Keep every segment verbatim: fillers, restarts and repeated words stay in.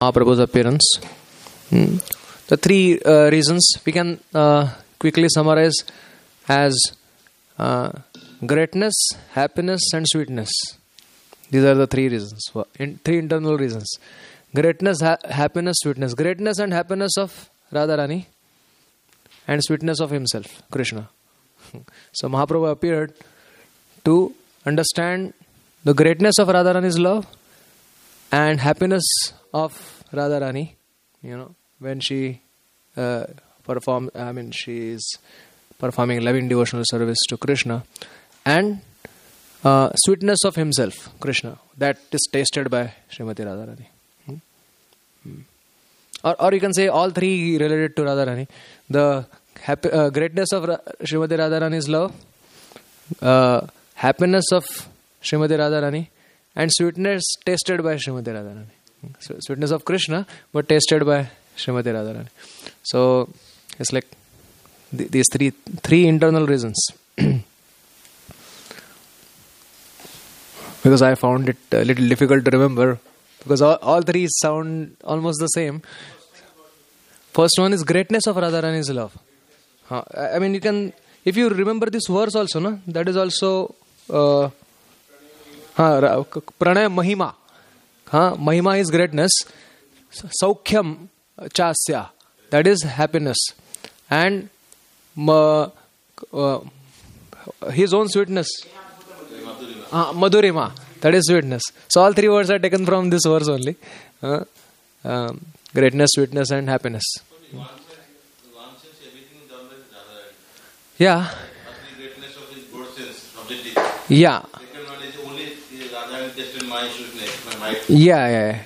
Mahaprabhu's appearance. Hmm. The three uh, reasons we can uh, quickly summarize as uh, greatness, happiness, and sweetness. These are the three reasons, in, three internal reasons. Greatness, ha- happiness, sweetness. Greatness and happiness of Radharani, and sweetness of himself, Krishna. So Mahaprabhu appeared to understand the greatness of Radharani's love and happiness of Radharani, you know, when she uh, perform, I mean, she is performing loving devotional service to Krishna, and uh, sweetness of himself, Krishna, that is tasted by Srimati Radharani. Hmm? Hmm. Or, or you can say all three related to Radharani. The happy, uh, greatness of Ra- Srimati Radharani's love, uh, happiness of Srimati Radharani, and sweetness tasted by Srimati Radharani. So, sweetness of Krishna, but tasted by Srimati Radharani. So it's like th- these three three internal reasons. Because I found it a little difficult to remember, because all, all three sound almost the same. First one is greatness of Radharani's love. Huh. I mean, you can, if you remember this verse also, no? That is also uh, huh, Pranay Mahima. Huh? Mahima is greatness. Saukhyam Chasya, that is happiness. And uh, uh, his own sweetness. Uh, Madhurima, that is sweetness. So all three words are taken from this verse only. Uh, um, greatness, sweetness, and happiness. Yeah. Yeah. Yeah, yeah.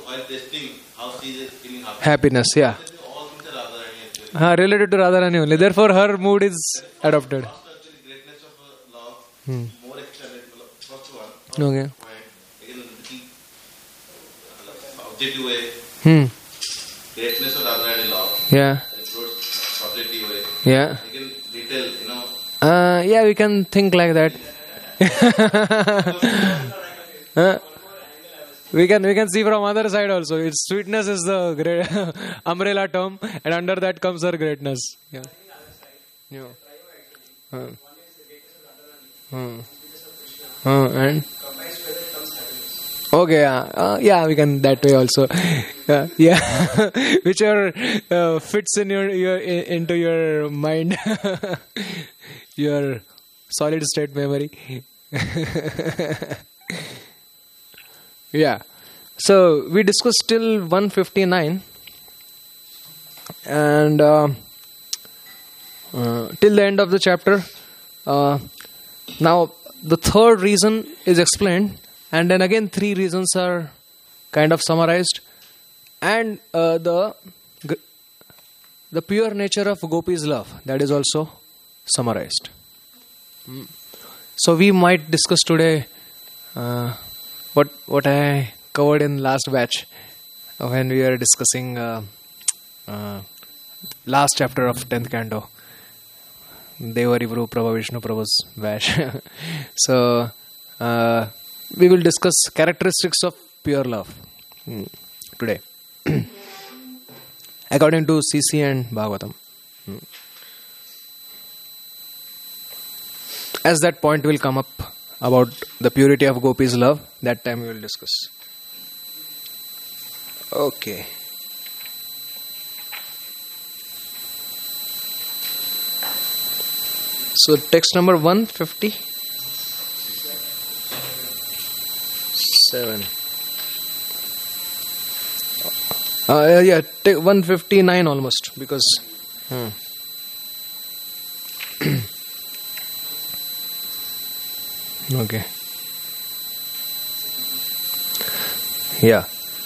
Happiness, yeah. Uh, related to Radharani only. Therefore, her mood is adopted. Hmm. Okay. Hmm. Greatness of Radharani love. Yeah. Yeah. Detail, you know. Uh, yeah, we can think like that. uh, we can we can see from other side also. Its sweetness is the great umbrella term, and under that comes her greatness. Yeah. Yeah. Uh. Uh. Uh, and okay, yeah, uh, yeah, we can that way also. Uh, yeah, whichever uh, fits in your your into your mind, your solid state memory. Yeah. So we discussed till one fifty-nine, and uh, uh, till the end of the chapter. Uh, now the third reason is explained, and then again three reasons are kind of summarized, and uh, the the pure nature of Gopi's love, that is also summarized. Mm. So we might discuss today uh, what what I covered in last batch when we were discussing uh, uh, last chapter of tenth canto, Devari Vru Prabha Vishnu Prabhu's batch. So uh, we will discuss characteristics of pure love mm, today, according to C C and Bhagavatam. Mm. As that point will come up about the purity of Gopi's love, that time we will discuss. Okay. So text number one fifty-seven. Uh, yeah, take one fifty-nine almost, because hmm. Okay. Yeah.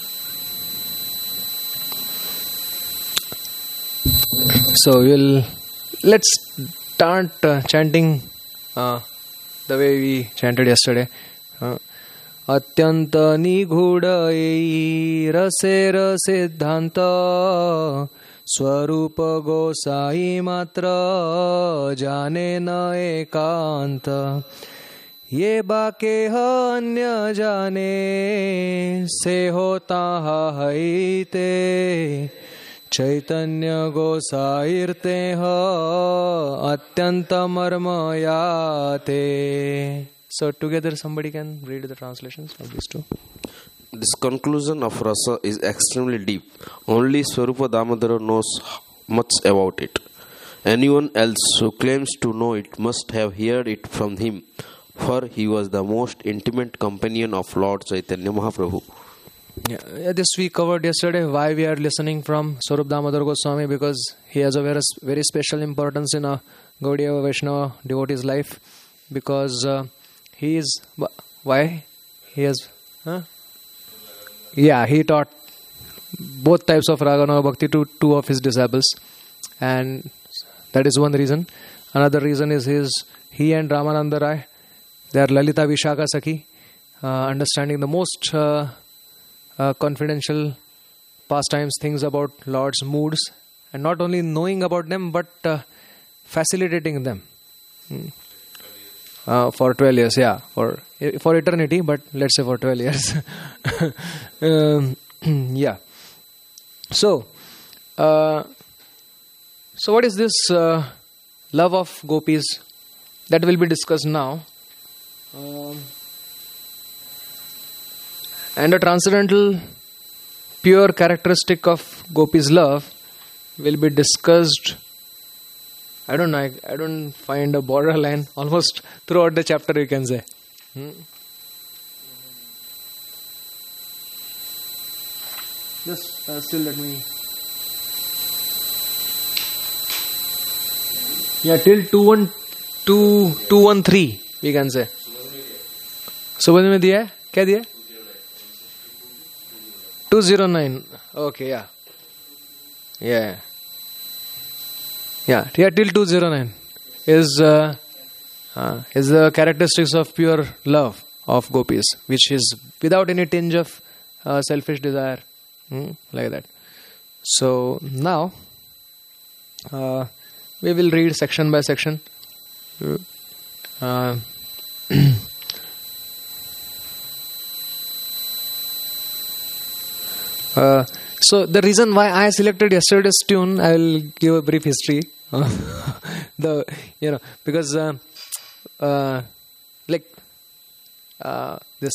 So we'll let's start uh, chanting uh, the way we chanted yesterday. Uh, अत्यंत निगूढ़ एई रसेर सिद्धांत स्वरूप गोसाई मात्र जाने न एकांत ये बाके अन्य जाने से होता है ते चैतन्य गोसाईर्ते अत्यंत मर्मयाते. So together somebody can read the translations of these two. This conclusion of rasa is extremely deep. Only Swarupa Damodara knows much about it. Anyone else who claims to know it must have heard it from him, for he was the most intimate companion of Lord Chaitanya Mahaprabhu. Yeah, yeah, this we covered yesterday. Why we are listening from Swarup Damodar Goswami, because he has a very, very special importance in a Gaudiya Vaishnava devotee's life. Because uh, he is why he has, huh? yeah, he taught both types of Raganava Bhakti to two of his disciples, and that is one reason. Another reason is his he and Ramananda Rai, they are Lalita Vishaka Sakhi, uh, understanding the most. Uh, Uh, confidential pastimes, things about Lord's moods, and not only knowing about them but uh, facilitating them hmm. uh, for twelve years, yeah, for for eternity, but let's say for twelve years. um, yeah. So, uh, so what is this uh, love of gopis? That will be discussed now. Um, And a transcendental, pure characteristic of Gopi's love will be discussed. I don't know, I, I don't find a borderline almost throughout the chapter, you can say. Hmm? Just uh, still let me. Yeah, till two one two two one three, we can say. सुबह में दिया है? क्या दिया है? two oh nine. Okay, yeah. Yeah. Yeah, yeah, till two oh nine is uh, uh, is the characteristics of pure love of gopis, which is without any tinge of uh, selfish desire, hmm? like that. So now uh, we will read section by section. Uh, Uh, so the reason why I selected yesterday's tune, I will give a brief history. the you know because uh, uh, like uh, this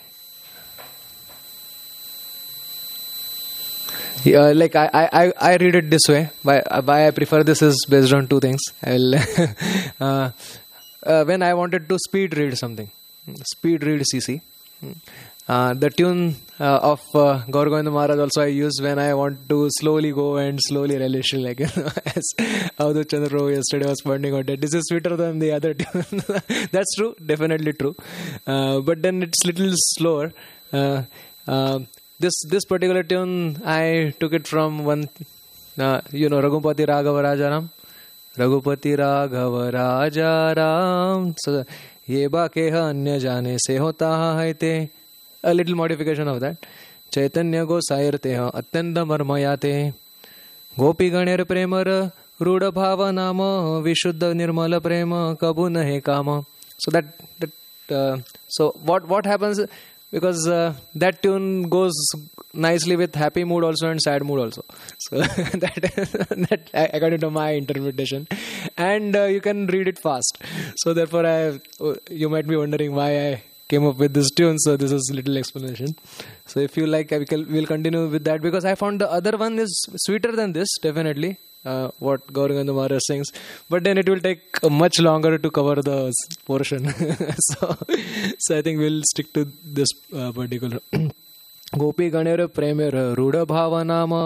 yeah, like I, I, I read it this way. Why why I prefer this is based on two things. I'll uh, uh, when I wanted to speed read something, speed read C C. Uh, the tune uh, of uh, Gaur Govinda Maharaj also I use when I want to slowly go and slowly relish, like you know, as Avadut Chandra Prabhu yesterday was pointing out that this is sweeter than the other tune. That's true, definitely true. Uh, but then it's little slower. Uh, uh, this this particular tune I took it from one, uh, you know, Raghupati Raghava Rajaram. Raghupati Raghava Rajaram. So, ye ba keha anya jane se hota hai te. A little modification of that. Chaitanya go sairte ha atyanta marmayate. Gopi ganer premar ruda bhava nama vishuddha nirmala prema kabu nahe kama. So that, that uh, so what what happens, because uh, that tune goes nicely with happy mood also and sad mood also. So that that according to my interpretation, and uh, you can read it fast. So therefore, I you might be wondering why I came up with this tune, so this is little explanation. So if you like, I will we'll continue with that, because I found the other one is sweeter than this, definitely, uh, what Gaur Govinda Maharaj sings, but then it will take uh, much longer to cover the portion. so, so I think we'll stick to this uh, particular. Gopi Ganer Premier Ruda Bhavanama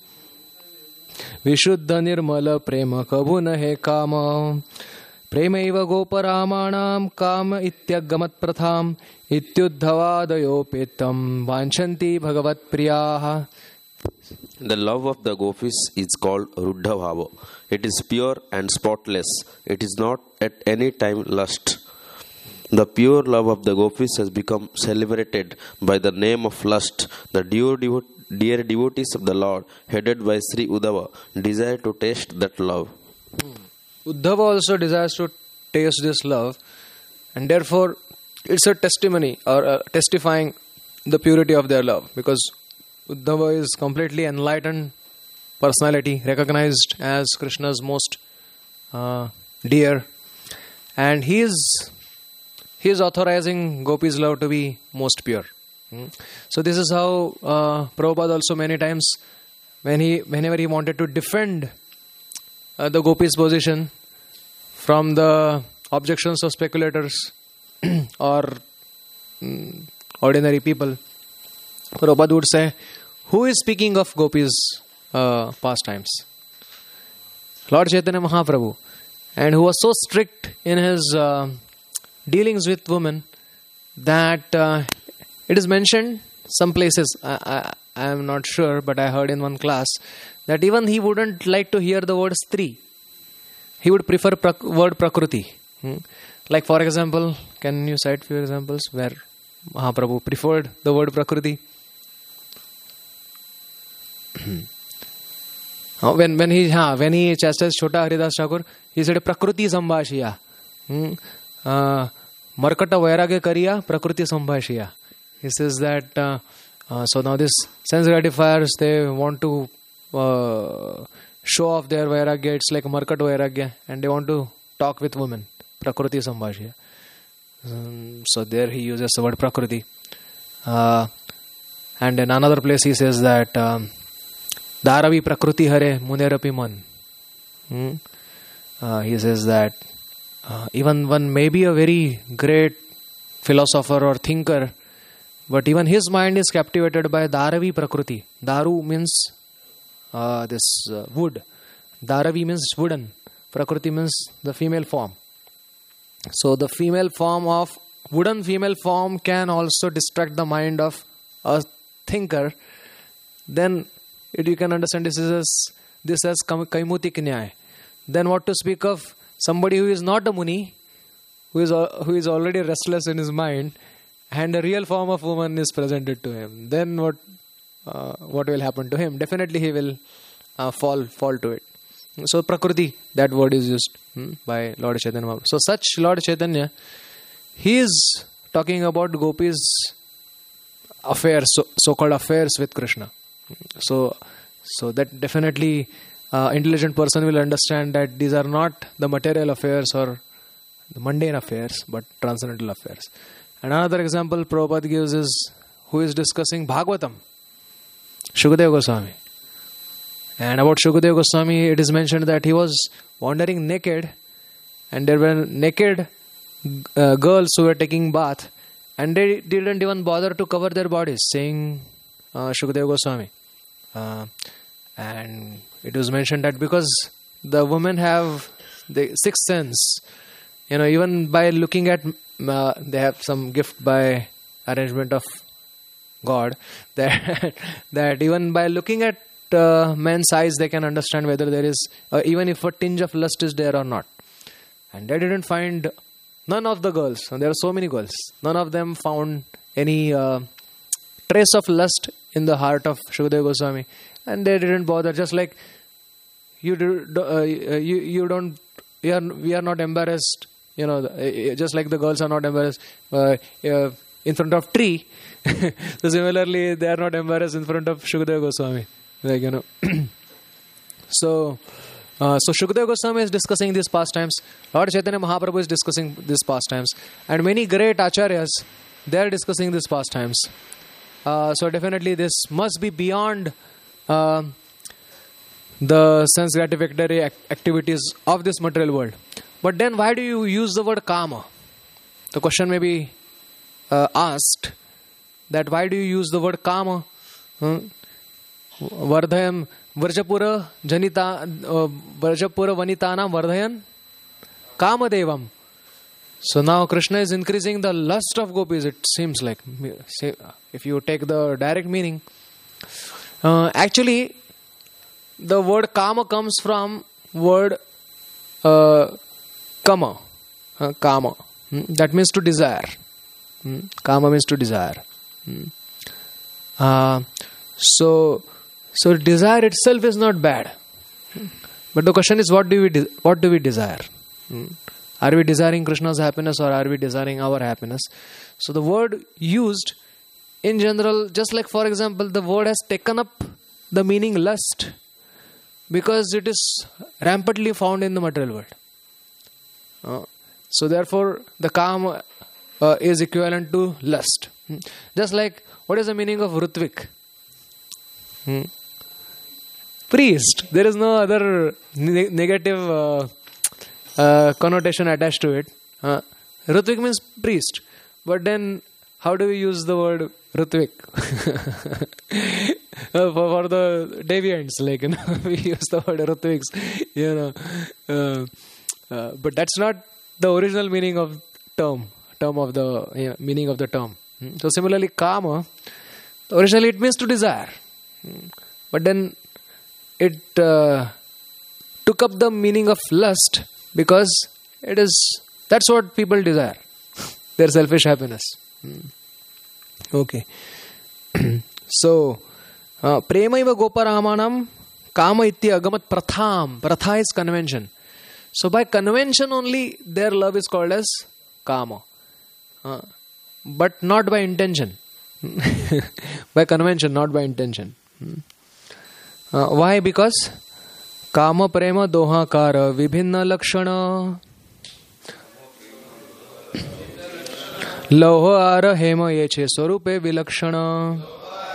Vishuddha Nirmala Prema Kabhu Nahe Kama Premaiva Goparamanam Kama Ityagamat Pratham Ityuddhavadayopetam Vanchanti Bhagavat Priyaha. The love of the gopis is called Ruddha Bhava. It is pure and spotless. It is not at any time lust. The pure love of the gopis has become celebrated by the name of lust. The dear, devo- dear devotees of the Lord, headed by Sri Uddhava, desire to taste that love. Hmm. Uddhava also desires to taste this love, and therefore it's a testimony or uh, testifying the purity of their love, because Uddhava is completely enlightened personality, recognized as Krishna's most uh, dear, and he is he is authorizing Gopi's love to be most pure. Hmm. So this is how uh, Prabhupada also many times, when he whenever he wanted to defend uh, the Gopis' position from the objections of speculators or mm, ordinary people, Prabhupada would say, who is speaking of Gopis' uh, pastimes? Lord Chaitanya Mahaprabhu. And who was so strict in his uh, dealings with women that uh, it is mentioned some places, I, I, I am not sure, but I heard in one class that even he wouldn't like to hear the word Stri. He would prefer prak- word Prakruti. Hmm? Like for example, can you cite few examples where Mahaprabhu preferred the word Prakruti? uh, when when he uh, when he chastised Chota Haridas Thakur, he said Prakruti Sambhashiya. Hmm? Uh, Markata Vairagya Kariya Prakruti Sambhashiya. He says that uh, uh, so now this sense gratifiers, they want to uh, show off their Vairagya. It's like Markat Vairagya, and they want to talk with women. Prakruti Sambhashiya. Um, so there he uses the word Prakruti. Uh, and in another place he says that um, Daravi Prakruti Hare Munerapi Man. Hmm? Uh, he says that uh, even one may be a very great philosopher or thinker, but even his mind is captivated by Daravi Prakruti. Daru means uh, this uh, wood. Daravi means wooden. Prakruti means the female form. So the female form of wooden female form can also distract the mind of a thinker. Then it, you can understand this is as, this as Kaimutik Nyaya. Then what to speak of somebody who is not a Muni, who is who is already restless in his mind, and a real form of woman is presented to him. Then what uh, what will happen to him? Definitely he will uh, fall fall to it. So Prakruti, that word is used hmm, by Lord Chaitanya Mahaprabhu. So such Lord Chaitanya, he is talking about Gopis' affairs, so, so-called affairs with Krishna. So, so that definitely uh, intelligent person will understand that these are not the material affairs or the mundane affairs, but transcendental affairs. And another example Prabhupada gives is who is discussing Bhagavatam, Shukadeva Goswami. And about Shukadeva Goswami, it is mentioned that he was wandering naked, and there were naked uh, girls who were taking bath, and they didn't even bother to cover their bodies, saying uh, Shukadeva Goswami. Uh, and it was mentioned that because the women have the sixth sense, you know, even by looking at, uh, they have some gift by arrangement of God, that, that even by looking at Uh, men's eyes, they can understand whether there is, uh, even if a tinge of lust is there or not. And they didn't find, none of the girls, and there are so many girls, none of them found any uh, trace of lust in the heart of Shukadeva Goswami, and they didn't bother. Just like you do, uh, you you don't, we are we are not embarrassed, you know. Just like the girls are not embarrassed uh, uh, in front of tree, so similarly they are not embarrassed in front of Shukadeva Goswami. Like, you know, so uh, so Shukadeva Goswami is discussing these pastimes. Lord Chaitanya Mahaprabhu is discussing these pastimes, and many great acharyas, they are discussing these pastimes. Uh, so definitely this must be beyond uh, the sense gratificatory activities of this material world. But then why do you use the word kama? The question may be uh, asked that why do you use the word kama? Hmm? Vardhayam Vrjapura Janita Vrjapura Vanitana Vardhayan Kamadevam. So now Krishna is increasing the lust of gopis, it seems like. If you take the direct meaning, uh, actually the word kama comes from word uh, kama, uh, kama. Hmm? That means to desire. Hmm? Kama means to desire. Hmm? Uh, so So desire itself is not bad, but the question is, what do we de- what do we desire? Hmm? Are we desiring Krishna's happiness or are we desiring our happiness? So the word used in general, just like for example, the word has taken up the meaning lust because it is rampantly found in the material world. Uh, so therefore, the kama uh, is equivalent to lust. Hmm. Just like, what is the meaning of Rutvik? Hmm. Priest. There is no other ne- negative uh, uh, connotation attached to it. Uh, Rutvik means priest. But then, how do we use the word Rutvik? uh, for, for the deviants, like, you know, we use the word Rutviks, you know. Uh, uh, but that's not the original meaning of term, term of the, you know, meaning of the term. Hmm. So similarly, kama, originally it means to desire. Hmm. But then, it uh, took up the meaning of lust because it is, that's what people desire. Their selfish happiness. Hmm. Okay. So, uh, prema iva goparamanam kama itya agamat pratham. Pratha is convention. So by convention only their love is called as kama. Uh, but not by intention. By convention, not by intention. Hmm. Uh, why? Because kama prema doha kara vibhinna lakshana lauha ara hema ye che swarupe vilakshana.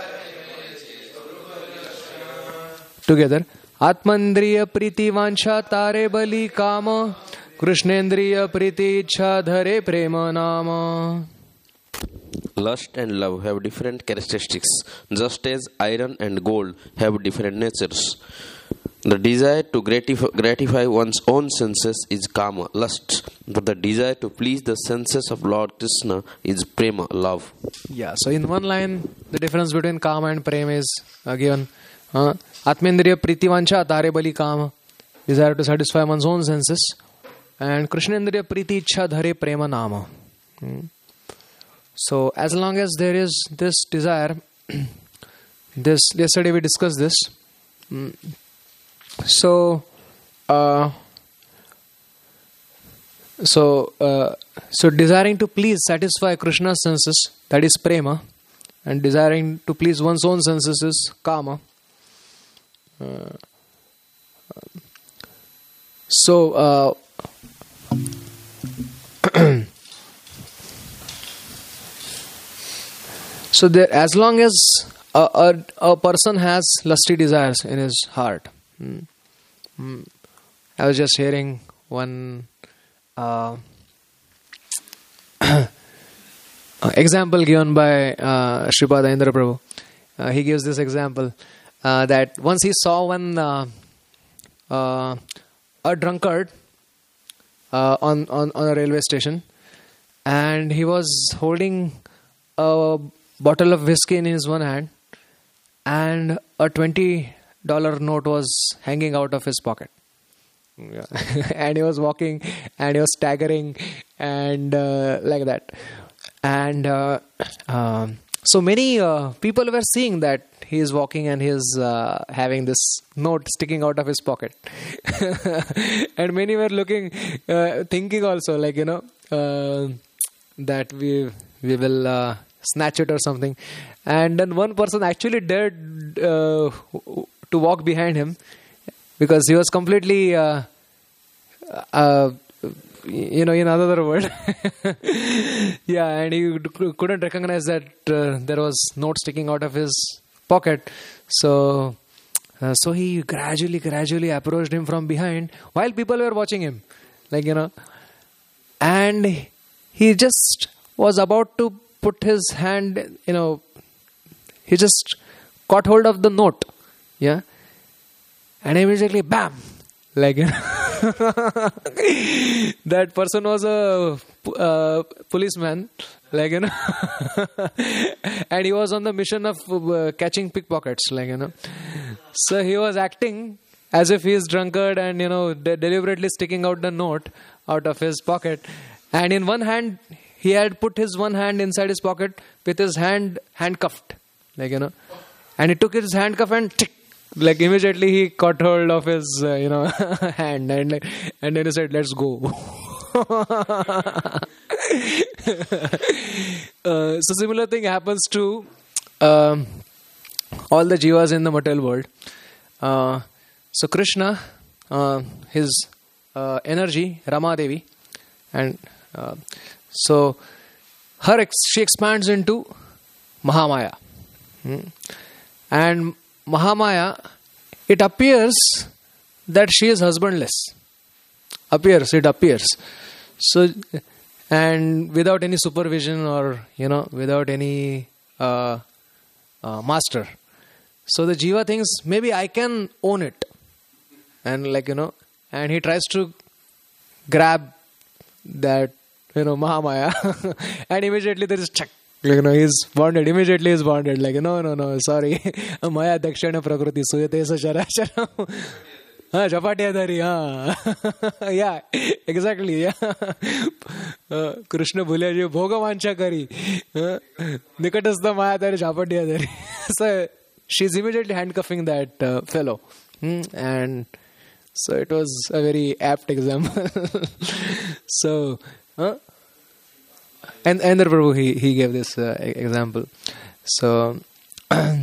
Together. Atmandriya priti vancha tare bali kama krishnendriya priti ichha dhare prema nama. Lust and love have different characteristics, just as iron and gold have different natures. The desire to gratify, gratify one's own senses is kama, lust. But the desire to please the senses of Lord Krishna is prema, love. Yeah, so in one line, the difference between kama and prema is uh, given. Uh, Atmendriya priti vancha tare bali kama, desire to satisfy one's own senses. And Krishnendriya priti ichha dhare prema nama. Hmm. So as long as there is this desire, this yesterday we discussed this. Hmm. So, uh, so, uh, so desiring to please, satisfy Krishna's senses, that is prema, and desiring to please one's own senses is kama. Uh, so, uh, so there, as long as a, a, a person has lusty desires in his heart. Hmm. Hmm. I was just hearing one uh, example given by uh, Sripada Indra Prabhu. Uh, he gives this example uh, that once he saw one uh, uh, a drunkard uh, on, on on a railway station, and he was holding a bottle of whiskey in his one hand, and a twenty dollar note was hanging out of his pocket. Yeah. And he was walking and he was staggering and uh, like that. And uh, uh, so many uh, people were seeing that he is walking and he is uh, having this note sticking out of his pocket. And many were looking, uh, thinking also, like, you know, uh, that we we will uh, snatch it or something. And then one person actually dared uh, to walk behind him because he was completely, uh, uh, you know, in another word. Yeah, and he couldn't recognize that uh, there was note sticking out of his pocket. So, uh, so he gradually, gradually approached him from behind while people were watching him, like, you know, and he just was about to put his hand, you know, he just caught hold of the note. Yeah. And immediately, bam! Like, you know, that person was a uh, policeman, like, you know, and he was on the mission of uh, catching pickpockets, like, you know. So he was acting as if he is drunkard and, you know, de- deliberately sticking out the note out of his pocket. And in one hand, he had put his one hand inside his pocket with his hand handcuffed, like, you know. And he took his handcuff and tick, like immediately he caught hold of his, uh, you know, hand and and then he said, "Let's go." uh, so similar thing happens to um, all the jivas in the material world. Uh, so Krishna, uh, his uh, energy, Rama Devi, and uh, so her ex- she expands into Mahamaya. Hmm. And Mahamaya, it appears that she is husbandless. Appears, it appears. So, and without any supervision or, you know, without any uh, uh, master. So the jiva thinks, maybe I can own it. And like, you know, and he tries to grab that, you know, Mahamaya. And immediately there is check. Like, you know, he's bonded. Immediately he's bonded. Like, no, no, no, sorry. Maya dakshana prakriti suyate sa charachara. Ha, Chapatiyadhari, ha. Yeah, exactly, yeah. Uh, Krishna bhulya ji bhoga vancha kari. Uh, Nikatastha Maya dhari Chapatiyadhari. So she's immediately handcuffing that uh, fellow. Hmm? And so it was a very apt example. So, huh? And Andhra Prabhu, he, he gave this uh, example. So, uh,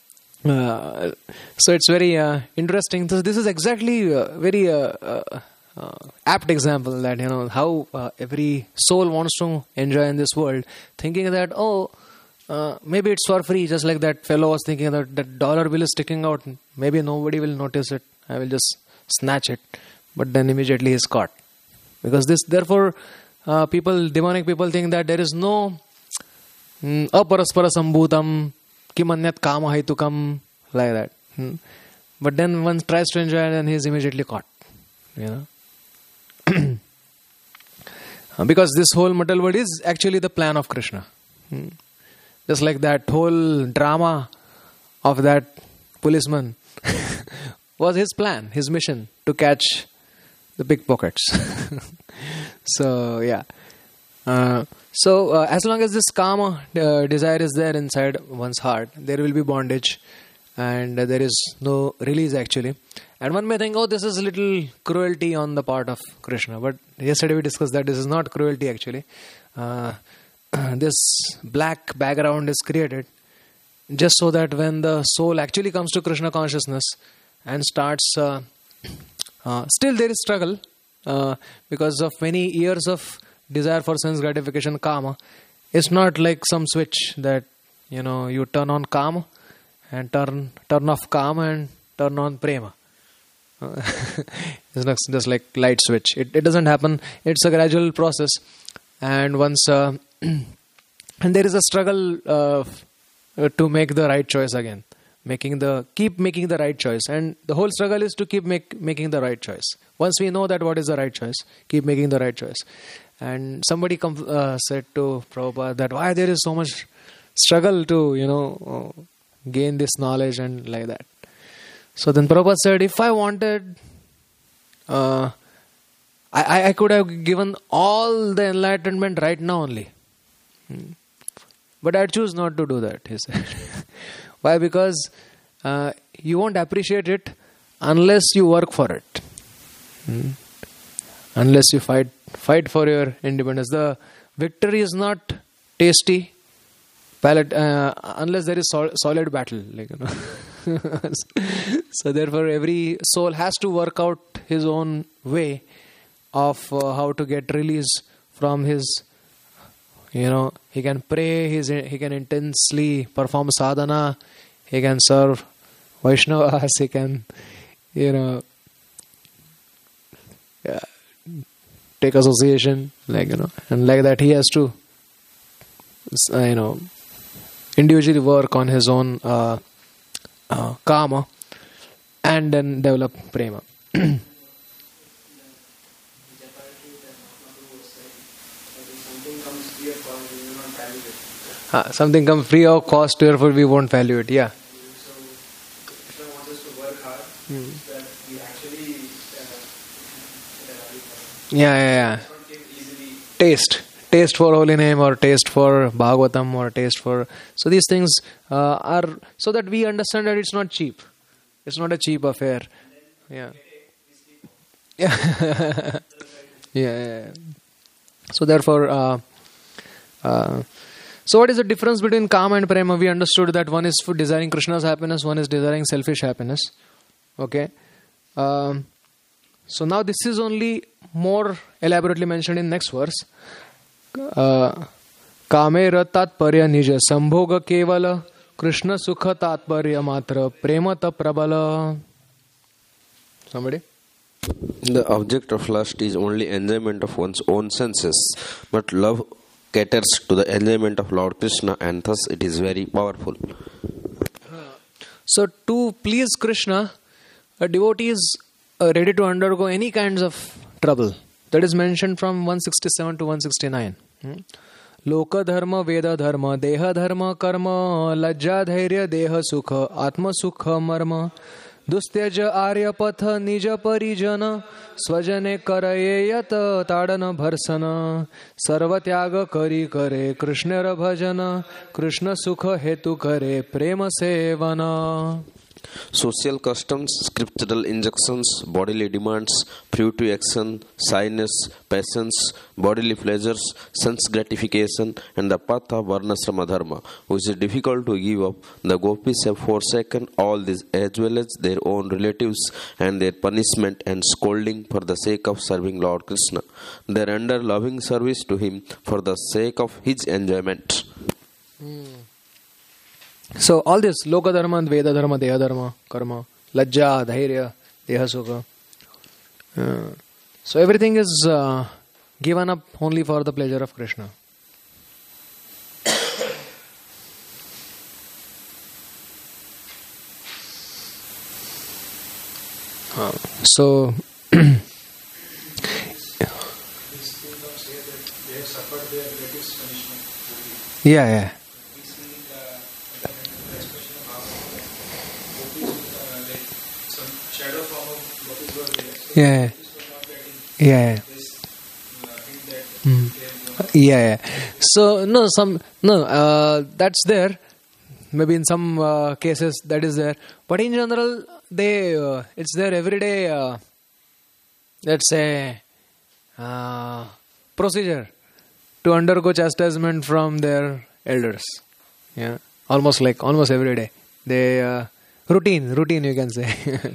so it's very uh, interesting. So this is exactly a very uh, uh, uh, apt example that, you know, how uh, every soul wants to enjoy in this world, thinking that, oh, uh, maybe it's for free, just like that fellow was thinking that that dollar bill is sticking out. Maybe nobody will notice it. I will just snatch it. But then immediately he's caught. Because this, therefore, Uh, people, demonic people think that there is no mm, aparaspara sambhutam kimanyat kama haitukam, like that. Hmm. But then one tries to enjoy it and he is immediately caught. You know, because this whole material world is actually the plan of Krishna. Hmm. Just like that whole drama of that policeman was his plan, his mission to catch the pickpockets. So, yeah. Uh, so, uh, as long as this kama uh, desire is there inside one's heart, there will be bondage and uh, there is no release actually. And one may think, oh, this is a little cruelty on the part of Krishna. But yesterday we discussed that this is not cruelty actually. Uh, this black background is created just so that when the soul actually comes to Krishna consciousness and starts, uh, uh, still there is struggle. Uh, because of many years of desire for sense gratification, kama, it's not like some switch that, you know, you turn on kama and turn turn off kama and turn on prema. Uh, it's not just like light switch. It it doesn't happen. It's a gradual process, and once uh, and there is a struggle uh, to make the right choice again. Making the keep making the right choice, and the whole struggle is to keep make, making the right choice. Once we know that what is the right choice, keep making the right choice. And somebody com- uh, said to Prabhupada that why there is so much struggle to, you know, uh, gain this knowledge and like that. So then Prabhupada said, if I wanted, uh, I I could have given all the enlightenment right now only, hmm. But I choose not to do that. He said. Why? Because uh, you won't appreciate it unless you work for it. Hmm? Unless you fight fight for your independence. The victory is not tasty palate, uh, unless there is sol- solid battle. Like, you know. So therefore every soul has to work out his own way of uh, how to get release from his, you know, he can pray, he's, he can intensely perform sadhana, he can serve Vaishnavas, he can, you know, yeah, take association, like, you know, and like that he has to, uh, you know, individually work on his own uh, uh, karma and then develop prema. Uh, something comes free of cost, therefore we won't value it. Yeah. So, Krishna wants us to work hard Hmm. that we actually uh, Yeah, yeah, yeah. don't take easily. Taste. Taste for holy name or taste for Bhagavatam or taste for... So these things uh, are... So that we understand that it's not cheap. It's not a cheap affair. Yeah. Yeah. Yeah, yeah, yeah. So therefore, uh, uh, so what is the difference between Kama and Prema? We understood that one is for desiring Krishna's happiness, one is desiring selfish happiness. Okay. Um, so now this is only more elaborately mentioned in next verse. Uh, Kamera tatparya nija sambhoga kevala Krishna sukha tatparya matra prema ta prabala. Somebody? The object of lust is only enjoyment of one's own senses, but love caters to the enjoyment of Lord Krishna, and thus it is very powerful. So to please Krishna, a devotee is uh, ready to undergo any kinds of trouble. That is mentioned from one sixty-seven to one sixty-nine. Hmm? Loka dharma, Veda dharma, Deha dharma, Karma, Lajja dhairya, Deha sukha, Atma sukha, Marma, Dustyaja arya patha, Nija parijana, Swajane karaye yata, Tadana bharsana, Sarva tyaga kari kare, Krishnara bhajana, Krishna sukha hetu kare, Prema sevana. Social customs, scriptural injunctions, bodily demands, fruitive action, shyness, patience, bodily pleasures, sense gratification, and the path of varnasrama dharma, which is difficult to give up. The gopis have forsaken all these as well as their own relatives and their punishment and scolding for the sake of serving Lord Krishna. They render loving service to him for the sake of his enjoyment. Hmm. So all this, Loka dharma, Veda dharma, Deha dharma, Karma, Lajja, Dhairya, Deha sukha. Uh, so everything is uh, given up only for the pleasure of Krishna. uh, so yeah, yeah. Yeah, yeah, mm. yeah, yeah. So no, some no, uh, that's there. Maybe in some uh, cases that is there, but in general, they uh, it's there every day. Uh, let's say uh, procedure to undergo chastisement from their elders. Yeah, almost like almost every day. They uh, routine, routine you can say.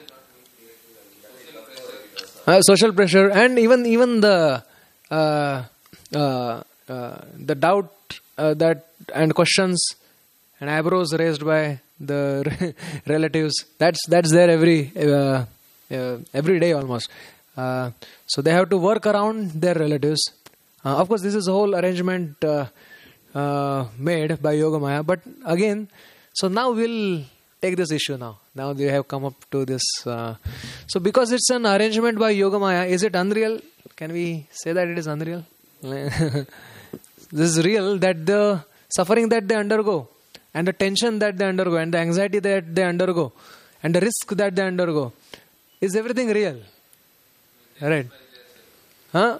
Uh, social pressure and even even the uh, uh, uh, the doubt uh, that and questions and eyebrows raised by the relatives, that's that's there every uh, uh, every day almost. Uh, so they have to work around their relatives. Uh, of course, this is a whole arrangement uh, uh, made by Yogamaya. But again, so now we'll take this issue now. Now they have come up to this. Uh, so because it's an arrangement by Yogamaya, is it unreal? Can we say that it is unreal? This is real, that the suffering that they undergo and the tension that they undergo and the anxiety that they undergo and the risk that they undergo, is everything real? Right? Huh?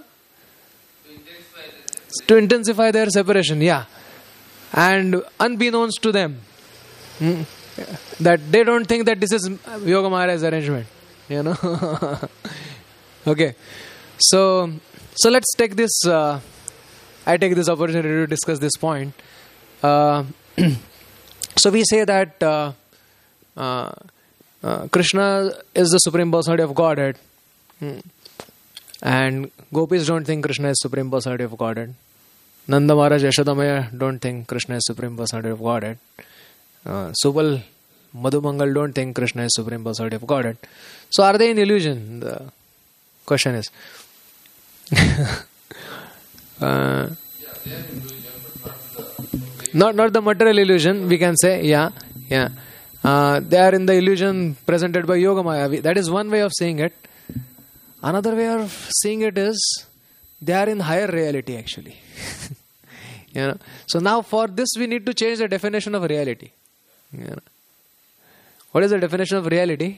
To intensify their separation, yeah. And unbeknownst to them, hmm, that they don't think that this is Yogamaya's arrangement, you know. Okay, so so let's take this. Uh, I take this opportunity to discuss this point. Uh, so we say that uh, uh, uh, Krishna is the Supreme Personality of Godhead, hmm. and gopis don't think Krishna is Supreme Personality of Godhead. Nanda Maharaj, Yashodamaya don't think Krishna is Supreme Personality of Godhead. Uh, Subal, Madhumangal don't think Krishna is Supreme Personality of Godhead. So are they in illusion? The question is. uh, not not the material illusion, we can say, yeah, yeah. Uh, they are in the illusion presented by Yogamaya. That is one way of seeing it. Another way of seeing it is they are in higher reality actually. You know? So now for this we need to change the definition of reality. You know? What is the definition of reality?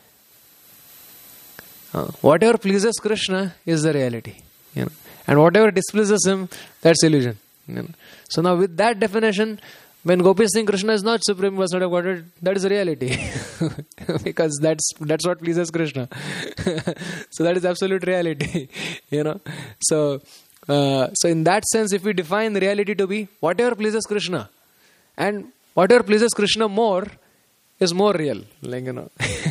Uh, whatever pleases Krishna is the reality. You know? And whatever displeases him, that's illusion. You know? So now with that definition, when gopis think Krishna is not Supreme Personality of Godhead, that is reality. Because that's that's what pleases Krishna. So that is absolute reality. You know. So Uh, so in that sense, if we define reality to be whatever pleases Krishna, and whatever pleases Krishna more is more real. Like, you know.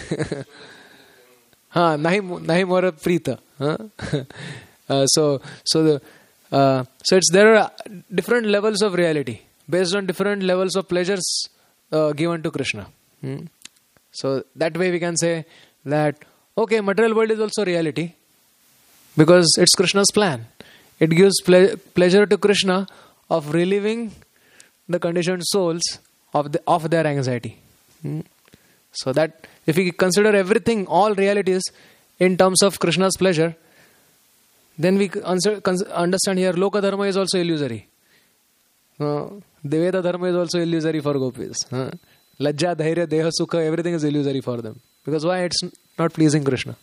Ha, nahi, nahi more prita. Huh? uh, so, so the, uh, so it's there are different levels of reality based on different levels of pleasures uh, given to Krishna. Hmm? So that way we can say that okay, material world is also reality because it's Krishna's plan. It gives ple- pleasure to Krishna of relieving the conditioned souls of the, of their anxiety. Hmm? So that if we consider everything, all realities in terms of Krishna's pleasure, then we understand here Loka Dharma is also illusory. Uh, Deveda Dharma is also illusory for gopis. Uh, Lajja, Dhairya, Deha, Sukha, everything is illusory for them. Because why? It's not pleasing Krishna.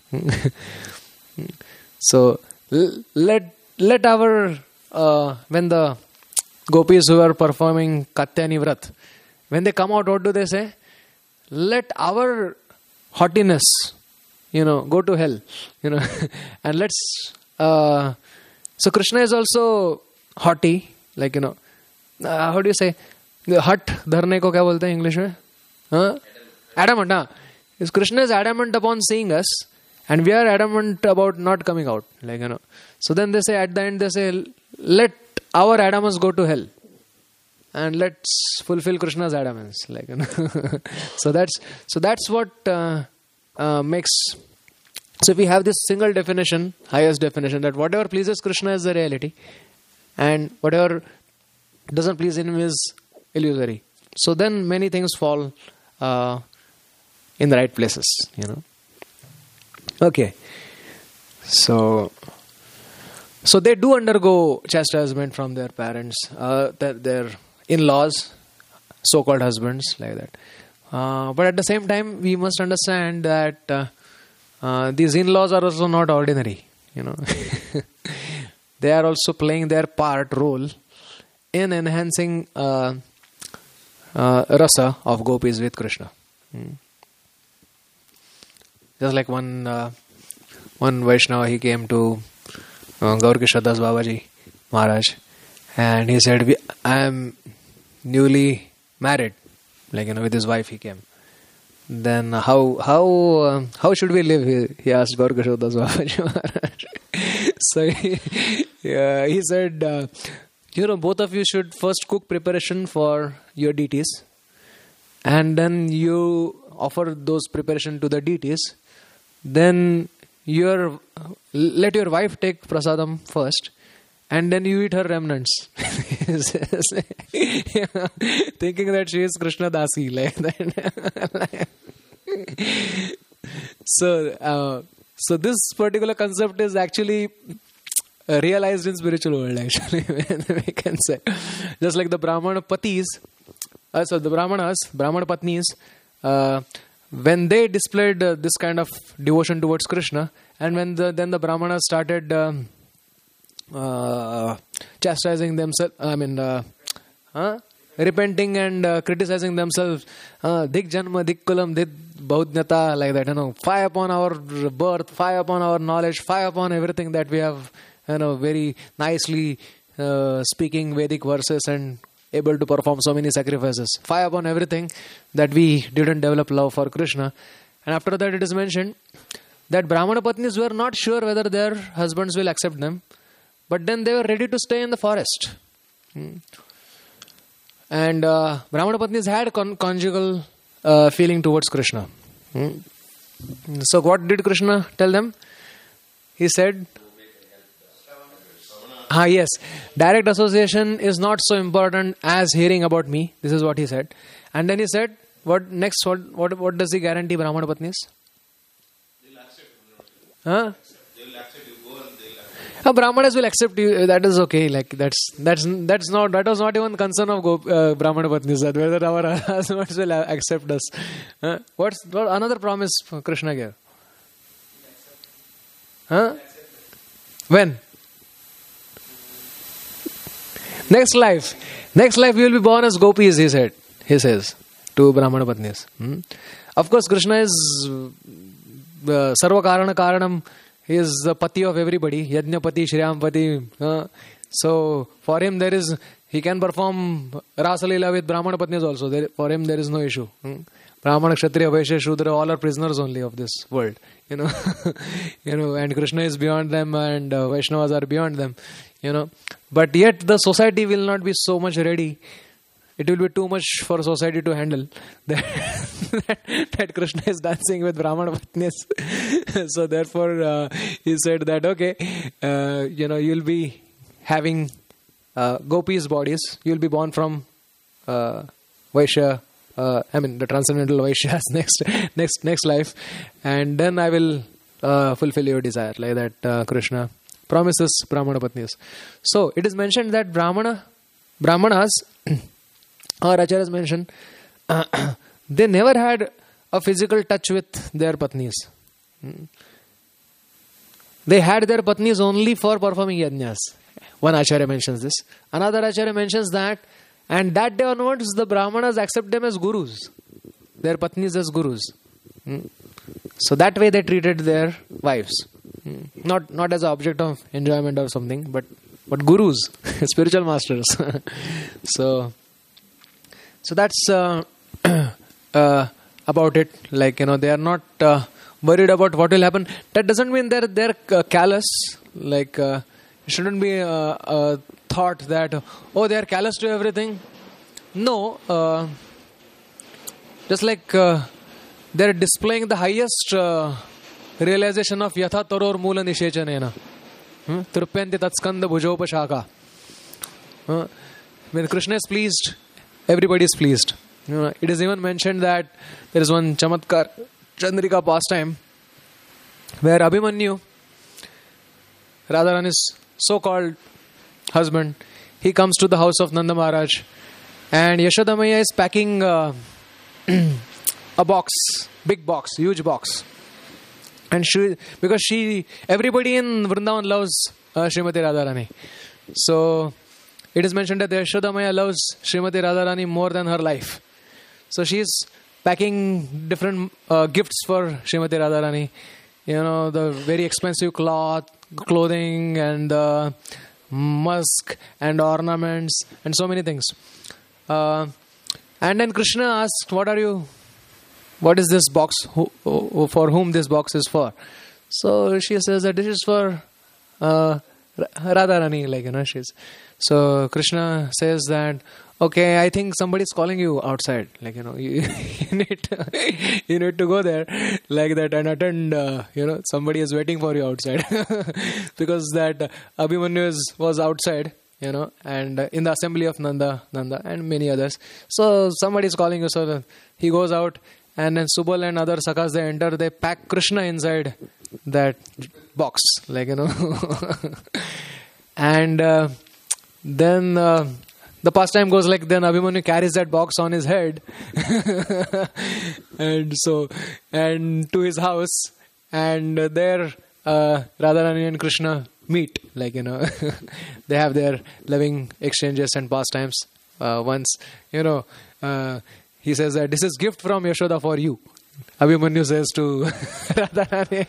So let let our, uh, when the gopis who are performing Katyani Vrat, when they come out, what do they say? Let our haughtiness, you know, go to hell, you know, and let's, uh, so Krishna is also haughty, like, you know, uh, how do you say, hut dharne ko kya bolte hain English mein? Huh? Adamant, huh? Is Krishna is adamant upon seeing us, and we are adamant about not coming out, like, you know. So then they say, at the end they say, let our adamants go to hell. And let's fulfill Krishna's adamants, like, you know. so that's so that's what uh, uh, makes. So if we have this single definition, highest definition, that whatever pleases Krishna is the reality, and whatever doesn't please him is illusory. So then many things fall uh, in the right places, you know. Okay, so so they do undergo chastisement from their parents, uh, their, their in-laws, so-called husbands, like that. Uh, but at the same time, we must understand that uh, uh, these in-laws are also not ordinary. You know, they are also playing their part role in enhancing uh, uh, rasa of gopis with Krishna. Hmm. Just like one uh, one Vaishnava, he came to uh, Gaur Kishore Das Babaji Maharaj, and he said, we, I am newly married, like, you know, with his wife he came. Then how how uh, how should we live? He, he asked Gaur Kishore Das Babaji Maharaj. So he, yeah, he said, uh, you know, both of you should first cook preparation for your deities, and then you offer those preparation to the deities. Then your let your wife take prasadam first, and then you eat her remnants. Thinking that she is Krishna Dasi, like that. so, uh, so this particular concept is actually realized in spiritual world. Actually, we can say, just like the Brahmana patis, uh, so the Brahmanas, Brahmana patnis. Uh, When they displayed uh, this kind of devotion towards Krishna, and when the, then the Brahmanas started um, uh, chastising themselves, I mean, uh, huh? repenting and uh, criticizing themselves, Dik Janma, Dik Kulam, Dik Baudnyata, like that, you know, fire upon our birth, fire upon our knowledge, fire upon everything that we have, you know, very nicely uh, speaking Vedic verses and able to perform so many sacrifices. Fire upon everything that we didn't develop love for Krishna. And after that it is mentioned that Brahmana Patnis were not sure whether their husbands will accept them. But then they were ready to stay in the forest. Hmm. And uh, Brahmana Patnis had con- conjugal uh, feeling towards Krishna. Hmm. So what did Krishna tell them? He said, Ah, yes. Direct association is not so important as hearing about me. This is what he said. And then he said, what next, what what, what does he guarantee Brahmana Patnis? They will accept you. Huh? They will accept you. Go and they will accept Uh, Brahmanas will accept you. That is okay. Like that's that's that's not that was not even concern of Go, uh, Brahmana Patnis, that whether our husbands will accept us. Uh, what's what another promise Krishna gave? Huh? When? Next life. Next life you will be born as gopis, he said. He says to Brahmana Patnis. Hmm? Of course, Krishna is uh, Sarva Karana Karanam. he is the pati of everybody, Yajnapati, Shriyampati. Uh, so for him there is, he can perform Rasa Leela with Brahmana Patnis also. There, for him there is no issue. Hmm? Brahmana, Kshatriya, Vaishya, Shudra, all are prisoners only of this world. You know, you know, and Krishna is beyond them, and uh, Vaishnavas are beyond them. You know, but yet the society will not be so much ready. It will be too much for society to handle that, that, that Krishna is dancing with Brahmana Patnis. So therefore, uh, he said that, okay, uh, you know, you'll be having uh, gopis' bodies. You'll be born from uh, Vaishya, uh, I mean, the transcendental Vaishyas next, next, next life. And then I will uh, fulfill your desire, like that uh, Krishna promises Brahmana Patnis. So it is mentioned that Brahmana, Brahmanas, or Acharyas mentioned, uh, they never had a physical touch with their Patnis. Hmm. They had their Patnis only for performing yajnas. One Acharya mentions this. Another Acharya mentions that, and that day onwards, the Brahmanas accept them as gurus. Their Patnis as gurus. Hmm. So that way they treated their wives. Hmm. Not not as an object of enjoyment or something, but, but gurus, spiritual masters. so... So that's uh, uh, about it. Like, you know, they are not uh, worried about what will happen. That doesn't mean they're they're uh, callous. Like, uh, it shouldn't be uh, a thought that, oh, they are callous to everything. No. Uh, just like uh, they're displaying the highest uh, realization of yatha taror mula nishechanena. Trupyanti tatskanda bhujopashaka. When Krishna is pleased, everybody is pleased. You know, it is even mentioned that there is one Chamatkar, Chandrika pastime, where Abhimanyu, Radharani's so-called husband, he comes to the house of Nanda Maharaj, and Yashoda Maiya is packing uh, a box, big box, huge box. And she, because she, everybody in Vrindavan loves uh, Srimati Radharani. So, it is mentioned that Yashoda Maiya loves Srimati Radharani more than her life. So she is packing different uh, gifts for Srimati Radharani. You know, the very expensive cloth, clothing, and uh, musk, and ornaments, and so many things. Uh, and then Krishna asked, what are you, what is this box, who, who, for whom this box is for? So she says that this is for uh, Radharani, like, you know, she's... So Krishna says that, okay, I think somebody is calling you outside. Like, you know, you, you need to, you need to go there like that and attend, uh, you know, somebody is waiting for you outside. Because that uh, Abhimanyu is, was outside, you know, and uh, in the assembly of Nanda, Nanda and many others. So somebody is calling you, so he goes out, and then Subal and other Sakhas, they enter, they pack Krishna inside that box, like, you know. and... Uh, Then uh, the pastime goes like, then Abhimanyu carries that box on his head and so and to his house, and there uh, Radharani and Krishna meet, like, you know. They have their loving exchanges and pastimes. Uh, once, you know, uh, he says that this is gift from Yashoda for you. Abhimanyu says to Radharani.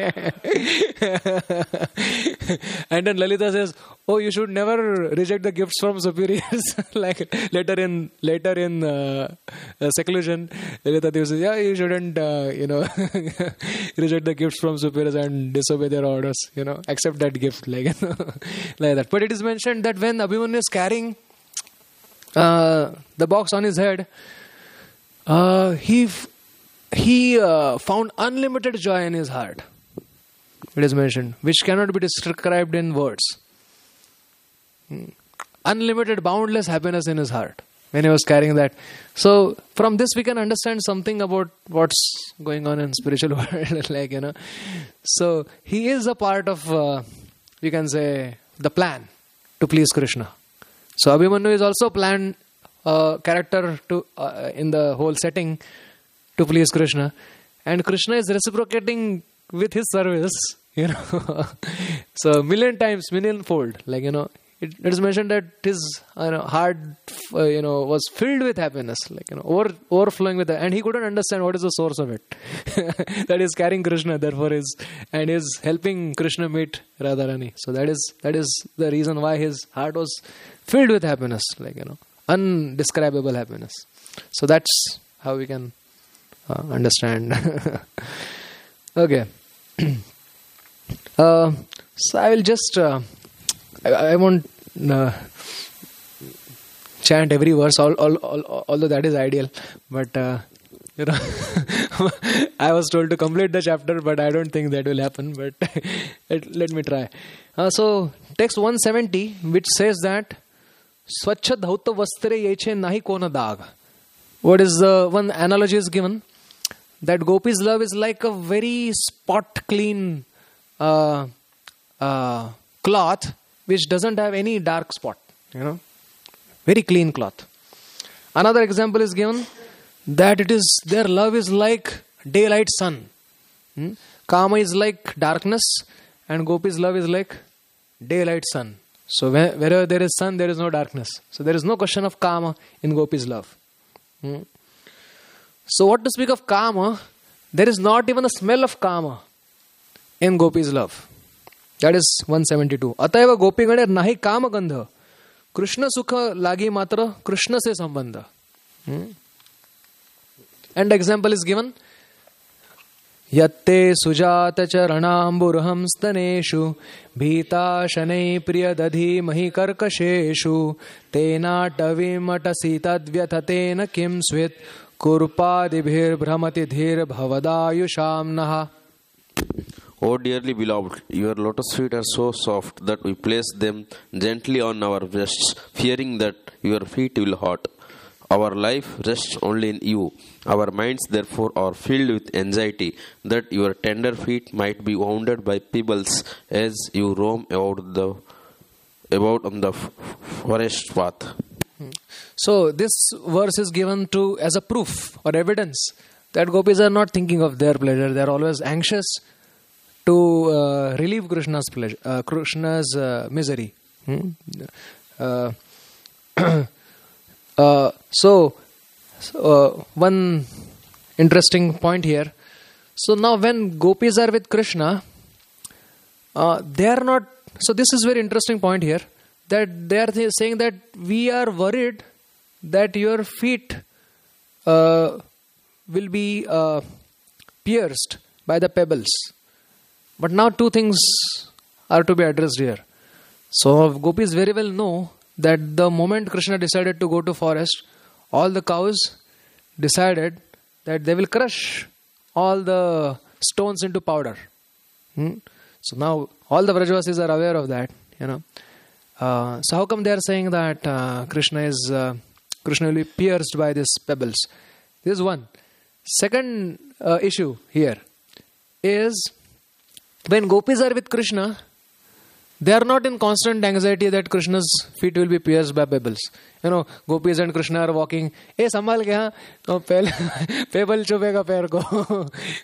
And then Lalita says, oh, you should never reject the gifts from superiors. Like later in later in uh, uh, seclusion, Lalita Devi says, yeah, you shouldn't, uh, you know, reject the gifts from superiors and disobey their orders. You know, accept that gift, like, you know, like that. But it is mentioned that when Abhimanyu is carrying uh, the box on his head, uh, he f- he uh, found unlimited joy in his heart. It is mentioned, which cannot be described in words. Unlimited, boundless happiness in his heart when he was carrying that. So from this we can understand something about what's going on in spiritual world. Like, you know, so he is a part of, uh, we can say, the plan to please Krishna. So Abhimanyu is also planned uh, character to uh, in the whole setting to please Krishna, and Krishna is reciprocating with his service, you know. So million times, million fold, like, you know, it, it is mentioned that his you know, heart, uh, you know, was filled with happiness, like you know, over, overflowing with that, and he couldn't understand what is the source of it. That is carrying Krishna, therefore is and is helping Krishna meet Radharani. So that is that is the reason why his heart was filled with happiness, like you know, undescribable happiness. So that's how we can uh, understand. Okay. uh, so I will just. Uh, I, I won't uh, chant every verse, all, all, all, although that is ideal. But uh, you know, I was told to complete the chapter, but I don't think that will happen. But let, let me try. Uh, so text one seventy, which says that Swachha dhauta vastre yeche nahi kona dag. What is the one analogy is given? That Gopi's love is like a very spot clean uh, uh, cloth which doesn't have any dark spot, you know, very clean cloth. Another example is given that it is their love is like daylight sun. Hmm? Kama is like darkness, and Gopi's love is like daylight sun. So where, wherever there is sun, there is no darkness. So there is no question of Kama in Gopi's love. Hmm? So what to speak of Kama? There is not even a smell of Kama in Gopi's love. That is one seventy-two. Ataiva gopi gane nahi kama gandha. Krishna sukha lagi matra Krishna se sambandha. Hmm? And the example is given. Yatte sujata charanamburham staneshu bhita shanai priyadadhi mahi karkasheshu tena tavimata sitadvyathatena kim swit kurpadibhir brahmati dhir bhavadayusham naha. O dearly beloved, your lotus feet are so soft that we place them gently on our breasts, fearing that your feet will hurt. Our life rests only in you. Our minds therefore are filled with anxiety that your tender feet might be wounded by pebbles as you roam about the about on the forest path. So this verse is given to as a proof or evidence that gopis are not thinking of their pleasure. They are always anxious to uh, relieve Krishna's pleasure, uh, Krishna's uh, misery. Hmm? Uh, uh, so, uh, one interesting point here. So now, when gopis are with Krishna, uh, they are not. So this is very interesting point here, that they are th- saying that we are worried that your feet uh, will be uh, pierced by the pebbles. But now two things are to be addressed here. So gopis very well know that the moment Krishna decided to go to forest, all the cows decided that they will crush all the stones into powder. Hmm? So now all the Vrajavasis are aware of that, you know. Uh, so how come they are saying that uh, Krishna is uh, Krishna will be pierced by these pebbles? This is one. Second uh, issue here is, when gopis are with Krishna, they are not in constant anxiety that Krishna's feet will be pierced by pebbles. You know, gopis and Krishna are walking. Hey, sambhal ke haan, no, pebble chubega pair ko.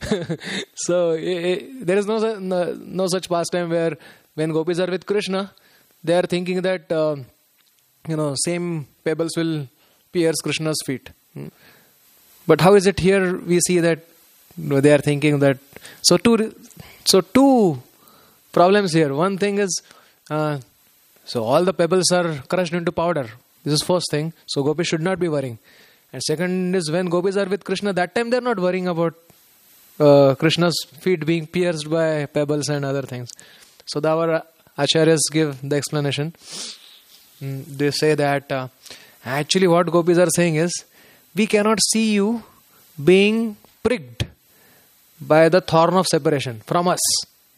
So eh, eh, there is no, no no such pastime where when gopis are with Krishna, they are thinking that uh, you know same pebbles will pierce Krishna's feet. Hmm. But how is it here? We see that you know, they are thinking that. So two. So two problems here. One thing is, uh, so all the pebbles are crushed into powder. This is first thing. So gopis should not be worrying. And second is, when gopis are with Krishna, that time they are not worrying about uh, Krishna's feet being pierced by pebbles and other things. So the, our acharyas give the explanation. Mm, they say that uh, actually what gopis are saying is, we cannot see you being pricked by the thorn of separation from us.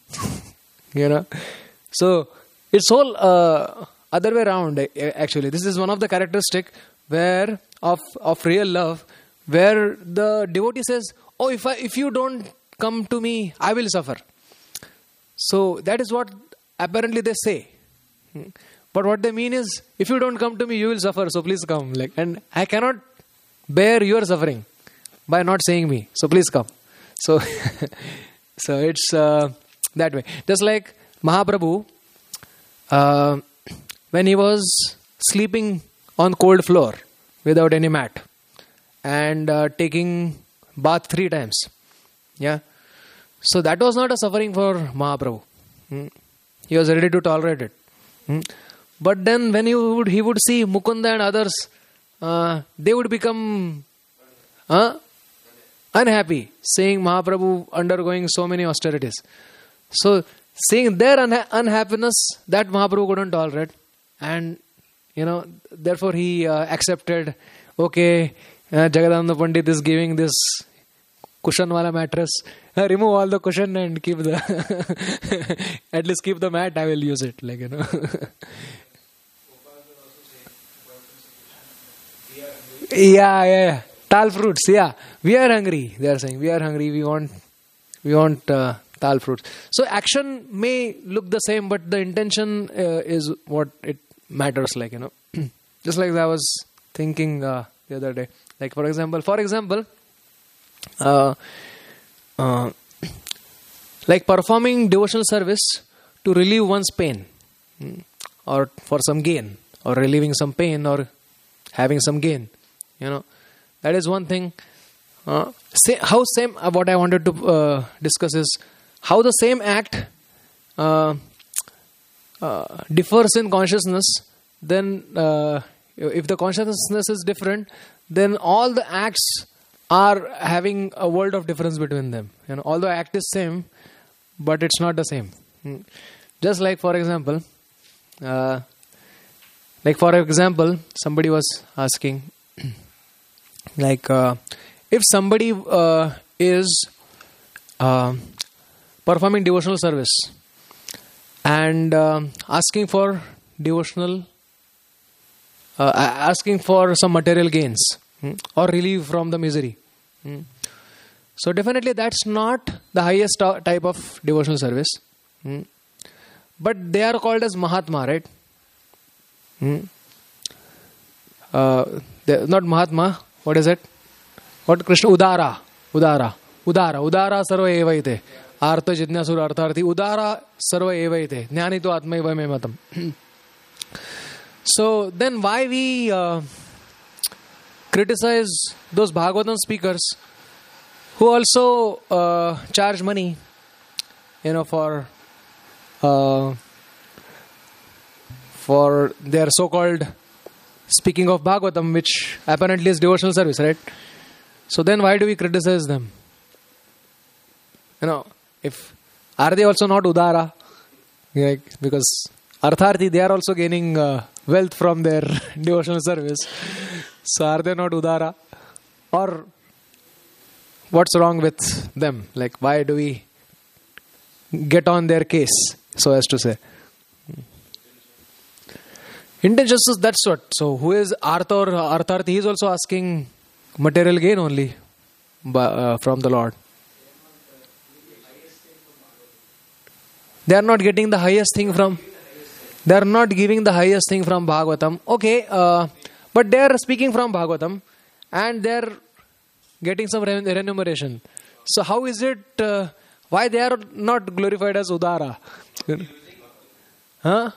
You know, so it's all uh, other way around. Actually, this is one of the characteristic where of of real love, where the devotee says, "Oh, if I if you don't come to me, I will suffer." So that is what apparently they say. But what they mean is, if you don't come to me, you will suffer. So please come. Like, and I cannot bear your suffering by not saying me. So please come. So, so it's uh, that way. Just like Mahaprabhu, uh, when he was sleeping on cold floor without any mat and uh, taking bath three times. Yeah. So that was not a suffering for Mahaprabhu. Hmm. He was ready to tolerate it. Hmm. But then when he would, he would see Mukunda and others, uh, they would become uh, unhappy, seeing Mahaprabhu undergoing so many austerities. So seeing their unha- unhappiness, that Mahaprabhu couldn't tolerate. And, you know, therefore he uh, accepted, okay, uh, Jagadananda Pandit is giving this cushion wala mattress. Uh, remove all the cushion and keep the, at least keep the mat, I will use it. Like, you know. yeah, yeah, yeah. Tal fruits, yeah. We are hungry, they are saying. We are hungry, we want, we want uh, tal fruits. So action may look the same, but the intention uh, is what it matters, like, you know. Just like I was thinking uh, the other day. Like, for example, for example, uh, uh, like performing devotional service to relieve one's pain, mm, or for some gain, or relieving some pain, or having some gain, you know, that is one thing. Uh, say, how same, uh, what I wanted to uh, discuss is how the same act uh, uh, differs in consciousness. Then uh, if the consciousness is different, then all the acts are having a world of difference between them. You know, although act is same, but it's not the same. Hmm. Just like, for example, uh, like for example, somebody was asking, like, uh, if somebody uh, is uh, performing devotional service and uh, asking for devotional, uh, asking for some material gains, hmm, or relief from the misery. Hmm. So definitely that's not the highest t- type of devotional service. Hmm. But they are called as Mahatma, right? Hmm. Uh, not Mahatma, what is it? What Krishna? Udara. Udara. Udara. Udara sarva evaite. Artha jitnasura artharthi. Udara sarva evaite. Jnani to atma eva me matam. So then why we uh, criticize those Bhagavatam speakers who also uh, charge money, you know, for uh, for their so-called speaking of Bhagavatam, which apparently is devotional service, right? So then why do we criticize them? You know, if are they also not Udara? Like, because Artharthi, they are also gaining uh, wealth from their devotional service. So are they not Udara? Or what's wrong with them? Like, why do we get on their case, so as to say? Intentions, that's what. So who is Artha or Artharthi? He is also asking material gain only by, uh, from the Lord. They are not getting the highest thing from, they are not giving the highest thing from Bhagavatam. Okay, uh, but they are speaking from Bhagavatam and they are getting some remuneration. So how is it, uh, why they are not glorified as Udara? Huh?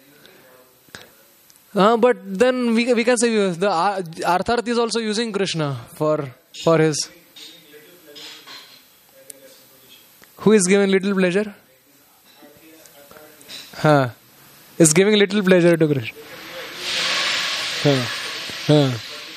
Uh, but then we we can say the Artharthi is also using Krishna for for his. Who is giving little pleasure? Huh. Is giving little pleasure to Krishna. Huh. Huh.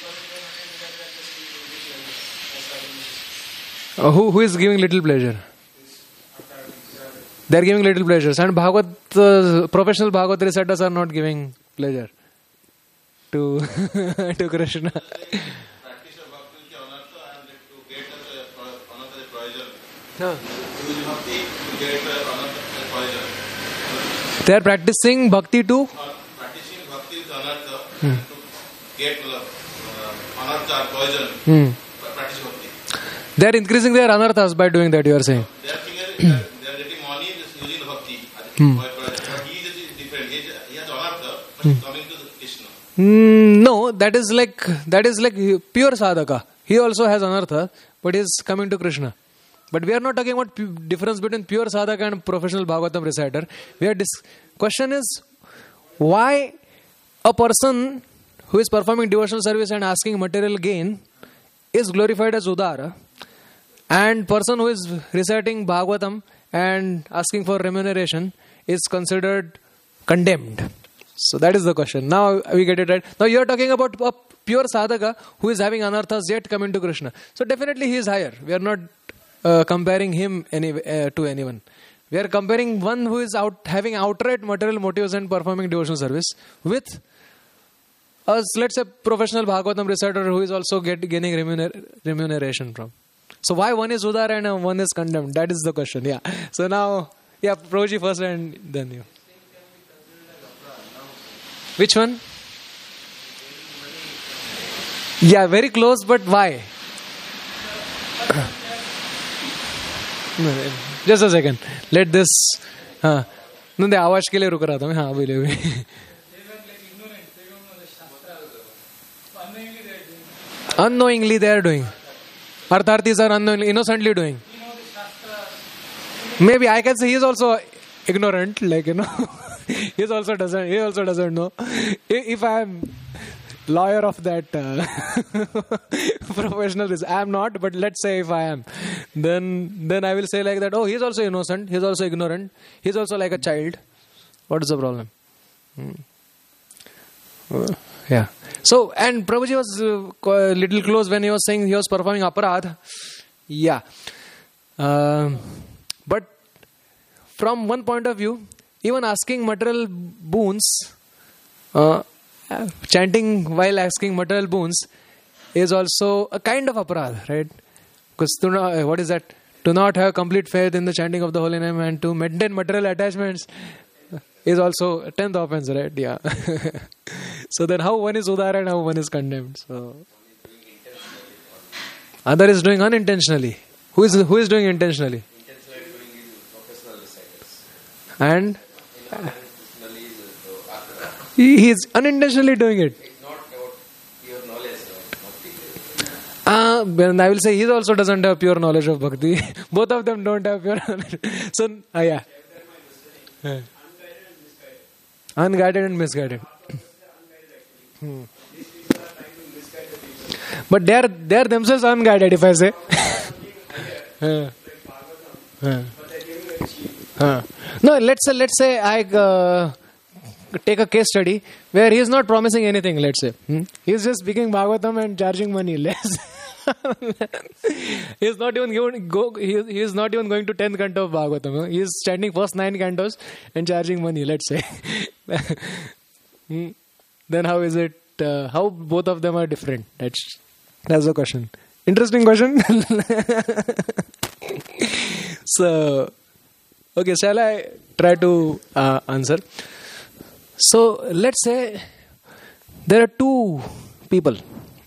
Uh, who who is giving little pleasure? They are giving little pleasures, and Bhagavat uh, professional Bhagavat reciters are not giving pleasure to to Krishna. Practice of bhakti ke anartha and to get another prayojan. Huh. Use bhakti to get another prayojan. They are practicing bhakti to. Practicing bhakti with anartha hmm. to get uh, anartha prayojan. Hmm. Practice bhakti. They are increasing their anarthas by doing that. You are saying. They are thinking that they are getting money just using the bhakti. Hmm. But he is different. He has anartha, but hmm. coming to the Krishna. Mm, no, that is like that is like pure sadhaka. He also has anartha, but he is coming to Krishna. But we are not talking about pu- difference between pure sadhaka and professional Bhagavatam reciter. We are dis- question is why a person who is performing devotional service and asking material gain is glorified as Udara, and person who is reciting Bhagavatam and asking for remuneration is considered condemned. So that is the question. Now we get it right. Now you are talking about a pure sadhaka who is having anarthas yet coming to Krishna. So definitely he is higher. We are not uh, comparing him any, uh, to anyone. We are comparing one who is out having outright material motives and performing devotional service with a, let's say, professional Bhagavatam reciter who is also get, gaining remuner, remuneration from. So why one is Udara and one is condemned? That is the question. Yeah. So now, yeah, Prabhuji first and then you. Which one? Yeah, very close, but why? Just a second. Let this. हाँ, नंदे आवाज के लिए रुक रहा था मैं. हाँ, बोले बोले. Unknowingly they are doing. Artharthis are unknowingly, innocently doing. Maybe I can say he is also ignorant, like, you know. he also doesn't. He also doesn't know. If I am lawyer of that uh, professional, I am not. But let's say if I am, then then I will say like that. Oh, he is also innocent. He is also ignorant. He is also like a child. What is the problem? Hmm. Uh, yeah. So, and Prabhuji was a uh, little close when he was saying he was performing aparadh. Yeah. Um, but from one point of view, even asking material boons, uh, chanting while asking material boons is also a kind of aparadh, right? Because to know, what is that? To not have complete faith in the chanting of the holy name and to maintain material attachments is also a tenth offense, right? Yeah. So then how one is Udara and how one is condemned? So other is doing unintentionally. Who is who is doing intentionally? Intentionally doing is professional reciters. And Unintentionally is he, he is unintentionally doing it. It's not about pure knowledge of bhakti. Ah, uh, I will say he also doesn't have pure knowledge of bhakti. Both of them don't have pure knowledge. So, uh, yeah. yeah. Unguided and misguided. Hmm. But they are they are themselves unguided, if I say. uh, uh, uh. No, let's say let's say I uh, take a case study where he is not promising anything. Let's say hmm? he is just speaking Bhagavatam and charging money less. he is not even going go. He, he is not even going to tenth canto of Bhagavatam. He is chanting first nine cantos and charging money. Let's say. hmm? Then how is it? Uh, how both of them are different? That's that's the question. Interesting question. So, okay, shall I try to uh, answer? So let's say there are two people.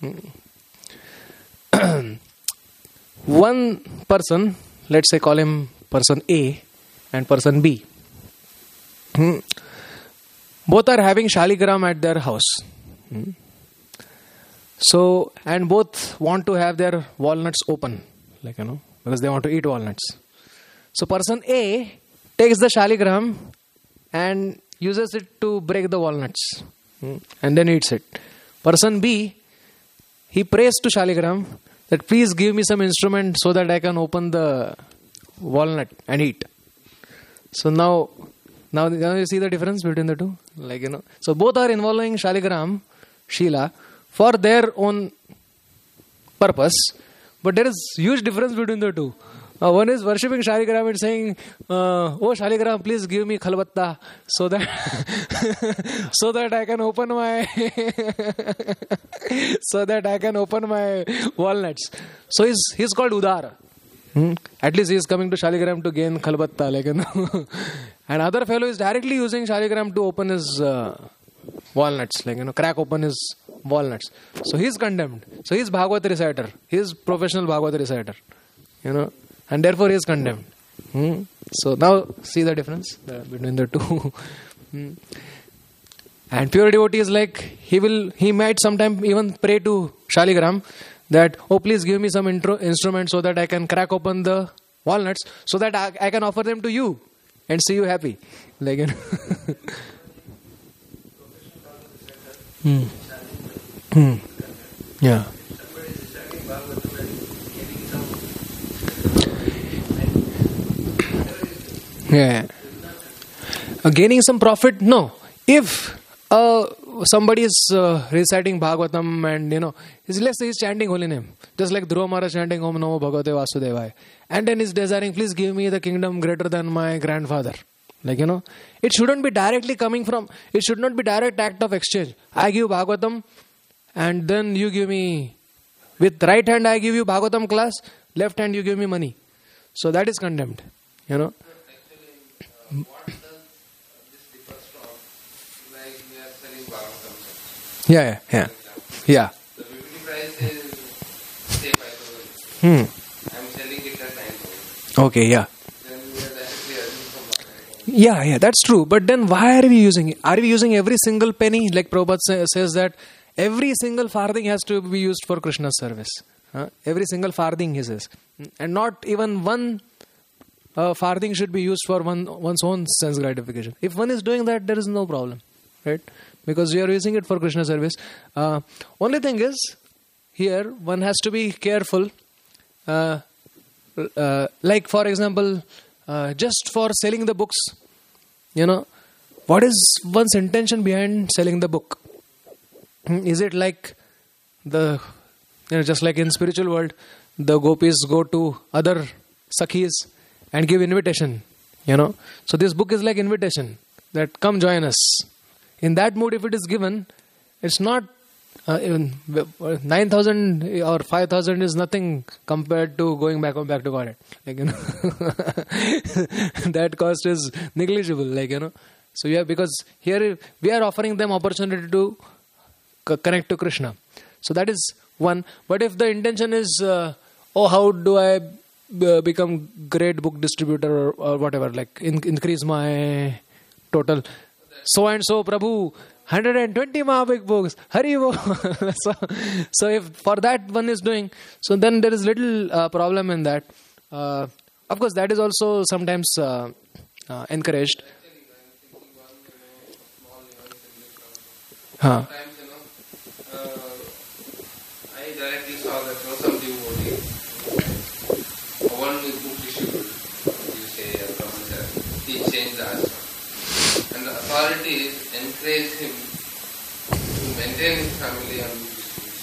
One person, let's say call him person A and person B. Hmm. Both are having shaligram at their house. Hmm. So, and both want to have their walnuts open, like, you know, because they want to eat walnuts. So person A takes the shaligram and uses it to break the walnuts. Hmm. And then eats it. Person B, he prays to shaligram that please give me some instrument so that I can open the walnut and eat. So now, now, now you see the difference between the two? Like, you know, so both are involving shaligram, Sheila, for their own purpose, but there is huge difference between the two. Uh, one is worshipping shaligram and saying, uh, "Oh shaligram, please give me khalvatta so that so that I can open my so that I can open my walnuts." So he's he's called Udara. Hmm? At least he is coming to shaligram to gain khalvatta, like, you know. And other fellow is directly using shaligram to open his uh, walnuts, like, you know, crack open his walnuts. So he is condemned. So he is Bhagavad reciter. He is professional Bhagavad reciter, you know, and therefore he is condemned. Hmm? So now see the difference uh, between the two. hmm. And pure devotee is like he will he might sometime even pray to shaligram that, oh please give me some intro, instrument so that I can crack open the walnuts so that I, I can offer them to you and see you happy, like, you know. Hmm. Hmm. Yeah. Somebody is studying Bhagavatam and giving some. Yeah. Uh, gaining some profit? No. If uh, somebody is uh, reciting Bhagavatam and, you know, he's, let's say he's chanting holy name, just like Dhruva Maharaj chanting Om Namo Bhagavate Vasudevaya, and then he's desiring, please give me the kingdom greater than my grandfather. Like, you know, it shouldn't be directly coming from, it should not be direct act of exchange. I give Bhagavatam and then you give me, with right hand I give you Bhagavatam class, left hand you give me money. So that is condemned, you know. Actually, uh, what does uh, this differs from, like we are selling Bhagavatam? Yeah, yeah, yeah. Yeah. The B P T price is say five thousand. Hmm. I am selling it at nine thousand. Okay, yeah. Then we are directly earning from Bhagavatam. Yeah, yeah, that's true. But then why are we using it? Are we using every single penny? Like Prabhupada say, says that every single farthing has to be used for Krishna's service. Huh? Every single farthing, he says. And not even one uh, farthing should be used for one one's own sense gratification. If one is doing that, there is no problem. Right? Because we are using it for Krishna service. Uh, only thing is, here one has to be careful. Uh, uh, like for example, uh, just for selling the books, you know, what is one's intention behind selling the book? Is it like the, you know, just like in spiritual world, the gopis go to other sakhis and give invitation, you know. So this book is like invitation that come join us. In that mood, if it is given, it's not uh, even nine thousand or five thousand is nothing compared to going back back to Godhead. Like, you know, that cost is negligible. Like, you know, so yeah, because here we are offering them opportunity to c- connect to Krishna. So that is one. But if the intention is, uh, oh, how do I b- become great book distributor or, or whatever, like in- increase my total. So and so, Prabhu, one hundred twenty Mahabig books, Hari Bo. so, so if for that one is doing, so then there is little uh, problem in that. Uh, of course, that is also sometimes uh, uh, encouraged. Huh. Sometimes, you know, uh, I directly saw that you know, some devotee, one is book distributor, you say, a professor, he changed the ashram. And the authorities encourage him to maintain his family and book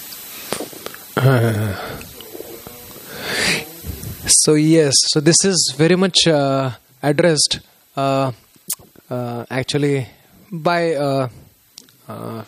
distribution. So yes, so this is very much uh, addressed uh, uh, actually by uh, uh,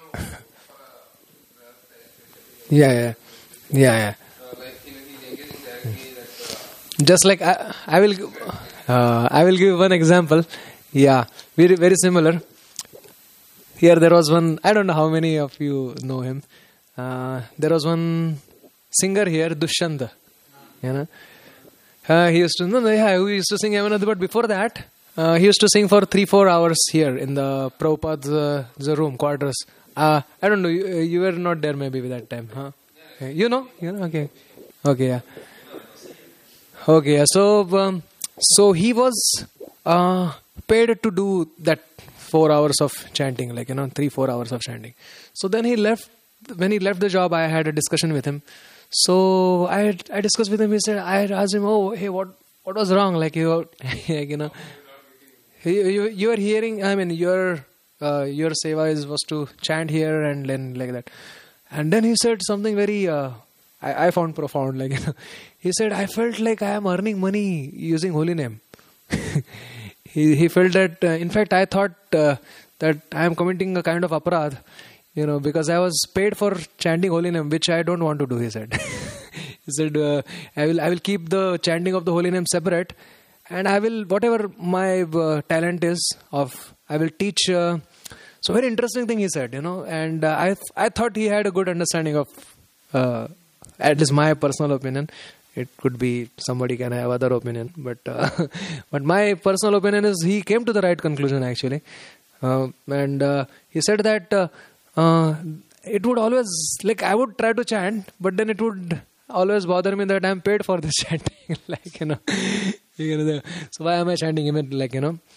yeah, yeah, yeah, yeah. Uh, like, you know, he's engaging directly that Just like I, I will, uh, I will give one example. Yeah, very very similar. Here there was one. I don't know how many of you know him. Uh, there was one singer here, Dushyanta. You know, uh, he used to no, no, yeah, he used to sing Yamunotri, but before that, uh, he used to sing for three four hours here in the Prabhupada's uh, the room quarters. Uh, I don't know. You, you were not there maybe at that time, huh? You know, you know. Okay, okay, yeah. Okay, yeah. So, um, so he was uh, paid to do that four hours of chanting, like, you know, three, four hours of chanting. So then he left. When he left the job, I had a discussion with him. So I had, I discussed with him. He said, I had asked him, oh, hey, what what was wrong? Like, you, like, you know, you, you you were hearing. I mean, your uh, your seva is was to chant here and then like that. And then he said something very. Uh, I, I found profound. Like, you know, he said, I felt like I am earning money using holy name. he he felt that. Uh, in fact, I thought uh, that I am committing a kind of aparadh. You know, because I was paid for chanting holy name, which I don't want to do, he said. he said, uh, I will I will keep the chanting of the holy name separate, and I will, whatever my uh, talent is of, I will teach. Uh, so very interesting thing he said, you know, and uh, I I thought he had a good understanding of, uh, at least my personal opinion. It could be somebody can have other opinion, but uh, but my personal opinion is he came to the right conclusion actually, uh, and uh, he said that. Uh, Uh, it would always, like, I would try to chant, but then it would always bother me that I'm paid for this chanting. like, you know, you know, so why am I chanting? Even like, you know,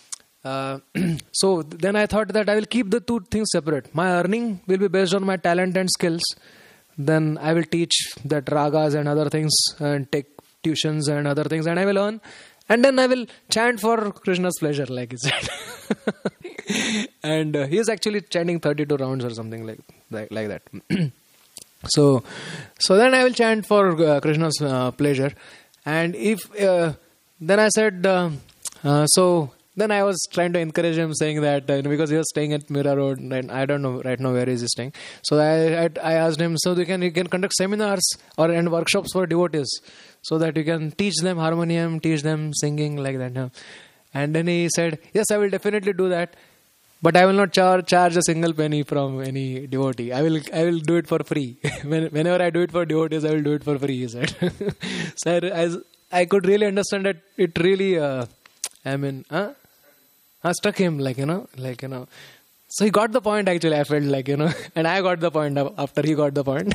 uh, so then I thought that I will keep the two things separate. My earning will be based on my talent and skills. Then I will teach that ragas and other things and take tuitions and other things, and I will earn. And then I will chant for Krishna's pleasure, like he said. And uh, he is actually chanting thirty-two rounds or something like like, like that. so, so then I will chant for uh, Krishna's uh, pleasure. And if uh, then I said, uh, uh, so then I was trying to encourage him, saying that uh, because he was staying at Mira Road, and I don't know right now where is he staying. So I I, I asked him, so you can you can conduct seminars or and workshops for devotees, so that you can teach them harmonium, teach them singing like that. Yeah. And then he said, yes, I will definitely do that, but I will not char- charge a single penny from any devotee. I will I will do it for free. when, whenever I do it for devotees, I will do it for free, he said. So I, I, I could really understand that it really, uh, I mean, huh? I struck him, like, you know, like, you know. So he got the point, actually, I felt like, you know, and I got the point after he got the point.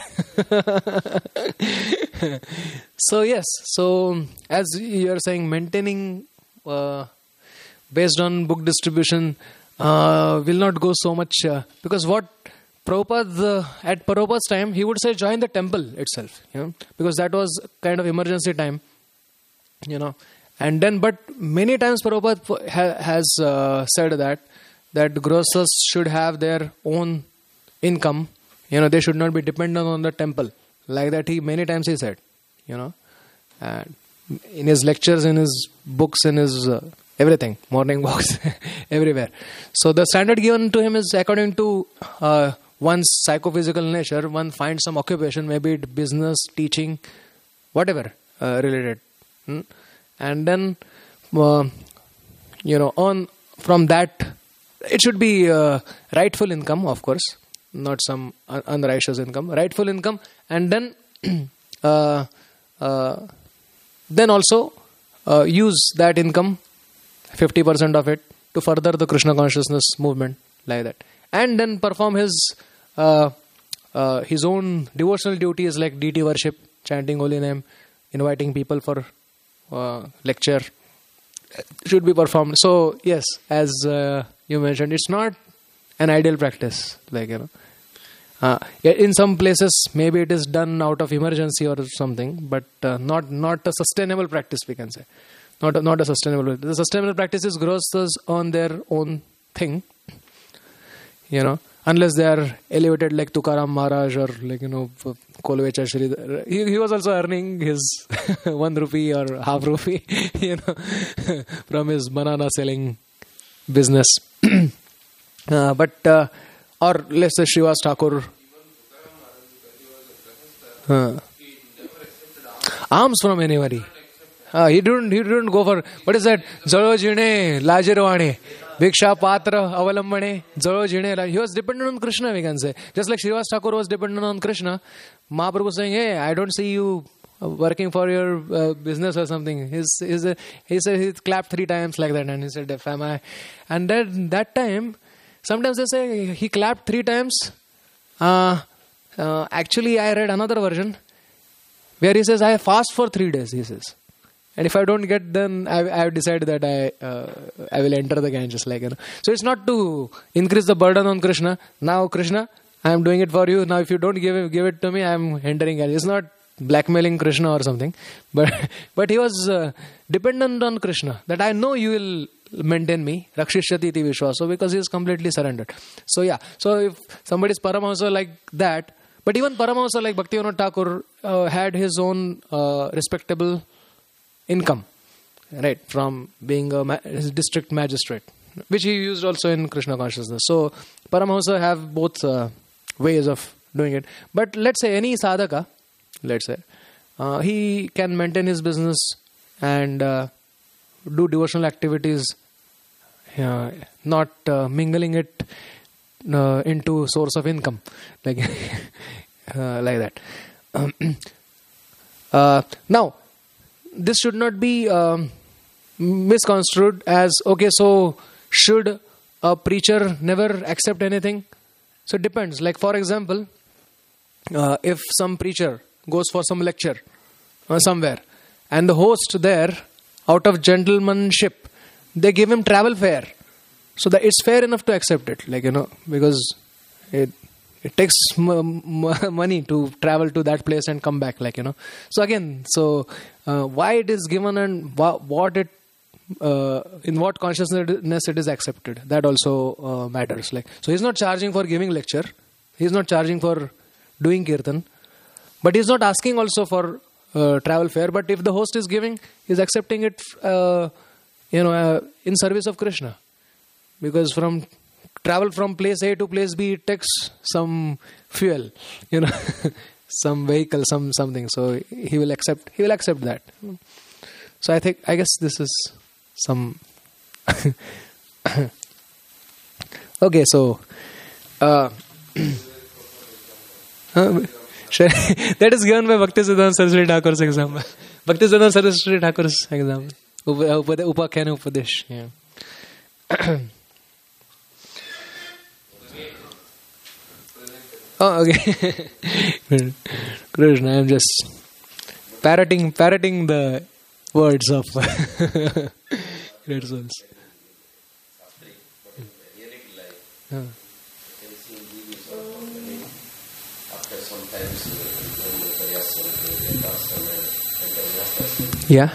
So, yes, so as you are saying, maintaining uh, based on book distribution uh, will not go so much, uh, because what Prabhupada, uh, at Prabhupada's time, he would say join the temple itself, you know, because that was kind of emergency time, you know. And then, but many times Prabhupada ha- has uh, said that that grocers should have their own income. You know, they should not be dependent on the temple. Like that, he many times he said, you know, and in his lectures, in his books, in his uh, everything, morning walks, everywhere. So the standard given to him is according to uh, one's psychophysical nature. One finds some occupation, maybe it business, teaching, whatever uh, related. Hmm? And then, uh, you know, on from that, it should be uh, rightful income, of course, not some un- unrighteous income, rightful income, and then, uh, uh, then also uh, use that income, fifty percent of it, to further the Krishna consciousness movement, like that, and then perform his uh, uh, his own devotional duties like deity worship, chanting holy name, inviting people for Uh, lecture should be performed. So yes, as uh, you mentioned, it's not an ideal practice, like, you know, uh, in some places maybe it is done out of emergency or something, but uh, not not a sustainable practice, we can say. Not a, not a sustainable. The sustainable practice is grocers on their own thing, you know, unless they are elevated like Tukaram Maharaj or like, you know, Kolvecha Shridhar. He, he was also earning his one rupee or half rupee, you know, from his banana selling business. uh, but, uh, or let's say Srivas Thakur. Uh, alms from anybody. Uh, he didn't. He didn't go for, what is that? Jalo jine lajirvane, Bhiksha patra avalambane, Jalo jine. He was dependent on Krishna, we can say. Just like Srivas Thakur was dependent on Krishna. Mahaprabhu was saying, hey, I don't see you working for your uh, business or something. He's, he's a, he said he clapped three times like that, and he said, if am I? And that that time, sometimes they say he clapped three times. Uh, uh, actually, I read another version where he says, I fast for three days, he says. And if I don't get, then I, I have decided that I uh, I will enter the Ganges, like, you know. So it's not to increase the burden on Krishna. Now, Krishna, I am doing it for you. Now, if you don't give it, give it to me, I am entering Ganges. It's not blackmailing Krishna or something. But but he was uh, dependent on Krishna. That I know you will maintain me. Rakshishyati iti vishwaso, because he is completely surrendered. So yeah. So if somebody is Paramahamsa like that, but even Paramahamsa like Bhaktivinoda Thakur uh, had his own uh, respectable income, right, from being a ma- district magistrate, which he used also in Krishna consciousness. So Paramahamsa have both uh, ways of doing it. But let's say any sadhaka, let's say, uh, he can maintain his business and uh, do devotional activities, uh, not uh, mingling it uh, into source of income, like uh, like that. Um, uh, now, this should not be um, misconstrued as, okay, so should a preacher never accept anything? So it depends. Like, for example, uh, if some preacher goes for some lecture uh, somewhere, and the host there, out of gentlemanship, they give him travel fare So that it's fair enough to accept it, like, you know, because it it takes m- m- money to travel to that place and come back, like, you know. So again, so uh, why it is given and wha- what it uh, in what consciousness it is accepted, that also uh, matters. Like, so he's not charging for giving lecture, he's not charging for doing kirtan, but he's not asking also for uh, travel fare. But if the host is giving, he's accepting it, uh, you know, uh, in service of Krishna. Because from travel from place A to place B, it takes some fuel, you know, some vehicle, some something. So he will accept. He will accept that. So I think, I guess this is some. Okay, so uh, that is given by Bhaktisiddhanta Saraswati Thakur's example. Bhaktisiddhanta Saraswati Thakur's example. Upakhyan Upadesh. Yeah. Oh, okay. Krishna, I am just parroting, parroting the words of great souls. Uh. Yeah.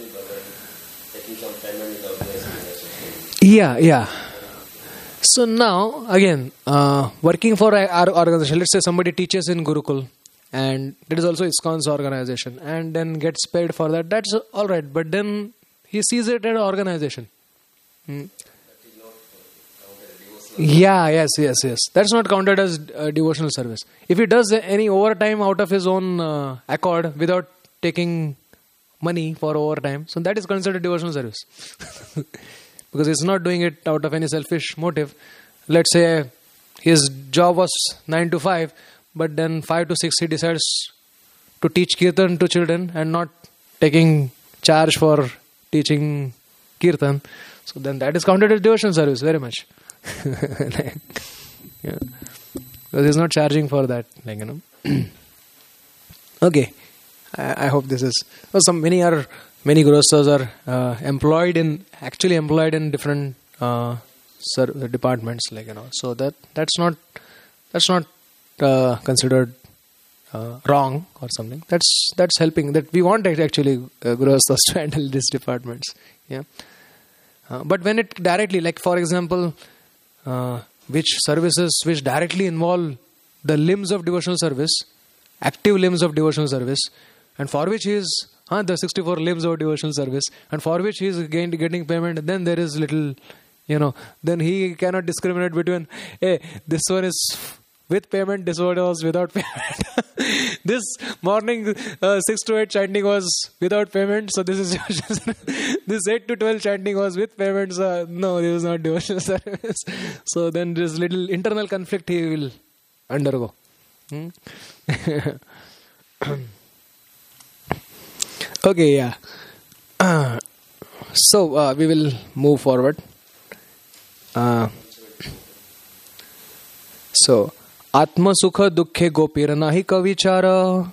Yeah, yeah. So now, again, uh, working for our organization, let's say somebody teaches in Gurukul, and that is also ISKCON's organization, and then gets paid for that, that's all right, but then he sees it as an organization. Hmm. Yeah, yes, yes, yes. That's not counted as uh, devotional service. If he does any overtime out of his own uh, accord without taking money for overtime, so that is considered devotional service. Because he's not doing it out of any selfish motive. Let's say his job was nine to five, but then five to six he decides to teach kirtan to children and not taking charge for teaching kirtan. So then that is counted as devotional service, very much. Like, yeah. Because he's not charging for that, like, you know. Okay, I, I hope this is. Well, some many are many grostas are uh, employed in actually employed in different uh, ser- departments, like, you know. So that that's not that's not uh, considered uh, wrong or something. That's that's helping. That we want actually uh, grostas to handle these departments. Yeah, uh, but when it directly, like for example. Uh, which services which directly involve the limbs of devotional service, active limbs of devotional service, and for which he is huh, the sixty-four limbs of devotional service, and for which he is again getting payment, then there is little, you know, then he cannot discriminate between, hey, this one is with payment, this one was without payment. This morning uh, six to eight chanting was without payment, so this is this eight to twelve chanting was with payments. Uh, no, this is not devotional service. So then this little internal conflict he will undergo. Hmm? Okay, yeah. Uh, so uh, we will move forward. Uh, so. Atma sukha dukkhe gopir nahi kavichara.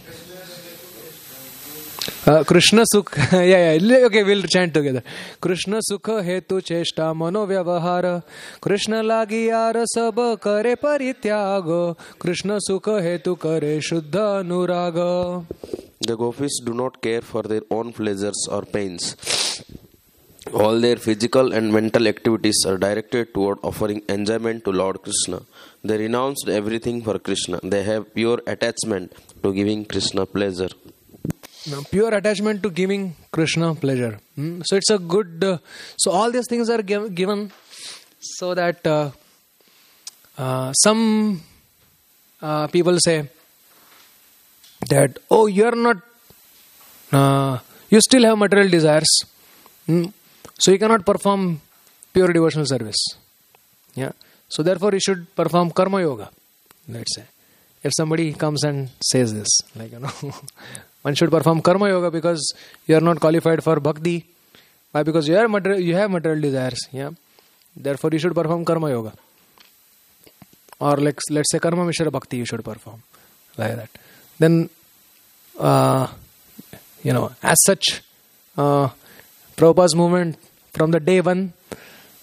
Uh, Krishna sukha, yeah, yeah, okay, we'll chant together. Krishna sukha hetu cheshta mano vyavahara. Krishna lagi yar sab kare parityaga. Krishna sukha hetu kare shuddha anuraga. The gopis do not care for their own pleasures or pains. All their physical and mental activities are directed toward offering enjoyment to Lord Krishna. They renounced everything for Krishna. They have pure attachment to giving Krishna pleasure. Now, pure attachment to giving Krishna pleasure. Hmm? So it's a good... Uh, so all these things are give, given so that uh, uh, some uh, people say that, oh, you are not... Uh, you still have material desires. Hmm? So you cannot perform pure devotional service. Yeah. So therefore you should perform karma yoga. Let's say. If somebody comes and says this, like, you know, one should perform karma yoga because you are not qualified for bhakti. Why? Because you have material, you have material desires. Yeah. Therefore you should perform karma yoga. Or like, let's say karma mishra bhakti you should perform. Like that. Then, uh, you know, as such, uh, Prabhupada's movement from the day one,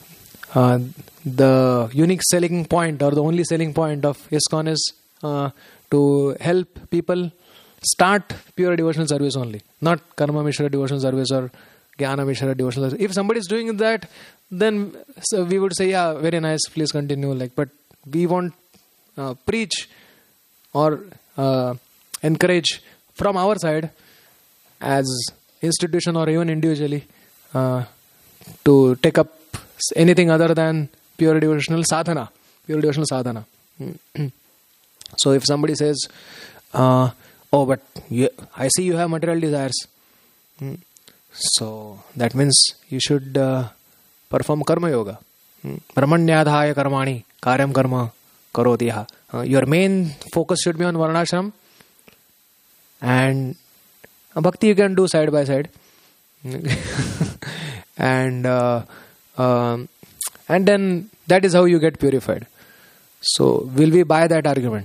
uh, the unique selling point or the only selling point of ISKCON is uh, to help people start pure devotional service only, not Karma Mishra devotional service or Jnana Mishra devotional service. If somebody is doing that, then so we would say, yeah, very nice, please continue. Like, but we won't uh, preach or uh, encourage from our side as institution or even individually uh, to take up anything other than pure devotional sadhana, pure devotional sadhana. So if somebody says, uh, oh, but you, I see you have material desires, so that means you should uh, perform karma yoga. Brahmanyadhaya karmani karyam karma karodiha. Uh, your main focus should be on varnashram, and bhakti you can do side by side. and uh, um, and then that is how you get purified. So will we buy that argument?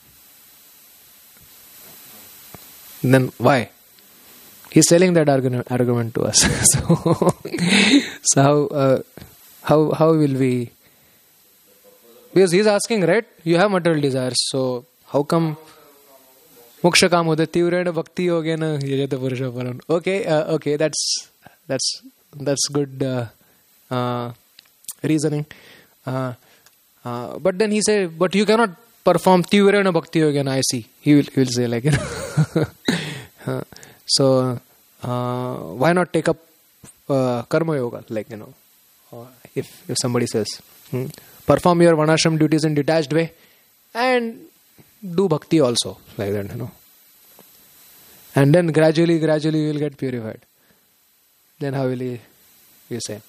Then why? He's selling that argument argument to us. so, so how uh, how how will we? Because he's asking, right? You have material desires, so how come moksha kam hote tivrena bhakti yogena yajata purusha param? Okay, uh, okay, that's that's that's good uh, uh, reasoning. Uh, uh, but then he said, but you cannot perform tivrena bhakti yogena. I see. He will he will say like, you know. uh, so uh, why not take up uh, karma yoga? Like, you know, uh, if if somebody says. Hmm, perform your varnashram duties in detached way and do bhakti also, like that, you know. And then gradually, gradually you will get purified. Then how will he, you say?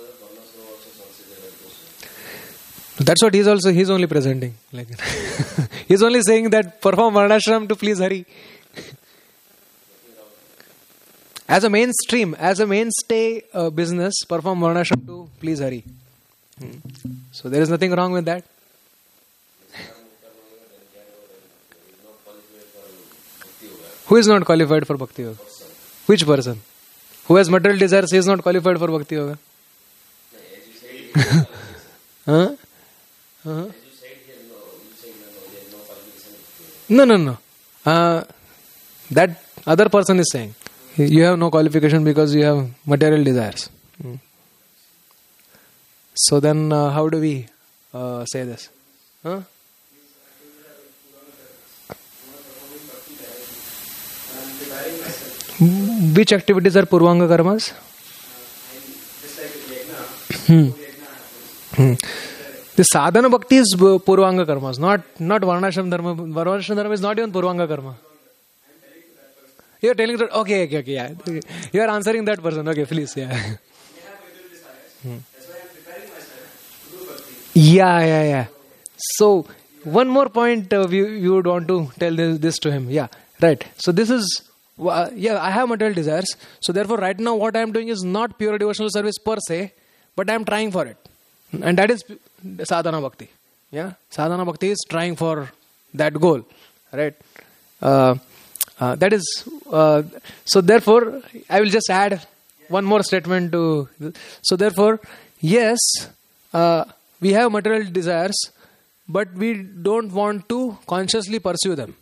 That's what he's also, he's only presenting. Like he's only saying that perform varnashram to please Hari. As a mainstream, as a mainstay uh, business, perform varnashram to please Hari. Hmm. So there is nothing wrong with that. Who is not qualified for Bhakti Yoga? Which person? Who has material desires, he is not qualified for Bhakti Yoga? huh? Uh-huh. No, no, no. Uh, that other person is saying, you have no qualification because you have material desires. Hmm. So then, uh, how do we uh, say this? Huh? Which activities are Purvanga karmas? Hmm. Hmm. The sadhana bhakti is Purvanga karmas, not not Varnashram dharma. Varnashram dharma is not even Purvanga karma. You are telling that, okay, okay, okay, yeah. You are answering that person, okay, please, yeah. Hmm. Yeah, yeah, yeah. So, one more point uh, you, you would want to tell this, this to him. Yeah, right. So, this is, uh, yeah, I have material desires. So, therefore, right now what I am doing is not pure devotional service per se, but I am trying for it. And that is sadhana bhakti. Yeah, sadhana bhakti is trying for that goal. Right. Uh, uh, that is, uh, so therefore, I will just add one more statement to, so therefore, yes, uh, we have material desires, but we don't want to consciously pursue them.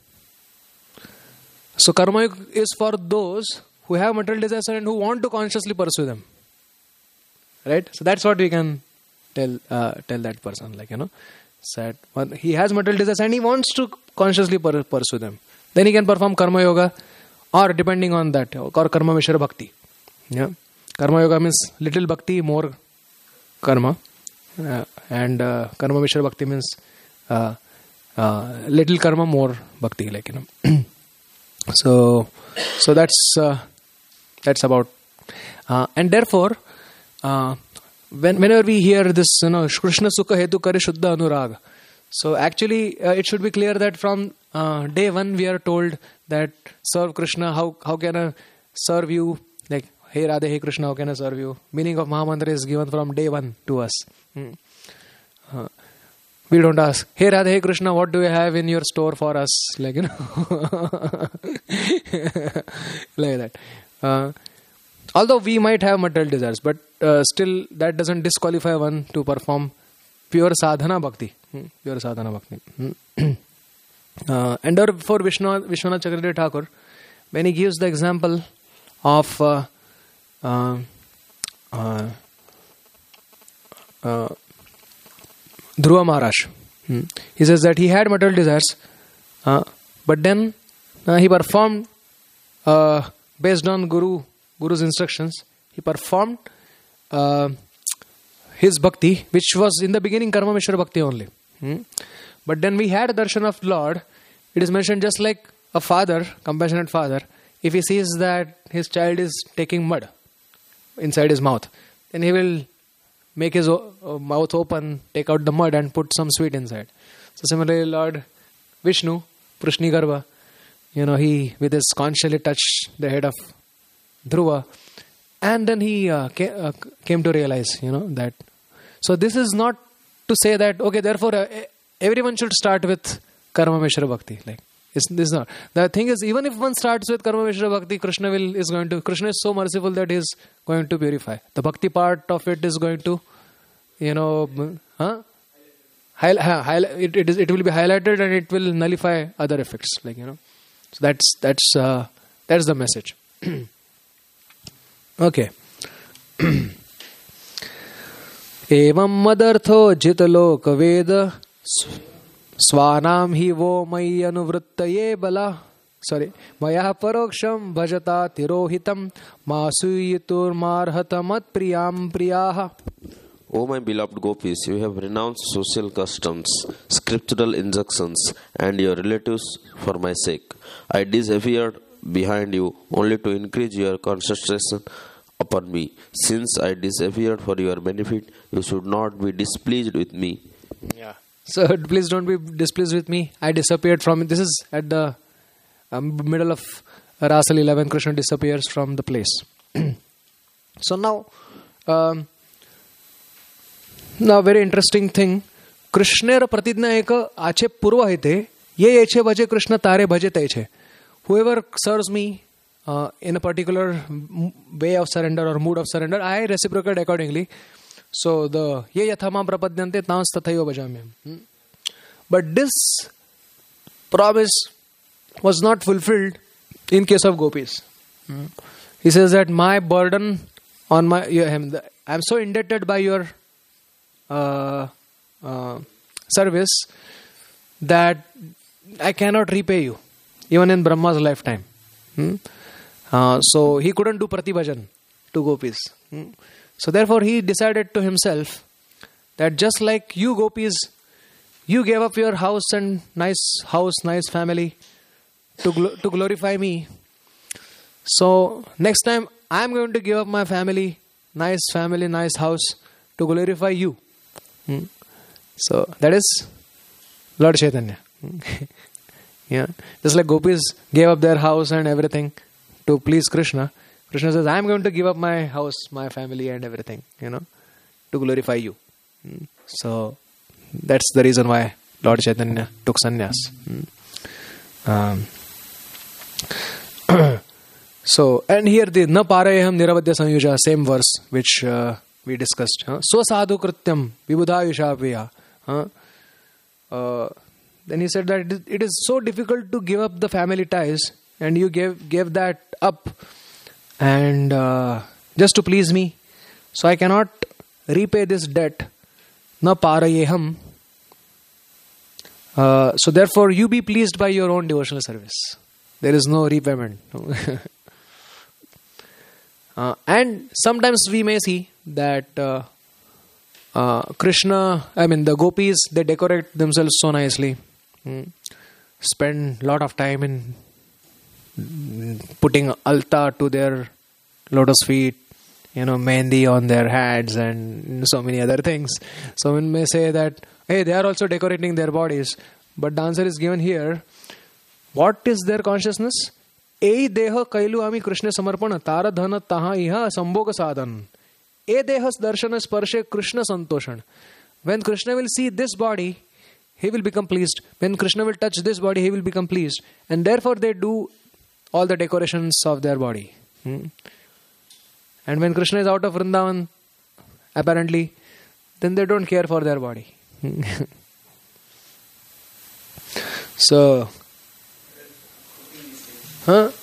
So karma is for those who have material desires and who want to consciously pursue them. Right? So that's what we can tell uh, tell that person. Like, you know, that he has material desires and he wants to consciously per- pursue them. Then he can perform karma yoga, or depending on that, or karma mishra bhakti. Yeah, karma yoga means little bhakti, more karma. Uh, and uh, karma mishra bhakti means uh, uh, little karma, more bhakti, like, you know. so so that's uh, that's about uh, and therefore uh, when whenever we hear this, you know, Krishna sukha hetu kare shuddha anurag, so actually uh, it should be clear that from uh, day one we are told that serve Krishna. How how can I serve you? Like, hey Radhe, hey Krishna, how can I serve you? Meaning of Mahamantra is given from day one to us. Hmm. Uh, we don't ask, hey Radhe, hey Krishna, what do you have in your store for us? Like, you know, like that. Uh, although we might have material desires, but uh, still that doesn't disqualify one to perform pure sadhana bhakti. Hmm? Pure sadhana bhakti. Hmm? uh, and for Vishnu, Vishwanath Chakravarti Thakur, when he gives the example of uh, uh, uh, uh, Dhruva Maharaj, hmm? he says that he had material desires, uh, but then uh, he performed uh, based on Guru Guru's instructions. He performed uh, his bhakti, which was in the beginning Karma Mishra Bhakti only. Hmm? But then we had a darshan of Lord. It is mentioned just like a father, compassionate father, if he sees that his child is taking mud inside his mouth, then he will make his o- uh, mouth open, take out the mud and put some sweet inside. So similarly, Lord Vishnu, Prishni Garbha, you know, he with his conch shell touched the head of Dhruva, and then he uh, came, uh, came to realize, you know, that. So this is not to say that, okay, therefore uh, everyone should start with Karma Mishra Bhakti. Like, it's, this is not. The thing is, even if one starts with Karma Mishra Bhakti, Krishna will is going to, Krishna is so merciful that he is going to purify. The Bhakti part of it is going to, you know, huh? High, high, it, it, is, it will be highlighted and it will nullify other effects. Like, you know. So that's, that's, uh, that's the message. Okay. Evam madartho jitaloka veda swanam hi vo mayi anuvrittaye bala. Sorry. Maya paroksham bhajata tirohitam masuyitur marhata mat priyam priyaha. O my beloved gopis, you have renounced social customs, scriptural injunctions, and your relatives for my sake. I disappeared behind you only to increase your concentration upon me. Since I disappeared for your benefit, you should not be displeased with me. Yeah. So please don't be displeased with me. I disappeared from it. This is at the um, middle of Rasa Leela when Krishna disappears from the place. So now, um, now very interesting thing. Krishna pratidna eka ache purva hete ye eche bhaje Krishna tare bhaje teche. Whoever serves me uh, in a particular way of surrender or mood of surrender, I reciprocate accordingly. So the ye yathama prapadyante tans tathayo bhajamyam. But this promise was not fulfilled in case of gopis. He says that my burden on my I am so indebted by your uh, uh, service that I cannot repay you, even in Brahma's lifetime. Hmm? Uh, so he couldn't do pratibhajan to gopis. Hmm? So therefore he decided to himself that just like you gopis, you gave up your house and nice house, nice family to gl- to glorify me. So next time I am going to give up my family, nice family, nice house to glorify you. Hmm? So that is Lord Chaitanya. Yeah, just like gopis gave up their house and everything to please Krishna. Krishna says, I am going to give up my house, my family and everything, you know, to glorify you. Hmm? So that's the reason why Lord Chaitanya took sannyas. Hmm? Um, so, and here the na parayaham niravadya samyuja, same verse which uh, we discussed. Swasadhu krityam vibudhayushapiya. Uh, then he said that it is so difficult to give up the family ties, and you gave gave that up and uh, just to please me. So I cannot repay this debt. Na parayeham. Uh, so therefore you be pleased by your own devotional service. There is no repayment. uh, and sometimes we may see that uh, uh, Krishna, I mean the gopis, they decorate themselves so nicely. Hmm. Spend a lot of time in putting alta to their lotus feet, you know, mehndi on their hands and so many other things. So one may say that, hey, they are also decorating their bodies. But the answer is given here. What is their consciousness? E deha kailu ami Krishna samarpana tara dhana taha iha sambhoga sadhan. E dehas darshana sparshe Krishna santoshan. When Krishna will see this body, he will become pleased. When Krishna will touch this body, he will become pleased. And therefore they do all the decorations of their body. Hmm? And when Krishna is out of Vrindavan, apparently, then they don't care for their body. So, huh?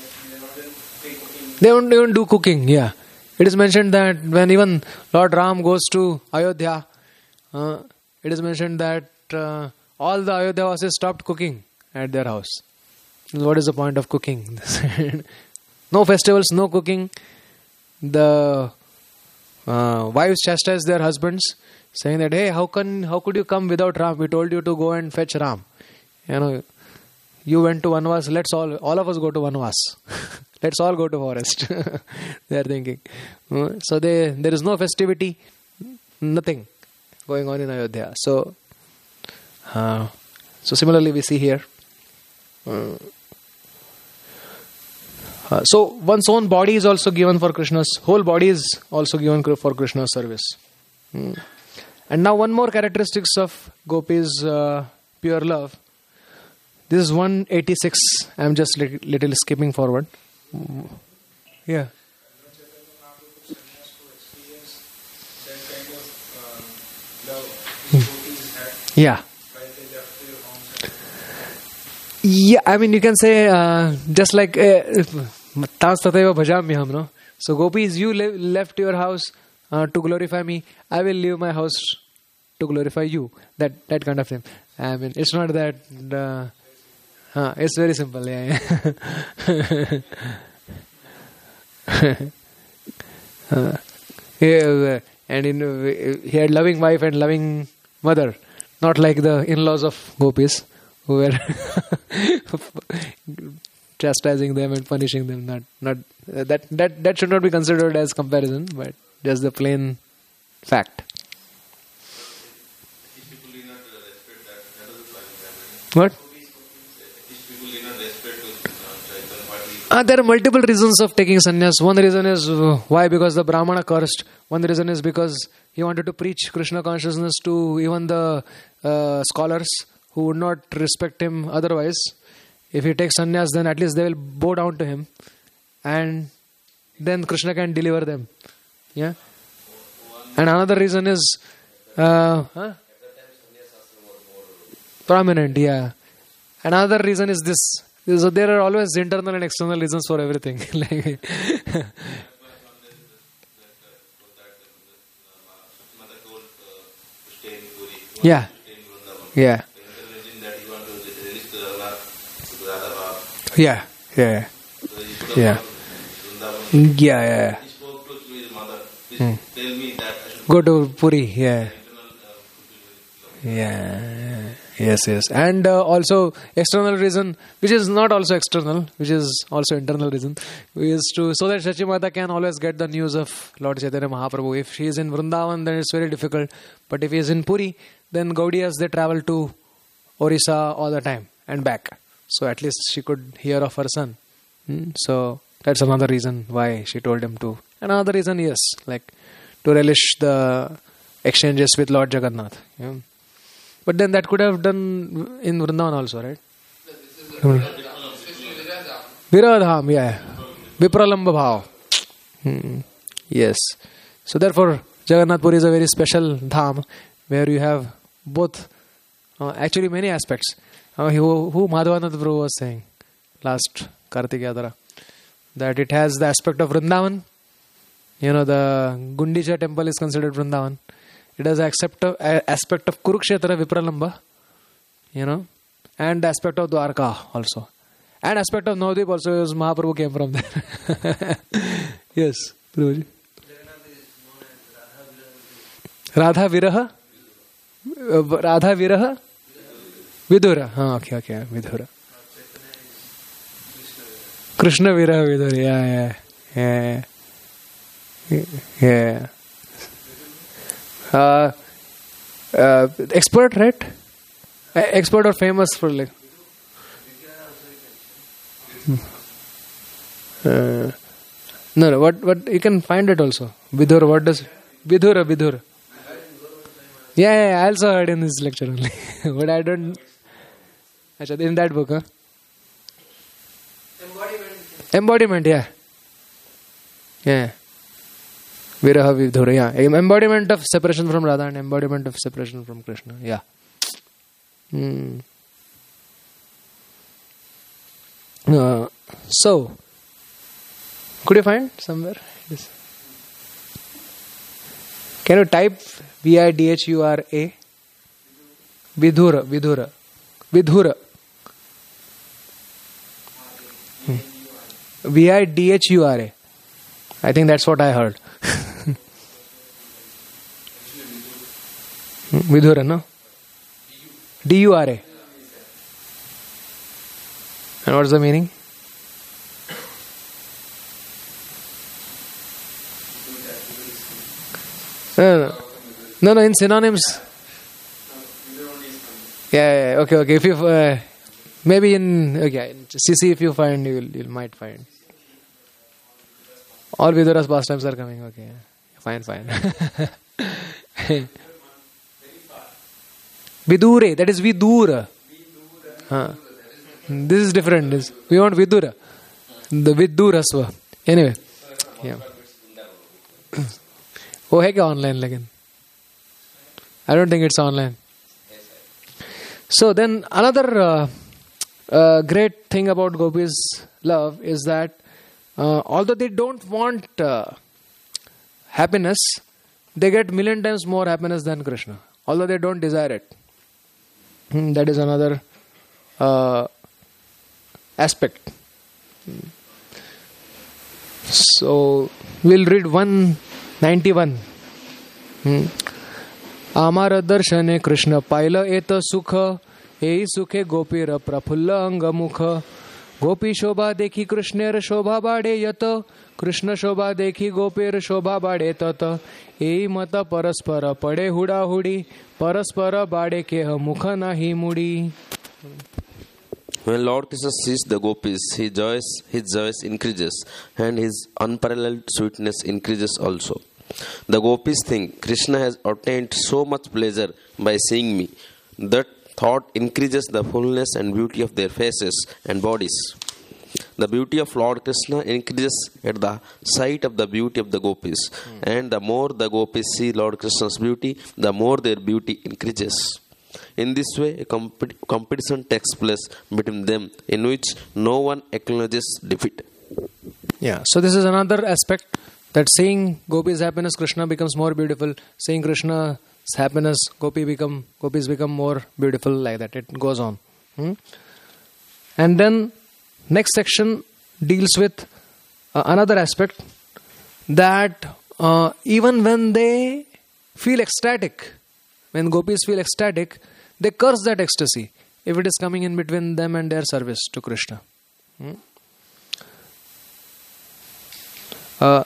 They don't even do cooking, yeah. It is mentioned that when even Lord Ram goes to Ayodhya, uh, it is mentioned that uh, all the Ayodhya stopped cooking at their house. What is the point of cooking? No festivals, no cooking. The uh, wives chastise their husbands, saying that, hey, how can how could you come without Ram? We told you to go and fetch Ram. You know, you went to Vanvas. Let's all all of us go to Vanvas. Let's all go to forest. They are thinking. So they there is no festivity, nothing going on in Ayodhya. So, uh, so similarly we see here. Uh, uh, so one's own body is also given for Krishna's, whole body is also given for Krishna's service. Mm. And now one more characteristics of Gopi's uh, pure love. This is one eighty-six. I am just li- little skipping forward. Mm. Yeah. Yeah. Yeah, I mean, you can say uh, just like Tans Tateva Bhajamyaham, no? So, gopis, you le- left your house uh, to glorify me. I will leave my house to glorify you. That that kind of thing. I mean, it's not that. Uh, uh, it's very simple. Yeah. yeah. uh, yeah and in, uh, he had loving wife and loving mother, not like the in-laws of gopis who were chastising them and punishing them. Not, not uh, that that that should not be considered as comparison, but just the plain fact. What? Uh, there are multiple reasons of taking sannyas. One reason is uh, why? Because the Brahmana cursed. One reason is because he wanted to preach Krishna consciousness to even the uh, scholars who would not respect him otherwise. If he takes sannyas, then at least they will bow down to him, and then Krishna can deliver them. Yeah. And another reason is uh, huh? prominent. Yeah. Another reason is this. So there are always internal and external reasons for everything. Like yeah, yeah, yeah, yeah, yeah, yeah, yeah. Hmm. Go to Puri. Yeah, yeah. Yes, yes. And uh, also external reason, which is not also external, which is also internal reason, is to so that Shachi Mata can always get the news of Lord Chaitanya Mahaprabhu. If she is in Vrindavan, then it's very difficult. But if he is in Puri, then Gaudiyas, they travel to Orissa all the time and back. So at least she could hear of her son. Hmm? So that's another reason why she told him to. Another reason, yes, like to relish the exchanges with Lord Jagannath. Yeah. But then that could have done in Vrindavan also, right? Viradham, yeah. Vipralamba bhav. Hmm. Yes. So therefore, Jagannath Puri is a very special dham where you have both, uh, actually many aspects. Uh, who, who Madhavananda Prabhu was saying last Kartik Yadara, that it has the aspect of Vrindavan. You know, the Gundicha temple is considered Vrindavan. It has aspect of, uh, aspect of Kurukshetra, Vipralamba, you know, and aspect of Dwarka also. And aspect of Navadvip also, is Mahaprabhu came from there. Yes, Prabhuji. Radha Viraha? Uh, Radha Viraha? Vidura. Ah, okay, okay, Vidura. Krishna Viraha Vidura, yeah, yeah, yeah. Yeah. Uh, uh, expert, right? Uh, expert or famous for like. Uh, no, no. What? What? You can find it also. Vidura. What does Vidura? Vidura. Yeah, yeah, yeah. I also heard in this lecture only, but I don't. In that book, huh? Embodiment. Embodiment. Yeah. Yeah. Viraha Vidura, yeah. Embodiment of separation from Radha and embodiment of separation from Krishna, yeah. Hmm. Uh, so, could you find somewhere? Yes. Can you type V I D H U R A? Vidhura, Vidhura, Vidhura. Hmm. V I D H U R A. I think that's what I heard. Vidhura, no? D U R A. And what's the meaning? No, no, no, no, in synonyms. Yeah, yeah, okay, okay. If you uh, maybe in okay, C C, if you find, you will, you might find. All Vidura's pastimes are coming. Okay, fine, fine. Vidure, that is Vidura. Huh. This is different. This we want Vidura, the Vidurasva. Anyway, yeah. Oh, है क्या online लेकिन? I don't think it's online. So then another uh, uh, great thing about Gopi's love is that uh, although they don't want uh, happiness, they get million times more happiness than Krishna. Although they don't desire it. Hmm, that is another uh, aspect. So we'll read one ninety-one. Hmm. आमार दर्शने कृष्ण पायल एत सुख एई सुखे गोपीर प्रफुल्ल अंग मुख गोपी शोभा देखी कृष्णेर शोभा बाड़े यत कृष्ण शोभा देखी गोपीर शोभा बाड़े तत एई मत परस्पर पड़े हुड़ा हुड़ी परस्पर बाड़े केह मुख नाही मुड़ी. When Lord Krishna sees the gopis, his joy, his joy increases and his unparalleled sweetness increases also. The gopis think Krishna has obtained so much pleasure by seeing me. That thought increases the fullness and beauty of their faces and bodies. The beauty of Lord Krishna increases at the sight of the beauty of the gopis. Mm. And the more the gopis see Lord Krishna's beauty, the more their beauty increases. In this way, a comp- competition takes place between them in which no one acknowledges defeat. Yeah, so this is another aspect. That seeing Gopi's happiness, Krishna becomes more beautiful. Seeing Krishna's happiness, Gopi become Gopis become more beautiful. Like that, it goes on. Hmm? And then next section deals with uh, another aspect that uh, even when they feel ecstatic, when Gopis feel ecstatic, they curse that ecstasy if it is coming in between them and their service to Krishna. Hmm? Uh,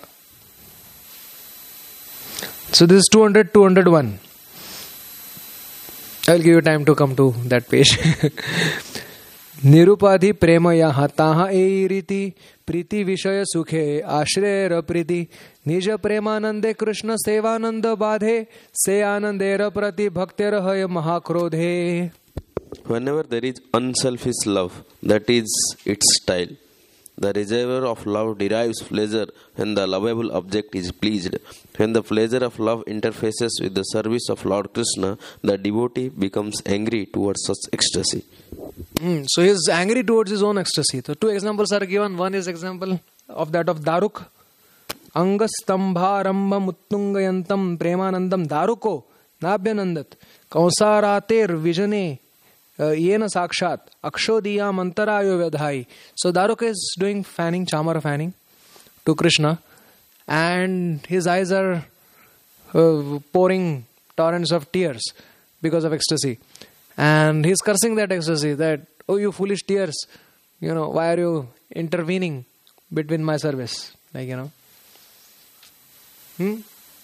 So this is two hundred, two hundred one. I will give you time to come to that page. Nirupadhi premaya hataha eiriti priti vishaya sukhe ashrera priti nija premanande krishna sevananda badhe se anandera prati bhaktera haya mahakrodhe. Whenever there is unselfish love, that is its style. The reservoir of love derives pleasure when the lovable object is pleased. When the pleasure of love interfaces with the service of Lord Krishna, the devotee becomes angry towards such ecstasy. Mm, so he is angry towards his own ecstasy. So two examples are given. One is example of that of Daruk. Angastambharamba muttungayantam premanandam daruko nabhyanandat kausarater vijane yena sakshat akshodiyam antarayo vedhai. So Daruka is doing fanning, chamar fanning to Krishna, and his eyes are uh, pouring torrents of tears because of ecstasy, and he's cursing that ecstasy, that, oh you foolish tears, you know, why are you intervening between my service, like, you know. Hmm?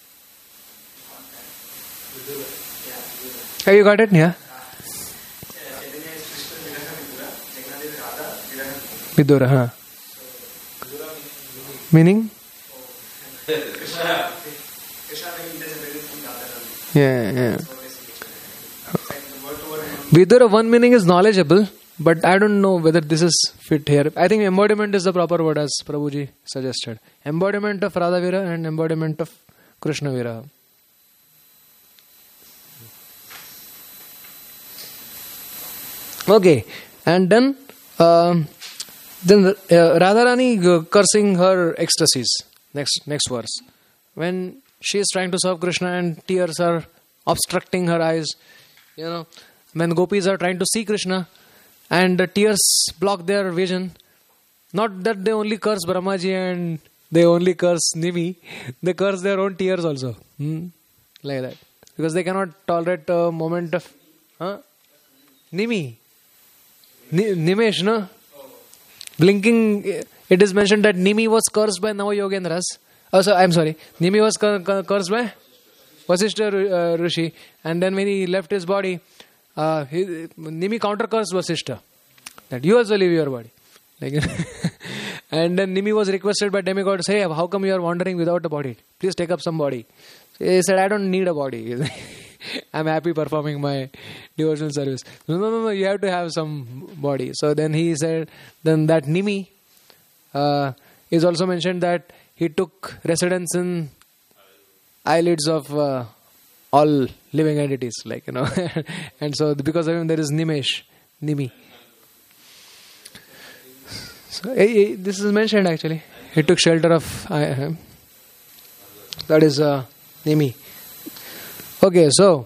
Have you got it? Yeah. Vidura, huh? Meaning? Yeah, yeah. Vidura, one meaning is knowledgeable, but I don't know whether this is fit here. I think embodiment is the proper word as Prabhuji suggested. Embodiment of Radhavira and embodiment of Krishna Viraha. Okay, and then uh, then uh, Radharani cursing her ecstasies. Next next verse, when she is trying to serve Krishna and tears are obstructing her eyes, you know, when gopis are trying to see Krishna and the tears block their vision. Not that they only curse Brahmaji and they only curse Nimi, they curse their own tears also. Hmm? Like that. Because they cannot tolerate a moment of... Huh? Nimi. N- Nimesh, no? Blinking, it is mentioned that Nimi was cursed by Navayogendras. Oh, so, I'm sorry. Nimi was cur- cur- cursed by Vasishta uh, Rishi. And then when he left his body, uh, he, Nimi counter-cursed Vasishta. That you also leave your body. Like, and then Nimi was requested by demigods, hey, how come you are wandering without a body? Please take up some body. So he said, I don't need a body. I'm happy performing my devotional service. No, no, no, no, you have to have some body. So then he said, then that Nimi uh, is also mentioned that he took residence in eyelids of uh, all living entities, like, you know. And so because of him there is Nimesh, Nimi. So, eh, eh, this is mentioned actually. He took shelter of uh, that is uh, Nimi. Okay, so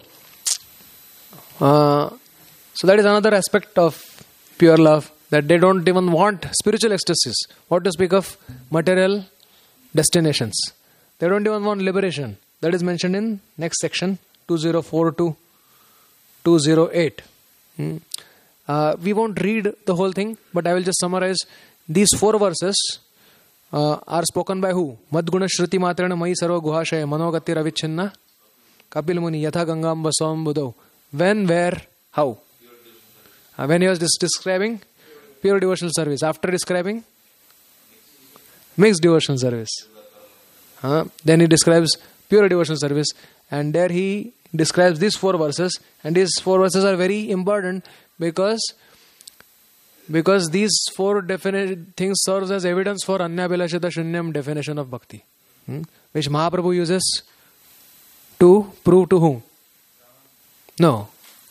uh, so that is another aspect of pure love, that they don't even want spiritual ecstasies. What to speak of material destinations? They don't even want liberation. That is mentioned in next section two oh four to two oh eight. Hmm. Uh, we won't read the whole thing, but I will just summarize. These four verses uh, are spoken by who? Madguna Shruti Matrana Mai Sarva Guhashaya Manogati Ravichinna Kapil Muni Yatha Gangam Vasam Buddho. When, where, how? Uh, when he was dis- describing pure devotional service. After describing mixed devotional service. Uh, then he describes pure devotional service. And there he describes these four verses. And these four verses are very important because Because these four definite things serves as evidence for Anyabhilashita Shunyam definition of bhakti, hmm? which Mahaprabhu uses to prove to whom? No.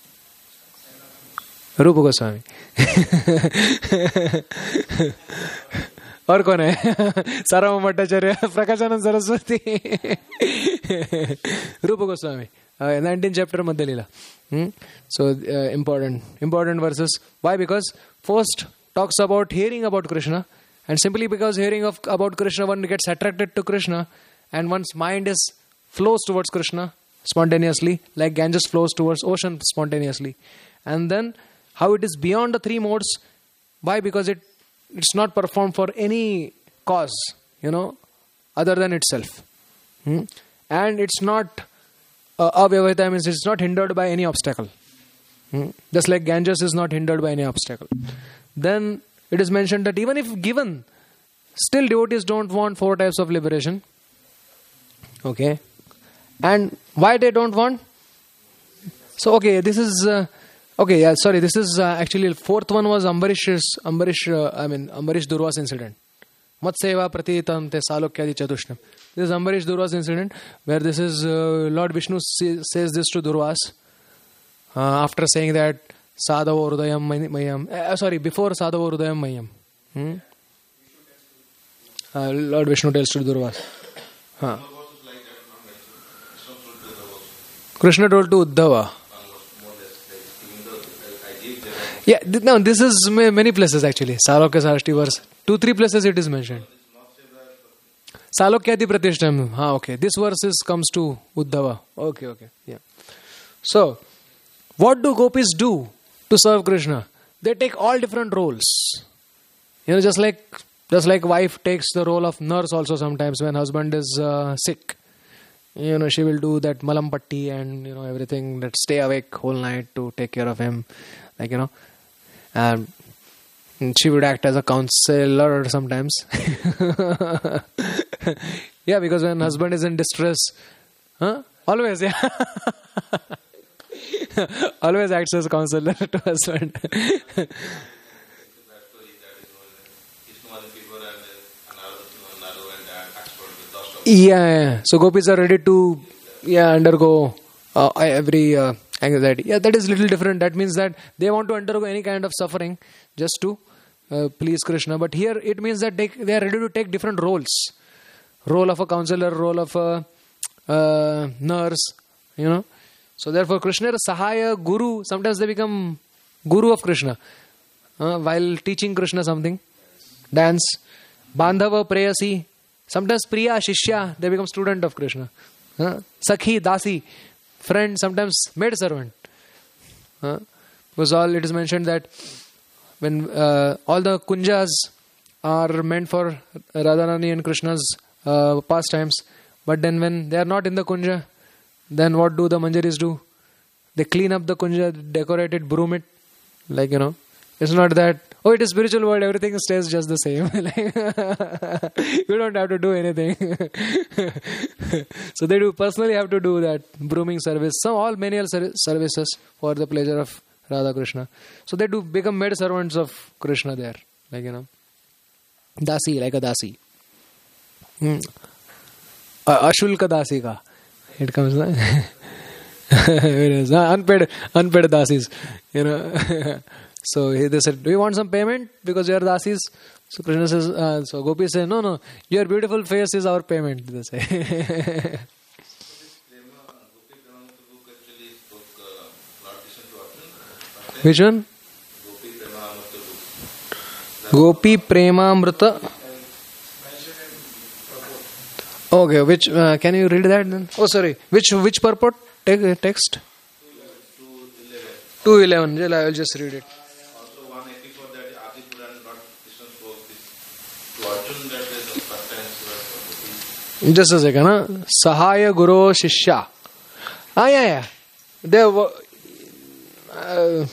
Rupa Goswami. और कौन है? सार्वभौम Bhattacharya, Prakashanand Saraswati, Rupa Goswami. Uh, nineteenth chapter Madhya Leela. Hmm? So uh, important, important verses. Why? Because first talks about hearing about Krishna, and simply because hearing of about Krishna, one gets attracted to Krishna, and one's mind is flows towards Krishna spontaneously, like Ganges flows towards ocean spontaneously. And then how it is beyond the three modes. Why? Because it it's not performed for any cause, you know, other than itself, hmm? and it's not. Uh, Avyavahita means it's not hindered by any obstacle. Hmm? Just like Ganges is not hindered by any obstacle. Then it is mentioned that even if given, still devotees don't want four types of liberation. Okay. And why they don't want? So, okay, this is... Uh, okay, yeah, sorry, this is uh, actually... Fourth one was Ambarish's... Ambarish, uh, I mean, Ambarish Durvas incident. Mat seva pratitam te salokyadi chatushnam. This is Ambarish Durvas incident, where this is uh, Lord Vishnu say, says this to Durvas uh, after saying that Sadhava Hrudayam Mayam. Uh, sorry, before Sadhava Hrudayam Mayam. Hmm? Uh, Lord Vishnu tells to Durvas. Huh. Krishna told to Uddhava. Yeah, th- no, this is many places actually. Salokya Sarashti verse. Two, three places it is mentioned. Salokyadi Pratishtam. Ah, okay. This verse is, comes to Uddhava. Okay, okay. Yeah. So, what do gopis do to serve Krishna? They take all different roles. You know, just like just like wife takes the role of nurse also sometimes when husband is uh, sick. You know, she will do that malampatti and, you know, everything, that stay awake whole night to take care of him. Like, you know, and she would act as a counselor sometimes. Yeah, because when husband is in distress, huh? Always, yeah. Always acts as a counselor to husband. Yeah, yeah. So gopis are ready to yeah undergo uh, every uh, anxiety. Yeah, that is little different. That means that they want to undergo any kind of suffering just to uh, please Krishna. But here it means that they they are ready to take different roles. Role of a counselor, role of a uh, nurse, you know. So therefore Krishna is Sahaya, Guru. Sometimes they become Guru of Krishna uh, while teaching Krishna something. Dance. Bandhava, Prayasi. Sometimes Priya, Shishya, they become student of Krishna. Uh, Sakhi, Dasi, friend, sometimes maid servant. Uh, because all it is mentioned that when uh, all the kunjas are meant for Radharani and Krishna's uh, pastimes, but then when they are not in the kunja, then what do the manjaris do? They clean up the kunja, decorate it, broom it, like you know. It's not that, oh, it is spiritual world, everything stays just the same. You don't have to do anything. So they do personally have to do that brooming service. Some all menial services for the pleasure of Radha Krishna. So they do become maid servants of Krishna there. Like, you know, Dasi, like a Dasi. Hmm. Uh, Ashulka Dasi ka. It comes, it is, uh, unpaid, unpaid Dasis. You know. So they said, do you want some payment? Because you are dasis. So Krishna says, uh, so Gopi says, no, no, your beautiful face is our payment. They say. Which one? Gopi Premamrita. Okay, which, uh, can you read that then? Oh, sorry. Which, which purport? Te- text? two eleven. I will just read it. Just a second, huh? Sahaya Guru Shishya. Ah, yeah, yeah. There were, uh,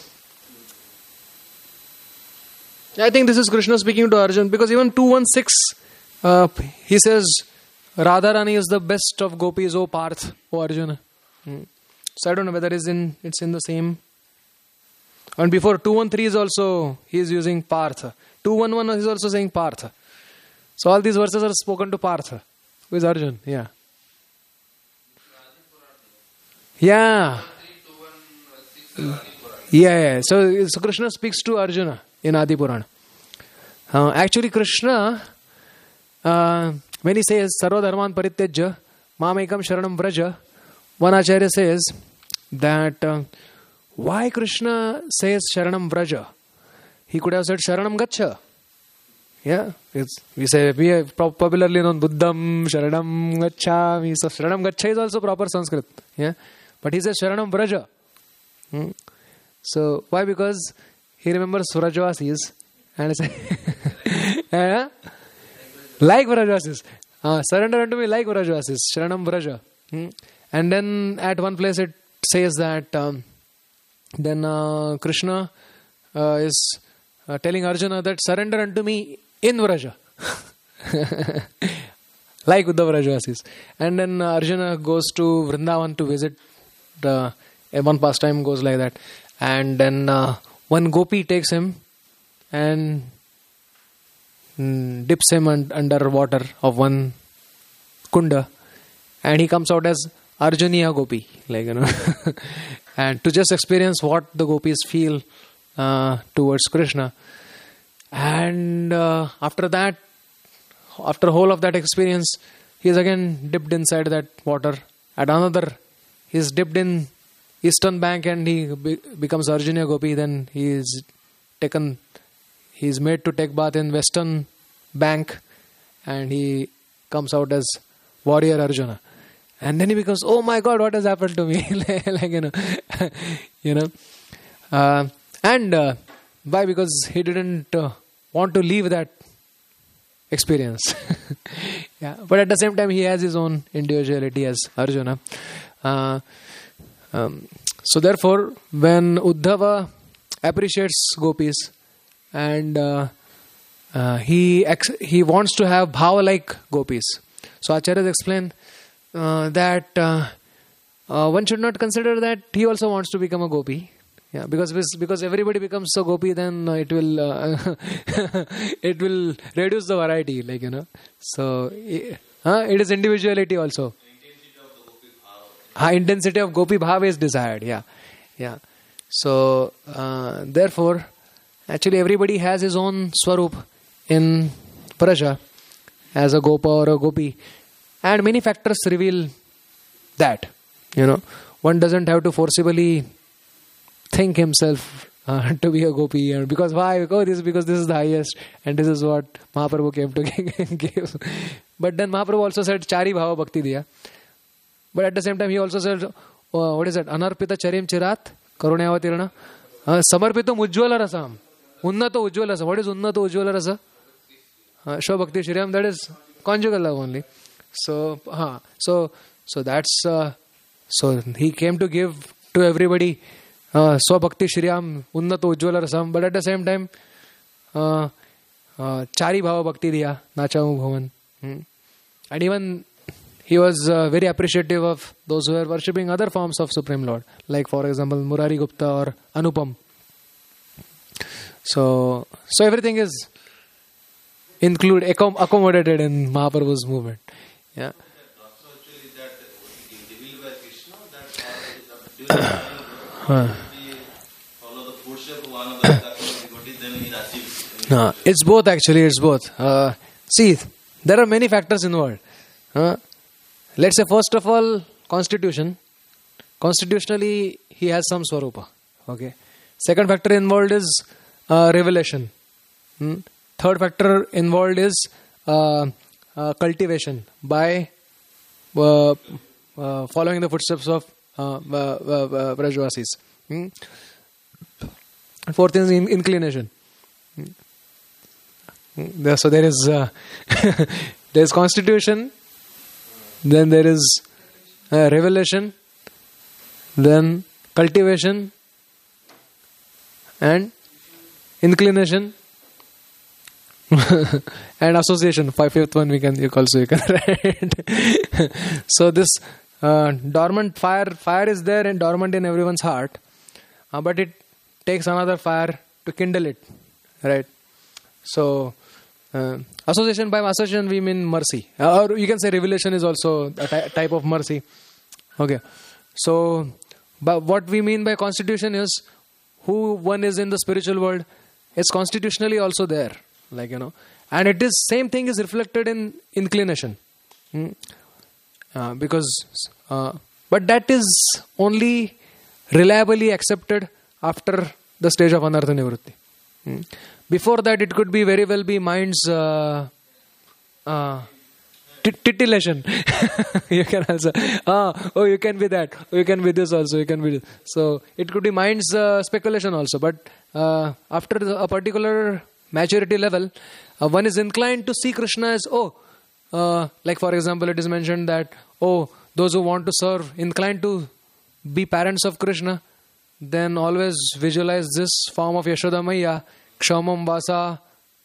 I think this is Krishna speaking to Arjun, because even two sixteen, uh, he says, Radharani is the best of gopis, O Parth, O Arjuna. Hmm. So I don't know whether it's in, it's in the same. And before two thirteen is also, he is using Partha. two eleven is also saying Partha. So all these verses are spoken to Partha. Who is Arjun? Yeah. Yeah. Yeah, yeah. So, so Krishna speaks to Arjuna in Adi Purana. Uh, actually, Krishna, uh, when he says Sarva Dharman Parityajya, Mamekam Sharanam Vraja, one Acharya says that uh, why Krishna says Sharanam Vraja? He could have said Sharanam Gacha. Yeah, it's, we say, we have popularly known Buddham, Sharanam Gacchami. So Sharanam Gacha is also proper Sanskrit. Yeah, but he says Sharanam Vraja. Hmm. So why? Because he remembers Vrajavasis and say, yeah? Like Vrajavasis. Uh, surrender unto me like Vrajavasis. Sharanam Vraja. Hmm. And then at one place it says that um, then uh, Krishna uh, is uh, telling Arjuna that surrender unto me in Vraja. Like Uddhava Vrajavasis. And then uh, Arjuna goes to Vrindavan to visit. The, one pastime goes like that. And then uh, one gopi takes him and mm, dips him un- under water of one kunda. And he comes out as Arjuniya gopi. Like, you know. And to just experience what the gopis feel uh, towards Krishna. And uh, after that, after whole of that experience, he is again dipped inside that water. At another, he is dipped in eastern bank and he be- becomes Arjuna Gopi. Then he is taken, he is made to take bath in western bank and he comes out as warrior Arjuna. And then he becomes, oh my God, what has happened to me? Like, you know, you know. Uh, and uh, why? Because he didn't uh, want to leave that experience. Yeah, but at the same time, he has his own individuality as Arjuna. Uh, um, so therefore, when Uddhava appreciates gopis and uh, uh, he ex- he wants to have bhava like gopis. So Acharyas explain uh, that uh, uh, one should not consider that he also wants to become a gopi. Yeah, because because everybody becomes so gopi, then it will uh, it will reduce the variety, like, you know. So Huh? It is individuality also. Ah, intensity of gopi bhav is desired. Yeah, yeah. So uh, therefore, actually, everybody has his own swarup in Praja as a gopa or a gopi, and many factors reveal that. You know, one doesn't have to forcibly think himself uh, to be a gopi, and because why? Because this because this is the highest, and this is what Mahaprabhu came to give. But then Mahaprabhu also said chari bhava bhakti diya. But at the same time, he also said, uh, what is that? Anarpita charim chirat karunyavatirana uh, samarpito ujjvala rasam unnato ujjvala rasa. What is unnato ujjvala rasa? Uh, Shwa bhakti shriram. That is conjugal love only. So, uh, so, so that's uh, so he came to give to everybody uh, Swa bhakti shriram unnato ujjvala rasam. But at the same time, uh, uh, chari bhava bhakti diya nachamu bhavan. Hmm. And even he was uh, very appreciative of those who were worshipping other forms of Supreme Lord, like for example Murari Gupta or Anupam. So, so everything is include accommodated in Mahaprabhu's movement. Yeah. Also, actually, that revealed by Krishna, that uh, follow the footsteps of one of the devotees, then he achieves. No, it's both actually. It's both. Uh, see, there are many factors involved. Uh, Let's say first of all, constitution. Constitutionally, he has some swarupa. Okay. Second factor involved is uh, revelation. Hmm? Third factor involved is uh, uh, cultivation by uh, uh, following the footsteps of uh, uh, uh, Brajvasis. Hmm? Fourth is in- inclination. Hmm? So there is uh, there is constitution. Then there is uh, revelation, then cultivation, and inclination, and association. Five fifth one we can you also you can write. So this uh, dormant fire, fire is there and dormant in everyone's heart, uh, but it takes another fire to kindle it, right? So. Uh, association, by association we mean mercy, uh, or you can say revelation is also a ty- type of mercy. Okay, so but what we mean by constitution is who one is in the spiritual world is constitutionally also there, like you know, and it is same thing is reflected in inclination, hmm? uh, because uh, but that is only reliably accepted after the stage of anartha nivritti. Hmm? Before that, it could be very well be mind's uh, uh, t- titillation. You can also, ah, oh, you can be that. Oh, you can be this also. You can be this. So it could be mind's uh, speculation also. But uh, after a particular maturity level, uh, one is inclined to see Krishna as oh, uh, like for example, it is mentioned that oh, those who want to serve, inclined to be parents of Krishna, then always visualize this form of Yashoda Maiya. Kshamam Vasa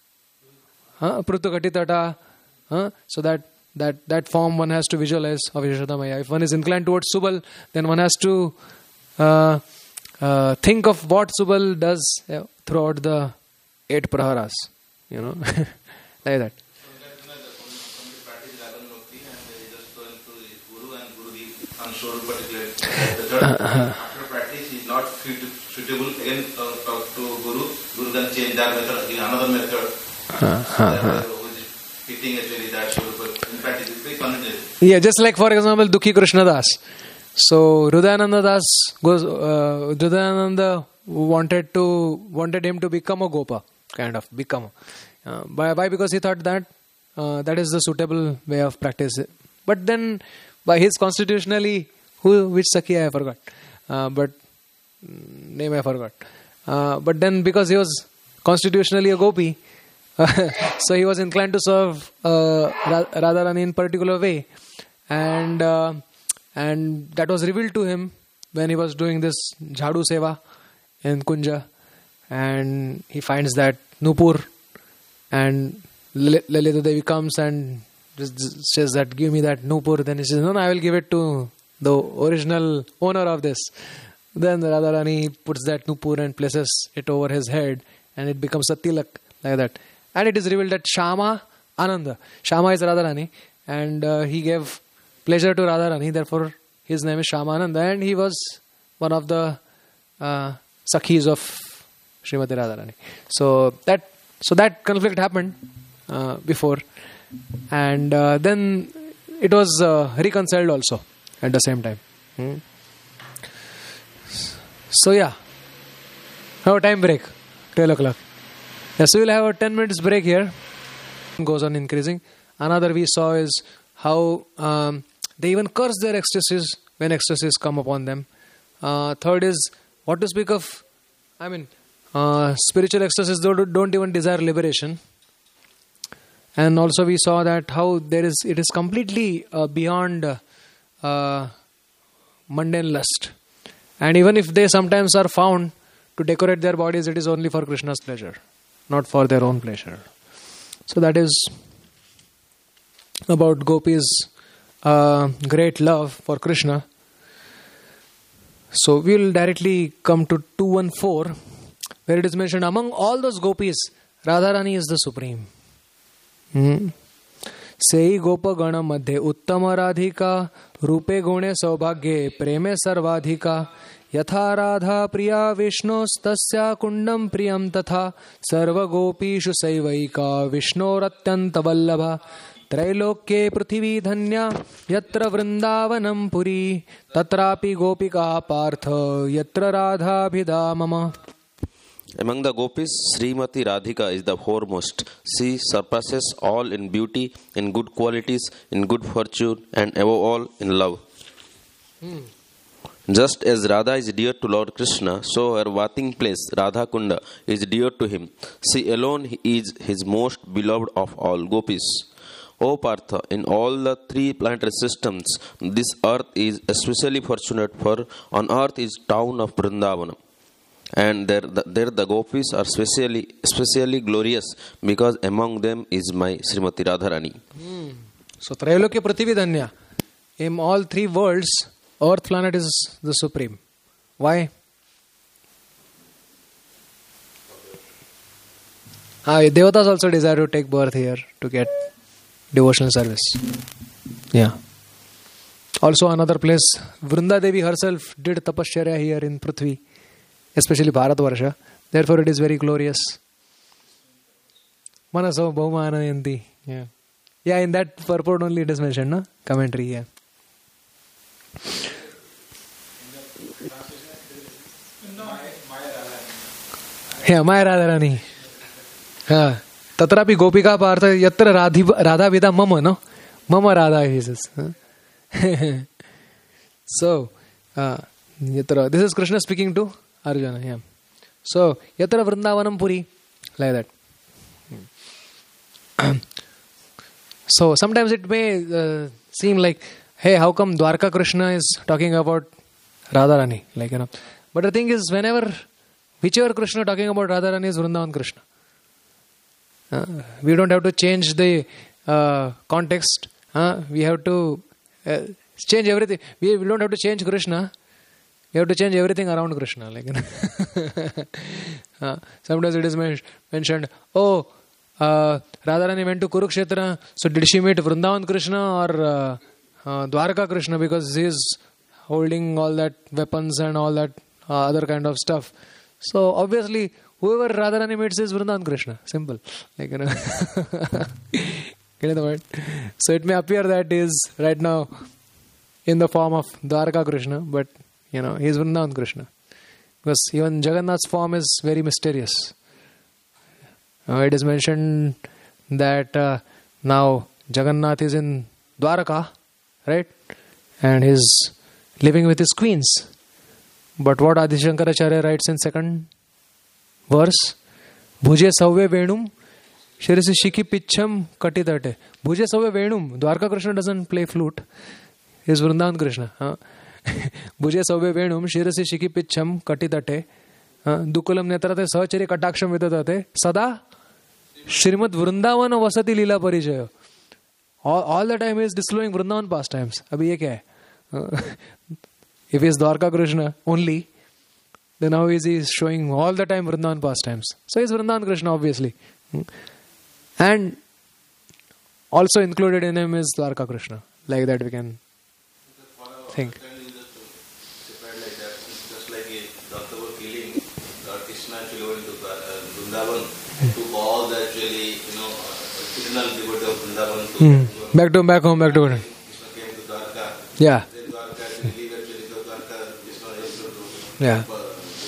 huh? Prutukatitata huh? So that, that that form one has to visualize of Yashoda Maya. If one is inclined towards Subal, then one has to uh, uh, think of what Subal does uh, throughout the eight praharas. You know, like that. Sometimes somebody practices Ragan Bhakti and they just go into the Guru and Guru the unsure particular method. After practice he is not suitable again uh, talk to Guru. Guru can change that method again another method. Uh, uh, who is fitting actually that Swarupa. In fact, it is very convenient. Yeah, just like for example, Dukhi Krishna Das. So Hridayananda Das goes. Uh, Hridayananda wanted to wanted him to become a Gopa, kind of become. Uh, why? Why? Because he thought that uh, that is the suitable way of practice. But then, by his constitutionally, who which Sakhi I forgot. Uh, but name I forgot. Uh, but then because he was constitutionally a gopi, uh, so he was inclined to serve uh, Radharani in particular way, and uh, and that was revealed to him when he was doing this Jhadu Seva in Kunja, and he finds that Nupur and Lalita Devi comes and just says that give me that Nupur. Then he says no, no, I will give it to the original owner of this. Then Radharani puts that Nupur and places it over his head and it becomes a tilak like that. And it is revealed that Shama Ananda. Shama is Radharani and uh, he gave pleasure to Radharani. Therefore, his name is Shyamananda, and he was one of the uh, Sakhis of Srimati Radharani. So that so that conflict happened uh, before, and uh, then it was uh, reconciled also at the same time. Hmm. So yeah, have a time break, twelve o'clock. Yeah, so we'll have a ten minutes break here. Goes on increasing. Another we saw is how um, they even curse their ecstasies when ecstasies come upon them. Uh, third is what to speak of. I mean, uh, spiritual ecstasies don't, don't even desire liberation. And also we saw that how there is it is completely uh, beyond uh, uh, mundane lust. And even if they sometimes are found to decorate their bodies, it is only for Krishna's pleasure, not for their own pleasure. So that is about Gopis' uh, great love for Krishna. So we will directly come to two fourteen, where it is mentioned, among all those Gopis, Radharani is the supreme. Hmm. Sei Gopa Gana Madhye Uttama Radhika Rupe Gune Saubhagye Preme Sarvadhika Yatha Radha Priya Vishnu Stasya Kundam Priyam Tatha Sarva Gopishu Saivaika Vishnoratyanta Vallabha Trailokye Prithvi Dhanya Yatra Vrindavanam Puri Tatrapi Gopika Partha Yatra Radha Bhida Mama. Among the gopis, Srimati Radhika is the foremost. She surpasses all in beauty, in good qualities, in good fortune, and above all in love. Hmm. Just as Radha is dear to Lord Krishna, so her bathing place, Radha Kunda, is dear to him. She alone is his most beloved of all gopis. O Partha, in all the three planetary systems, this earth is especially fortunate, for on earth is town of Vrindavanam. And there the, there the gopis are specially especially glorious, because among them is my Srimati Radharani. Hmm. So Trailokya Prithvi Dhanya. In all three worlds, earth planet is the supreme. Why? Ah, Devatas also desire to take birth here to get devotional service. Yeah. Also another place, Vrinda Devi herself did tapasya here in Prithvi, especially Bharatvarsha. Therefore it is very glorious. Manaso Bhauma Anayanti. Yeah. Yeah, in that purport only it is mentioned, no? Commentary, yeah. Yeah, Maya Radharani. Ha. Tatrapi Gopika Partha Yatra Radha Vida Mama, no? Mama Radha, he says. So, uh, Yatra, this is Krishna speaking to Arjuna, yeah. So, Yatra Vrindavanam Puri, like that. So, sometimes it may uh, seem like, hey, how come Dwarka Krishna is talking about Radharani? Like, you know. But the thing is, whenever, whichever Krishna talking about Radharani is Vrindavan Krishna. Uh, we don't have to change the uh, context. Uh, we have to uh, change everything. We, we don't have to change Krishna. You have to change everything around Krishna. Like, you know. uh, sometimes it is mentioned, oh, uh, Radharani went to Kurukshetra, so did she meet Vrindavan Krishna or uh, uh, Dwarka Krishna, because he is holding all that weapons and all that uh, other kind of stuff. So obviously, whoever Radharani meets is Vrindavan Krishna. Simple. Like, you know. Get the point? So it may appear that he is right now in the form of Dwarka Krishna, but you know, he is Vrindavan Krishna. Because even Jagannath's form is very mysterious. Uh, it is mentioned that uh, now Jagannath is in Dwaraka, right? And he is living with his queens. But what Adi Shankaracharya writes in second verse, Bhuje Savve Venum, Shirisi Shiki Picham Katitate. Bhuje Savve Venum. Dwarka Krishna doesn't play flute. He is Vrindavan Krishna. Huh? Bhuje Savve Venum, Shirisi Shiki Picham Katitate. Dukulam Netrate Sachari Kataksham Vidadate. Sada Shrimad Vrindavan Vasati Lila Parijaya. All, all the time he is disclosing Vrindavan pastimes. Abhi ye kya hai? If he is Dwarka Krishna only, then now he is showing all the time Vrindavan pastimes. So he is Vrindavan Krishna, obviously. And also included in him is Dwarka Krishna. Like that we can think. Separate like that. It's just like a doctor was killing, Lord Krishna actually went to uh, Vrindavan, to all the actually, you know, original devotee of Vrindavan to Hmm. Back to back home, back to home. Krishna came to Dwarka. Yeah. Then Dwarka actually leave actually to Dwarka, Krishna is to to Yeah. uh,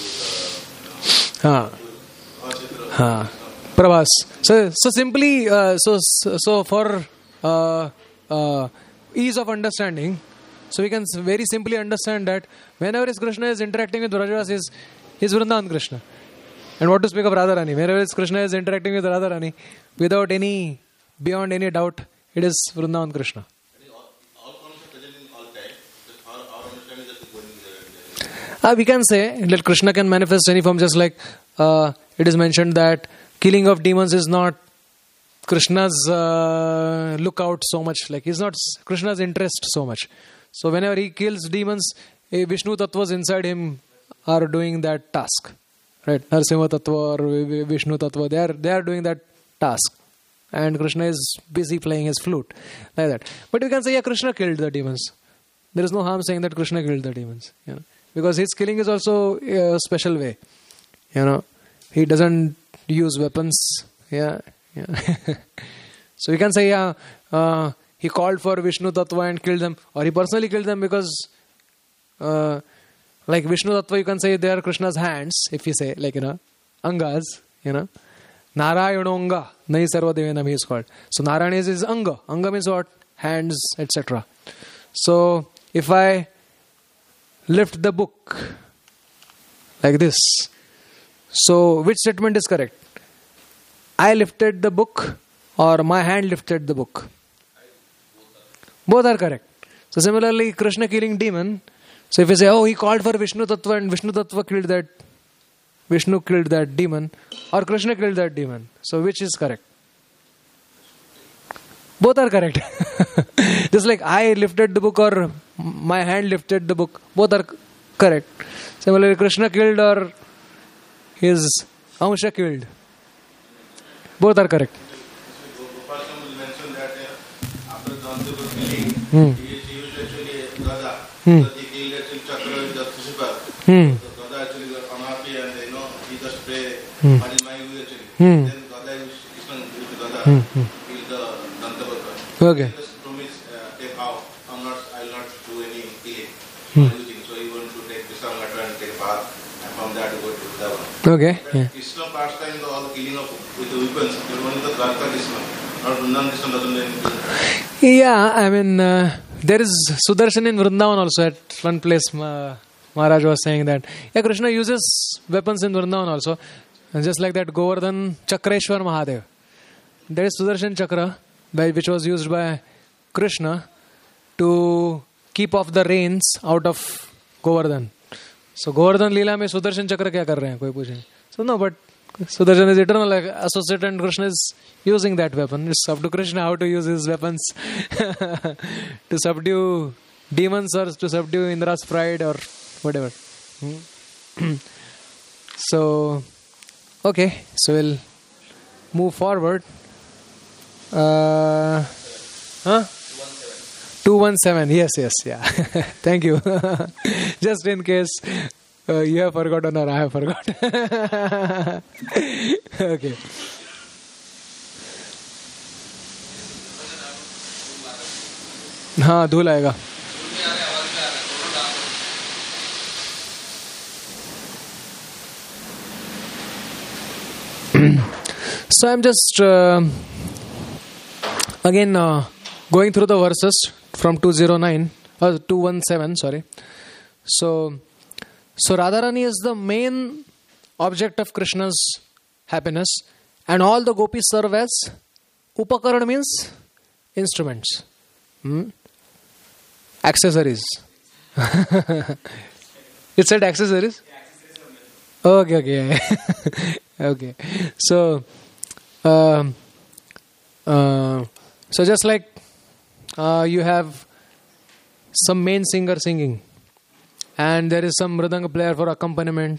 Huh. to Huh. Prabhas. So, so simply, uh, so so for uh, uh, ease of understanding, so we can s- very simply understand that whenever is Krishna is interacting with Vrajavas, is is Vrindavan Krishna. And what to speak of Radharani? Whenever is Krishna is interacting with Radharani, without any, beyond any doubt, it is Vrindavan Krishna. all, all forms are present in all time. Just our, our understanding is just going there. Uh, we can say that Krishna can manifest any form, just like uh, it is mentioned that killing of demons is not Krishna's uh, lookout so much. Like he's not Krishna's interest so much. So whenever he kills demons, eh, Vishnu Tattvas inside him are doing that task, right? Narsimha Tattva or Vi- Vi- Vishnu Tattva, they are they are doing that task, and Krishna is busy playing his flute, like that. But we can say, yeah, Krishna killed the demons. There is no harm saying that Krishna killed the demons, you know, because his killing is also a special way. You know, he doesn't use weapons. Yeah, yeah. So we can say, yeah, uh, he called for Vishnu Tattva and killed them, or he personally killed them because, uh, like Vishnu Tattva, you can say they are Krishna's hands. If you say, like, you know, Angas, you know, Narayanonga, Nai Sarvadevanam he is called. So Narayana is his Anga. Anga means what? Hands, et cetera. So if I lift the book like this, so which statement is correct? I lifted the book or my hand lifted the book? Both are correct. So similarly, Krishna killing demon. So if you say, oh, he called for Vishnu Tattva and Vishnu Tattva killed that, Vishnu killed that demon, or Krishna killed that demon. So which is correct? Both are correct. Just like I lifted the book or my hand lifted the book, both are c- correct. Similarly, Krishna killed or his Amsha killed. Both are correct. Gopal will mention that uh, after Danta was killing, Hmm. he, he used actually Gada. Hmm. But he killed actually Chakra with the Thishipa. Hmm. So Gada actually got unhappy and you know, he just pray, Hmm. what is my view actually. Hmm. Then Gada used Krishna with Gada, Hmm. Hmm. killed the Dantavaka. Okay. He just promised, uh, take vow, I'm not, I will not do any killing Hmm. or anything. So he went to take Visangata and take bath, and from that he go to Vrindavan. Okay. Yeah. Krishna pastime, the all the killing of with the weapons, there was only the Dwarka Krishna. Not Vrindavan Krishna doesn't do anything. Yeah, I mean, uh, there is Sudarshan in Vrindavan also. At one place, Ma- Maharaj was saying that, yeah, Krishna uses weapons in Vrindavan also. And just like that, Govardhan Chakreshwar Mahadev. There is Sudarshan Chakra, by, which was used by Krishna to keep off the rains out of Govardhan. So Govardhan Leela mein Sudarshan Chakra kya kar rahe hain? Koi पूछे. So no, but Sudarshan is eternal, like associate, and Krishna is using that weapon. It's up to Krishna how to use his weapons to subdue demons or to subdue Indra's pride or whatever. Hmm. So, okay, so we'll move forward. Uh, huh? two one seven. Yes, yes, yeah. Thank you. Just in case uh, you have forgotten or I have forgotten. Okay. हाँ धूल आएगा. So I'm just uh, again uh, going through the verses from two oh nine or two seventeen, sorry. So so Radharani is the main object of Krishna's happiness, and all the gopis serve as upakaran, means instruments, hmm? accessories. It said accessories. Okay, okay, okay. So, um, uh, so just like uh, you have some main singer singing, and there is some mridanga player for accompaniment,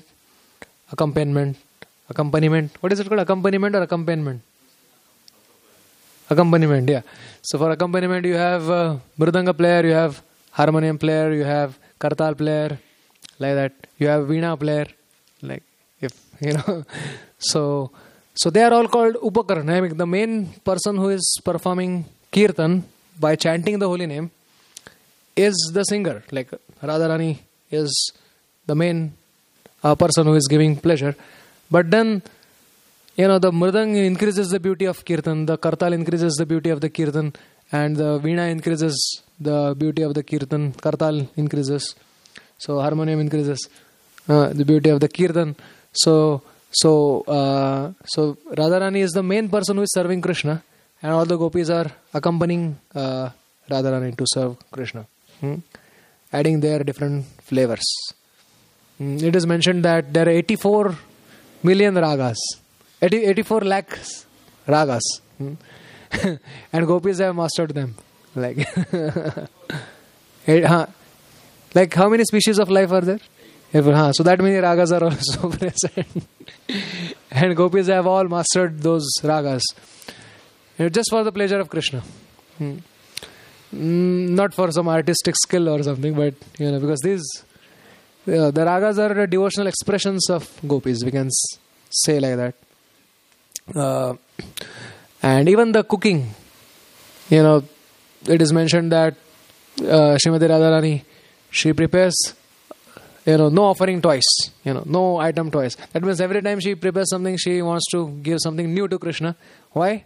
accompaniment, accompaniment. What is it called? Accompaniment or accompaniment? accompaniment, yeah. So for accompaniment, you have uh, mridanga player, you have harmonium player, you have kartal player, like that. You have veena player, like if you know. so, so they are all called upakarana. I mean, the main person who is performing kirtan by chanting the holy name is the singer. Like Radharani is the main uh, person who is giving pleasure. But then, you know, the mridang increases the beauty of kirtan, the kartal increases the beauty of the kirtan, and the veena increases the beauty of the kirtan, kartal increases, so harmonium increases uh, the beauty of the kirtan. So, so, uh, so Radharani is the main person who is serving Krishna, and all the gopis are accompanying uh, Radharani to serve Krishna, hmm? adding their different flavors. Hmm. It is mentioned that there are eighty-four million ragas. eighty-four lakhs ragas, hmm? and gopis have mastered them. Like, it, huh? Like how many species of life are there? Huh? So that many ragas are also present, and gopis have all mastered those ragas, and just for the pleasure of Krishna, hmm? mm, not for some artistic skill or something, but you know, because these uh, the ragas are the devotional expressions of gopis. We can s- say like that. Uh, and even the cooking, you know, it is mentioned that uh, Srimati Radharani, she prepares, you know, no offering twice, you know, no item twice. That means every time she prepares something, she wants to give something new to Krishna. Why?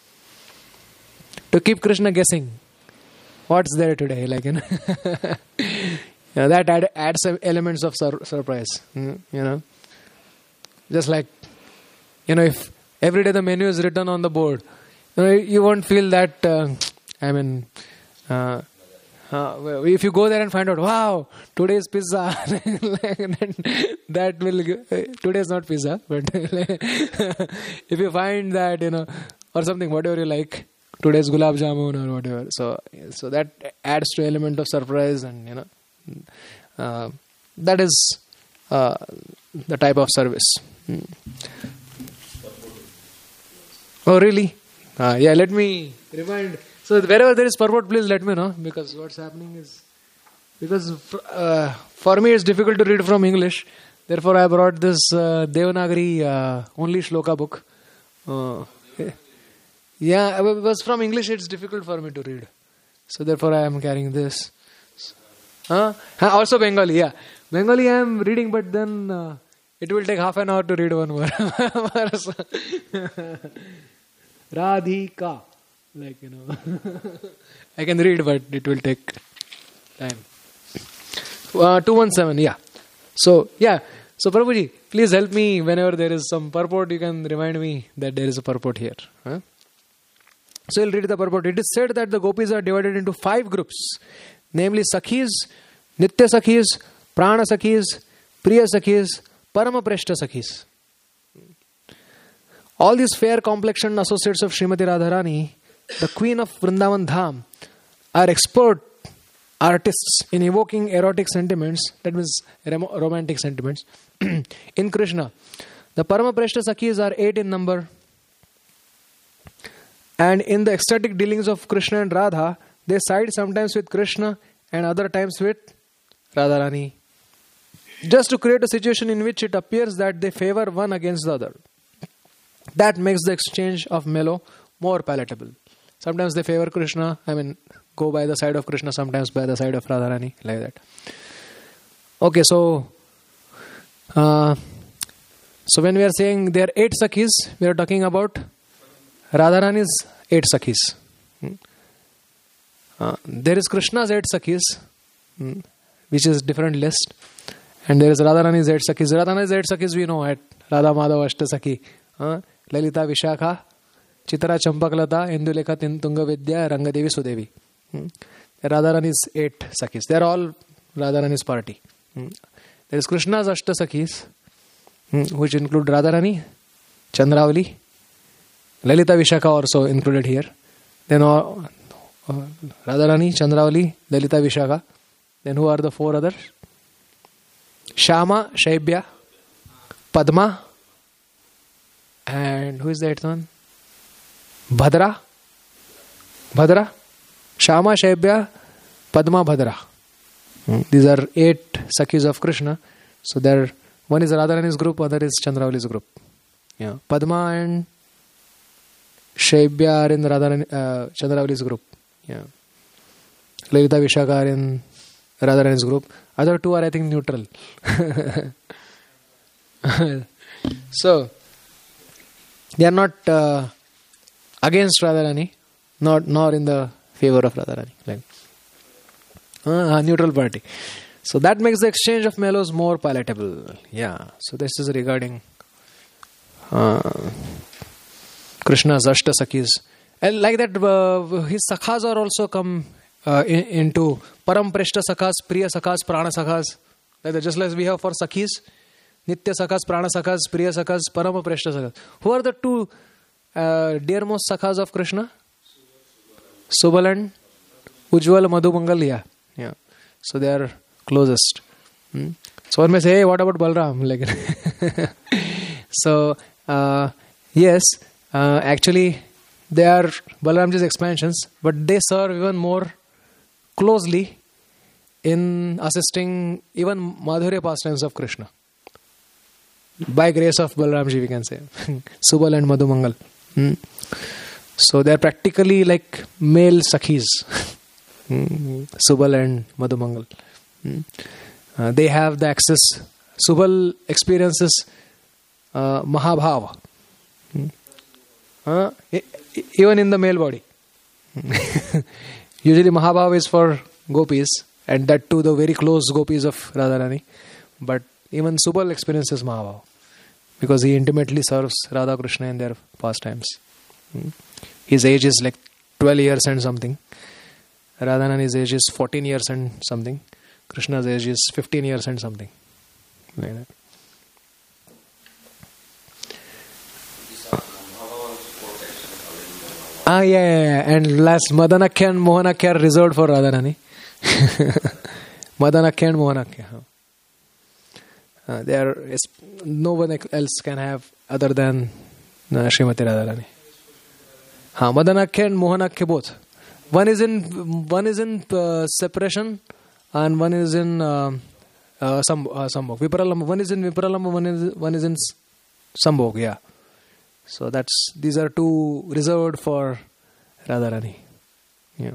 To keep Krishna guessing. What's there today? Like, you know, you know that add, adds elements of sur- surprise, you know. Just like, you know, if every day the menu is written on the board, you know, you won't feel that, uh, I mean, uh, uh, if you go there and find out, wow, today's pizza, that will, uh, today is not pizza, but if you find that, you know, or something, whatever you like, today's gulab jamun or whatever, so so that adds to element of surprise, and, you know, uh, that is uh, the type of service. Hmm. Oh, really? Uh, yeah, let me remind. So, wherever there is purport, please let me know, because what's happening is, because uh, for me it's difficult to read from English. Therefore, I brought this uh, Devanagari uh, only shloka book. Uh, yeah, because from English it's difficult for me to read. So, therefore, I am carrying this. Uh, also Bengali, yeah. Bengali I am reading, but then uh, it will take half an hour to read one more. Radhika. Like, you know. I can read, but it will take time. Uh, two one seven, yeah. So, yeah. So, Prabhuji, please help me whenever there is some purport. You can remind me that there is a purport here. Huh? So, I'll read the purport. It is said that the gopis are divided into five groups, namely Sakhis, Nitya Sakhis, Prana Sakhis, Priya Sakhis, Parama Preshta Sakhis. All these fair complexioned associates of Srimati Radharani, the queen of Vrindavan Dham, are expert artists in evoking erotic sentiments, that means romantic sentiments, in Krishna. The Parama Preshta Sakhis are eight in number, and in the ecstatic dealings of Krishna and Radha, they side sometimes with Krishna and other times with Radharani, just to create a situation in which it appears that they favor one against the other. That makes the exchange of mellow more palatable. Sometimes they favor Krishna, I mean, go by the side of Krishna, sometimes by the side of Radharani, like that. Okay, so, uh, so when we are saying there are eight Sakhis, we are talking about Radharani's eight Sakhis. Hmm? Uh, there is Krishna's eight Sakhis, hmm, which is different list. And there is Radharani's eight Sakhis. Radharani's eight Sakhis we know at Radha Madhava Ashta Sakhi. Uh, Lalita Vishakha, Chitra Champaklata, Indulekha Tunga Vidya, Rangadevi Sudevi. Hmm. Radharani's eight Sakhis. They are all Radharani's party. Hmm. There is Krishna's Ashta Sakhis, hmm, which include Radharani, Chandravali, Lalita Vishakha also included here. Then all, uh, Radharani, Chandravali, Lalita Vishakha. Then who are the four others? Shama, Shaibya, Padma, and who is the eighth one? Bhadra, Bhadra, Shama, Shaibya, Padma, Bhadra. Hmm. These are eight Sakhis of Krishna. So there, one is Radharani's group, other is Chandravali's group. Yeah. Padma and Shaibya are in Radharani, uh, Chandravali's group. Yeah. Lalita, Vishaka are in Radharani's group. Other two are, I think, neutral. So, they are not uh, against Radharani, not nor in the favor of Radharani. Like, uh, neutral party. So that makes the exchange of mellows more palatable. Yeah. So this is regarding uh, Krishna's Ashta Sakhis. And like that, uh, his Sakhas are also come uh, in, into Param Preshta Sakhas, Priya Sakhas, Prana Sakhas. Like that, just like we have for Sakhis, Nitya Sakhas, Prana Sakhas, Priya Sakhas, Param Preshta Sakhas. Who are the two uh, dearmost Sakhas of Krishna? Subal and Ujjwal Madhumangal. Yeah. Yeah. So they are closest. Hmm? So one may say, hey, what about Balram? Like, so, uh, yes, uh, actually, they are Balramji's expansions, but they serve even more closely in assisting even Madhurya pastimes of Krishna. By grace of Balramji, we can say. Subal and Madhumangal. Hmm? So they are practically like male Sakhis. Hmm? Subal and Madhumangal. Hmm? Uh, they have the access. Subal experiences uh, Mahabhava. Hmm? Uh, even in the male body. Usually Mahabhava is for gopis, and that too the very close gopis of Radharani. But even Subal experiences Mahabhava because he intimately serves Radha Krishna in their pastimes. Hmm? His age is like twelve years and something. Radharani's age is fourteen years and something. Krishna's age is fifteen years and something. Like that. Ah, yeah, yeah, yeah. And last, Madanakhya and Mohanakya are reserved for Radharani. Madanakhya and Mohanakya. Uh, they are, no one else can have other than uh, Srimati Radharani. Ha, Madanakhya and Mohanakya both. One is in one is in uh, separation, and one is in uh, uh, Sam, uh, Sambhog. Vipralambha. One is in Vipralambha, one is one is in Sambhog. Yeah. So that's these are two reserved for Radharani. Yeah.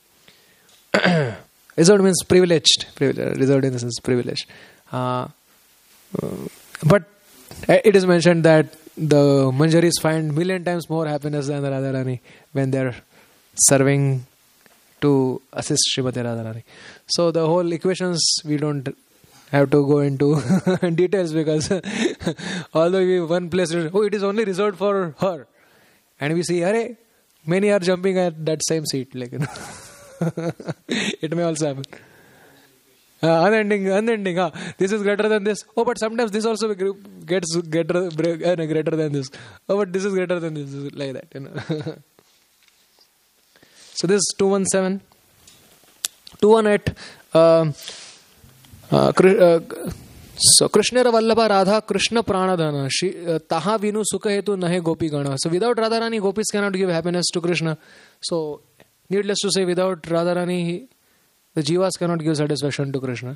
Reserved means privileged. Privileged. Reserved in the sense privileged. Uh, uh, but it is mentioned that the Manjaris find million times more happiness than the Radharani when they are serving to assist Srimati Radharani. So the whole equations we don't have to go into details because although we one place, oh, it is only reserved for her, and we see, arey, many are jumping at that same seat. Like, you know. It may also happen. Uh, unending, unending. Ah, this is greater than this. Oh, but sometimes this also gets greater, greater than this. Oh, but this is greater than this. Like that, you know. So this is two one seven. two one eight. Uh, uh, uh, so Krishna Vallabha Radha Krishna Pranadhana Taha Vinu Sukha Hetu Nahe Gopi Gana. So without Radharani, gopis cannot give happiness to Krishna. So needless to say, without Radharani, the jivas cannot give satisfaction to Krishna.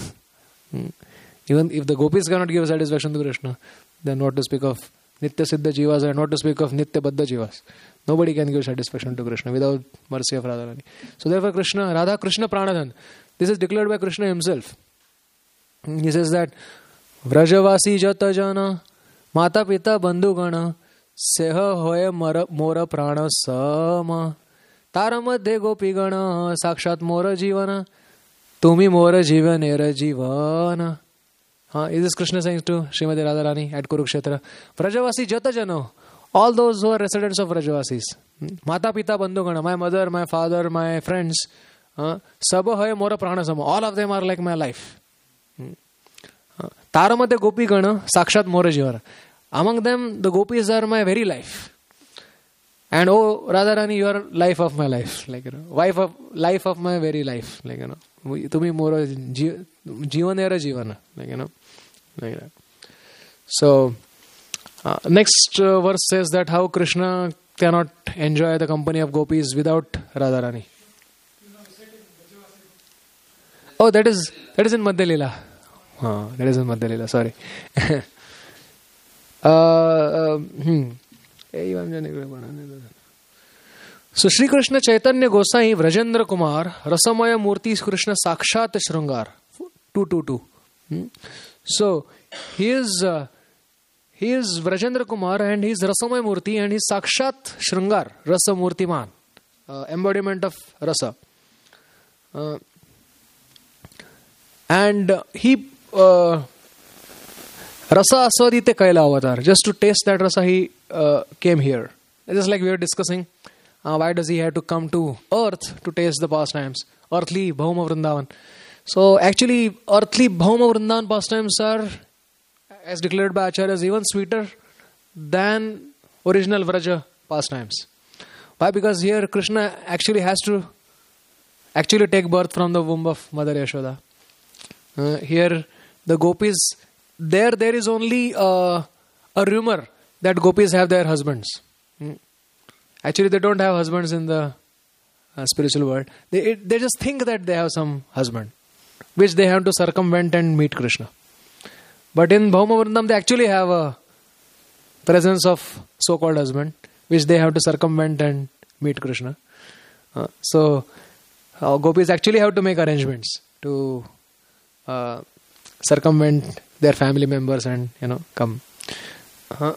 Even if the gopis cannot give satisfaction to Krishna, then what to speak of Nitya Siddha jivas and not to speak of Nitya Baddha jivas. Nobody can give satisfaction to Krishna without mercy of Radharani. So therefore Krishna, Radha Krishna Pranadhan. This is declared by Krishna himself. He says that Vrajavasi Jata Jana Mata Pita Bandhu Gana Seha Hoya Mora Prana Sama Taramadhe Gopi Gana Sakshat Mora Jivana Tumi Mora Jivanera Jivana. Huh? Is this Krishna saying to Srimati Radharani at Kurukshetra? Vrajavasi Jata Jana, all those who are residents of Vrajavasis. Mata Pita Bandhu Gana, my mother, my father, my friends. Sabha Hoya Mora Prana Sama, all of them are like my life. Taramadhe Gopi Gana Sakshat Mora Jivana. Among them, the gopis are my very life. And oh, Radharani, you are life of my life. Like, you know, wife of, life of my very life. Like, you know, Tumi Mora Jivanera Jivana. Like, you know, like that. So, uh, next uh, verse says that how Krishna cannot enjoy the company of gopis without Radharani. Oh, that is that is in Madhya Leela. Oh, that is in Madhya Leela. Sorry. uh, uh, hmm. So Sri Krishna Chaitanya Gosai Vrajendra Kumar Rasamaya Murti Krishna Sakshat Shrungar two two two. Hmm? So he is uh, he is Vrajendra Kumar and he is Rasamaya Murti and he is Sakshat Shrungar Rasa Murtiman, uh, embodiment of Rasa. Uh, and uh, he uh, Rasa Aswadite Kaila Avatar, just to taste that Rasa he uh, came here. Just like we were discussing, uh, why does he have to come to earth to taste the pastimes? Earthly Bhauma Vrindavan. So actually, earthly Bhauma Vrindavan pastimes are, as declared by Acharyas, even sweeter than original Vraja pastimes. Why? Because here Krishna actually has to actually take birth from the womb of Mother Yashoda. Uh, here the gopis, there there is only uh, a rumor that gopis have their husbands. Hmm. Actually, they don't have husbands in the uh, spiritual world. They it, they just think that they have some husband, which they have to circumvent and meet Krishna. But in Bhauma Vrindam, they actually have a presence of so-called husband, which they have to circumvent and meet Krishna. Uh, so, uh, gopis actually have to make arrangements to uh, circumvent their family members and, you know, come. Uh-huh.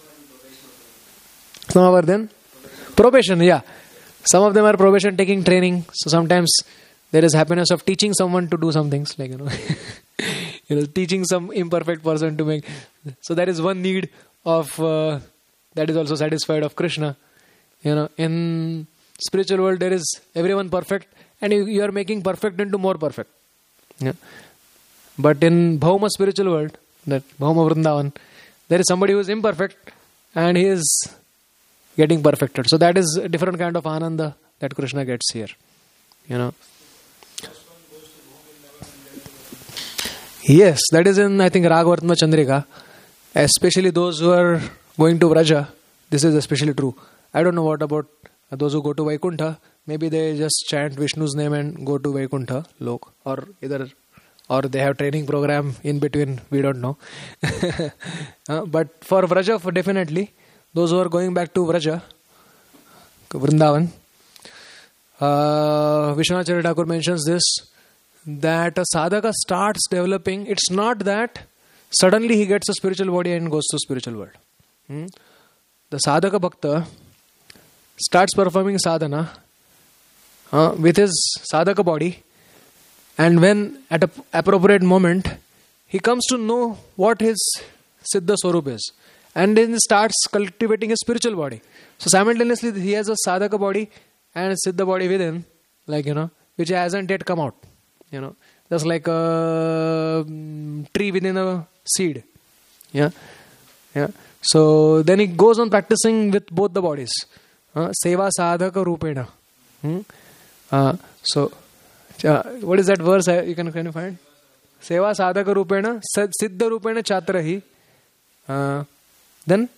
Some of them probation, yeah. Some of them are probation taking training. So sometimes there is happiness of teaching someone to do some things, like, you know, you know, teaching some imperfect person to make. So that is one need of uh, that is also satisfied of Krishna. You know, in spiritual world there is everyone perfect, and you, you are making perfect into more perfect. Yeah. But in Bhauma spiritual world, that Bhauma Vrindavan, there is somebody who is imperfect, and he is getting perfected. So that is a different kind of ananda that Krishna gets here. You know. Yes, that is in, I think, Raghavartma Chandrika. Especially those who are going to Vraja, this is especially true. I don't know what about those who go to Vaikuntha. Maybe they just chant Vishnu's name and go to Vaikuntha Lok, or either, or they have training program in between. We don't know. uh, but for Vraja, for definitely those who are going back to Vraja, Vrindavan, uh, Vishwanath Thakur mentions this, that a sadhaka starts developing. It's not that suddenly he gets a spiritual body and goes to spiritual world. Hmm? The sadhaka bhakta starts performing sadhana uh, with his sadhaka body, and when at an appropriate moment he comes to know what his siddha swarup is, and then he starts cultivating his spiritual body. So simultaneously he has a sadhaka body and a siddha body within, like, you know, which hasn't yet come out. You know, just like a tree within a seed. Yeah, yeah. So then he goes on practicing with both the bodies. Uh, Seva sadhaka rupena. Hmm? Uh, so, uh, what is that verse? You can kind of find. Seva sadhaka rupena, siddha rupena chatrahi. Uh, then,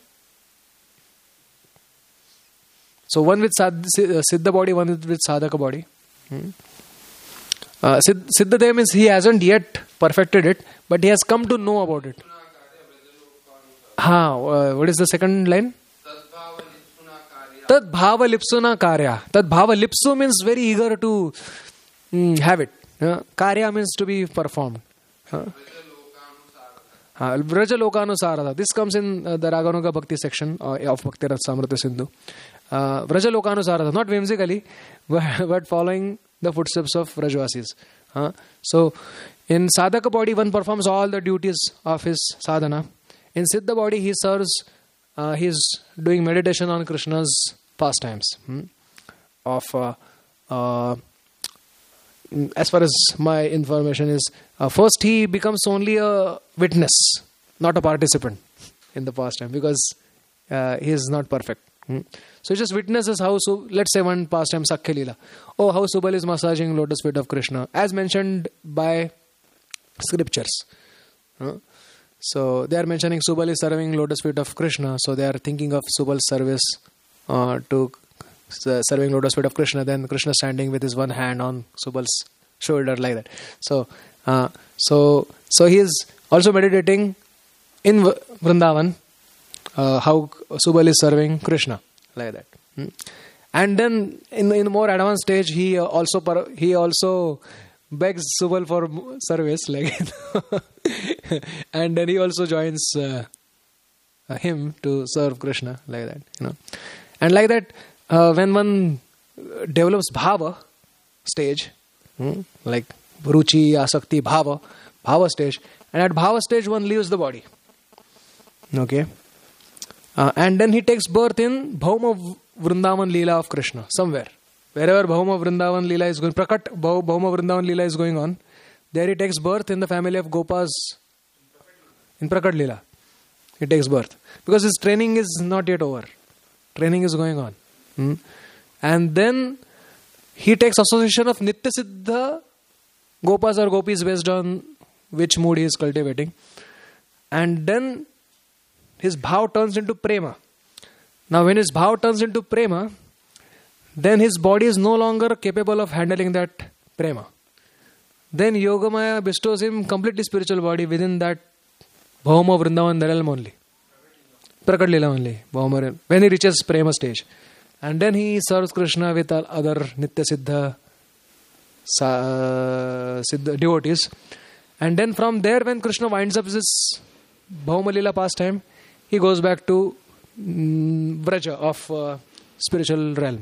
so one with sad, siddha body, one with sadhaka body. Hmm? Uh, Siddha Dev means he hasn't yet perfected it, but he has come to know about it. Ha, uh, what is the second line? Tad bhava lipsuna karya. Tad bhava lipsu means very eager to mm, have it. Uh, karya means to be performed. Uh, Vraja Lokanusarada. This comes in uh, the Raganuga Bhakti section uh, of Bhakti Rasamrita Sindhu. Uh, Vraja Lokanusarada. Not whimsically, but, but following the footsteps of Vrajvasis. Uh, so, in Sadhaka body, one performs all the duties of his sadhana. In Siddha body, he serves, uh, he is doing meditation on Krishna's pastimes. Hmm? Of, uh, uh, as far as my information is, uh, first he becomes only a witness, not a participant in the pastime, because uh, he is not perfect. Hmm? So he just witnesses how, so let's say one pastime, Sakhya Leela. Oh, how Subal is massaging lotus feet of Krishna, as mentioned by scriptures. Uh, so they are mentioning Subal is serving lotus feet of Krishna, so they are thinking of Subal's service uh, to uh, serving lotus feet of Krishna. Then Krishna standing with his one hand on Subal's shoulder like that. So, uh, so, so he is also meditating in Vrindavan, uh, how Subal is serving Krishna like that. Hmm. And then in in more advanced stage, he also per, he also begs Subal for service, like, and then he also joins uh, him to serve Krishna like that, you know, and like that uh, when one develops bhava stage, hmm, like ruchi, asakti, bhava, bhava stage, and at bhava stage one leaves the body, okay, uh, and then he takes birth in Bhauma Vrindavan Leela of Krishna, somewhere. Wherever Bhauma Vrindavan Leela is going, Prakat Bhauma Vrindavan Leela is going on, there he takes birth in the family of Gopas in Prakat Leela. He takes birth. Because his training is not yet over. Training is going on. Hmm? And then he takes association of Nitya Siddha Gopas or Gopis based on which mood he is cultivating. And then his bhav turns into prema. Now when his bhav turns into prema, then his body is no longer capable of handling that prema. Then Yogamaya bestows him completely spiritual body within that Bhauma Vrindavan realm only. Prakat Leela only. Bhauma, when he reaches prema stage. And then he serves Krishna with other Nitya Siddha, uh, Siddha devotees. And then from there, when Krishna winds up his Bhauma Leela pastime, he goes back to mm, Vraja of uh, spiritual realm.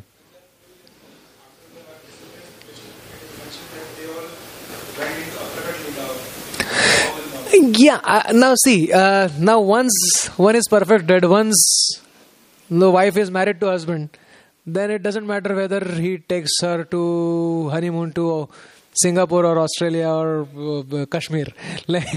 Yeah, uh, now see, uh, now once one is perfected, once the wife is married to husband, then it doesn't matter whether he takes her to honeymoon to Singapore or Australia or uh, Kashmir. Like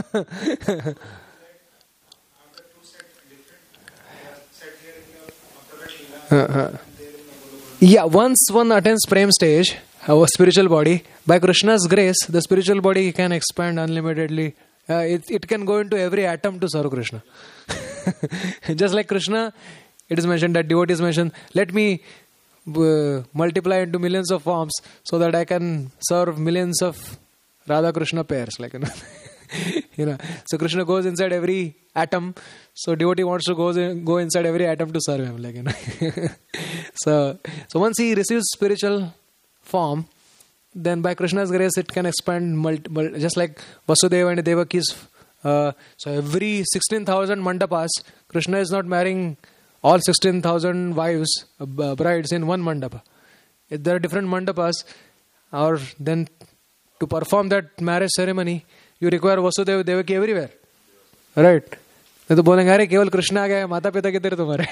uh-huh. Yeah, once one attains prem stage, our spiritual body, by Krishna's grace, the spiritual body can expand unlimitedly. Uh, it, it can go into every atom to serve Krishna. Just like Krishna, it is mentioned that devotees mention, let me uh, multiply into millions of forms so that I can serve millions of Radha Krishna pairs. Like, you know. You know, so Krishna goes inside every atom. So devotee wants to go in, go inside every atom to serve him. Like, you know. so, so once he receives spiritual form, then by Krishna's grace it can expand multiple, just like Vasudeva and Devaki's. Uh, so every sixteen thousand mandapas, Krishna is not marrying all sixteen thousand wives, uh, brides in one mandapa. If there are different mandapas, or then to perform that marriage ceremony, you require Vasudeva Devaki everywhere. Right? नहीं तो बोलेंगे अरे केवल कृष्ण आ गया माता पिता किधर तुम्हारे.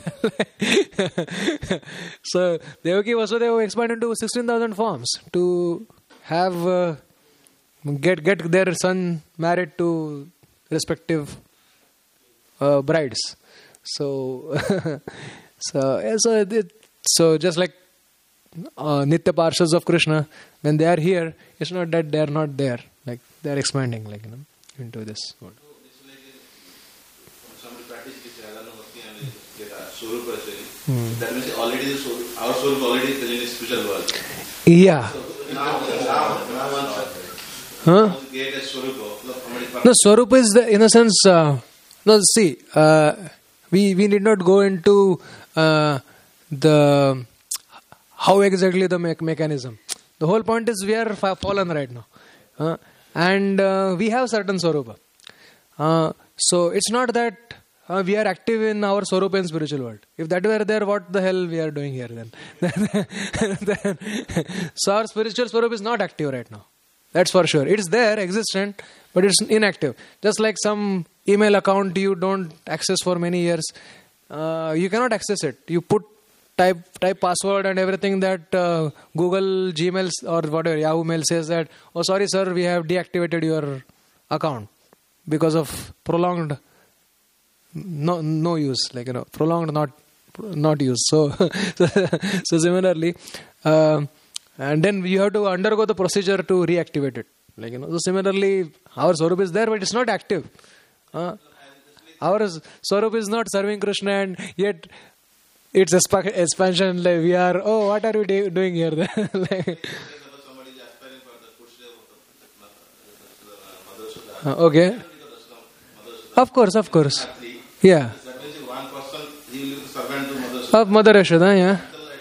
So Devaki Vasudeva expand into sixteen thousand forms to have uh, get get their son married to respective uh, brides. So so so it, so just like uh, Nitya Parshads of Krishna, when they are here, it's not that they are not there. Like they are expanding, like, you know, into this world. Hmm. That means already the soul, our soul is already present in the spiritual world. Yeah. So now, now, now one huh? get a Swarupa. No, Swarupa is the, in a sense, uh, no, see, uh, we, we need not go into uh, the, how exactly the me- mechanism. The whole point is we are fa- fallen right now. Uh, and uh, we have certain Swarupa. Uh, so it's not that Uh, we are active in our Swarupa in spiritual world. If that were there, what the hell we are doing here then? then so our spiritual Swarupa is not active right now. That's for sure. It's there, existent, but it's inactive. Just like some email account you don't access for many years. Uh, you cannot access it. You put type type password and everything that uh, Google, Gmail or whatever, Yahoo Mail says that, oh sorry sir, we have deactivated your account because of prolonged No, no use, like, you know, prolonged, not, not use. So, so similarly, uh, and then you have to undergo the procedure to reactivate it. Like, you know, so similarly, our Swarup is there, but it's not active. Uh, our Swarup is not serving Krishna, and yet it's expa- expansion. Like we are. Oh, what are we do- doing here? Like, Somebody is aspiring for the footstep of the uh, okay. Of course, of course. Yeah. That means one person, he will be servant to Mother Sudha. Of Mother Yashoda, yeah.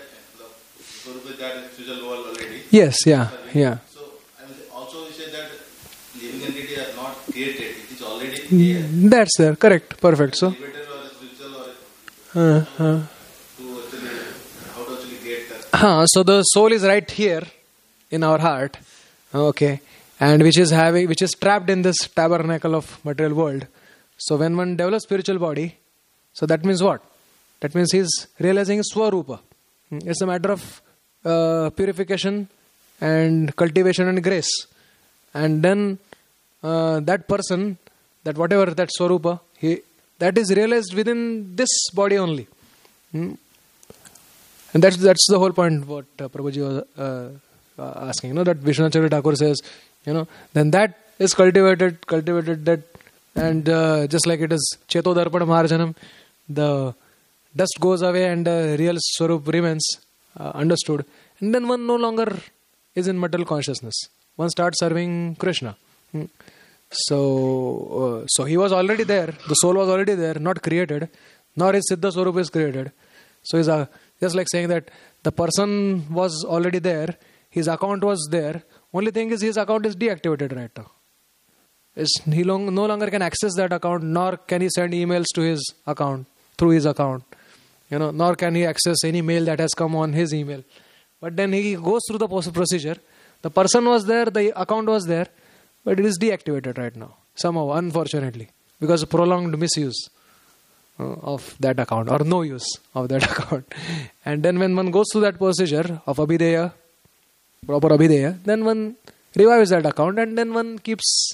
The Swarupa is that in physical world already. Yes, yeah, yeah. So, I mean, also we say that living entity are not created, it is already there. That's there. Correct. Perfect. So. Elevated or spiritual or Uh, uh. to actually, how to actually get that. Huh, so the soul is right here in our heart, okay, and which is having, which is trapped in this tabernacle of material world. So when one develops spiritual body, so that means what? That means he's realizing his Swarupa. It's a matter of uh, purification and cultivation and grace, and then uh, that person, that whatever that Swarupa, he that is realized within this body only. Hmm? And that's that's the whole point what uh, Prabhuji was uh, uh, asking. You know, that Vishwanath Thakur says, you know, then that is cultivated, cultivated that, and uh, just like it is Cheto Darpan Marjanam, the dust goes away and the real Swarup remains uh, understood. And then one no longer is in material consciousness. One starts serving Krishna. Hmm. So, uh, so he was already there. The soul was already there, not created. Nor is Siddha Swarup is created. So he's a, just like saying that the person was already there, his account was there. Only thing is his account is deactivated right now. It's, he long, no longer can access that account, nor can he send emails to his account, through his account. You know, nor can he access any mail that has come on his email. But then he goes through the procedure. The person was there, the account was there, but it is deactivated right now. Somehow, unfortunately, because of prolonged misuse uh, of that account, or no use of that account. And then when one goes through that procedure of Abhideya, proper Abhideya, then one revives that account and then one keeps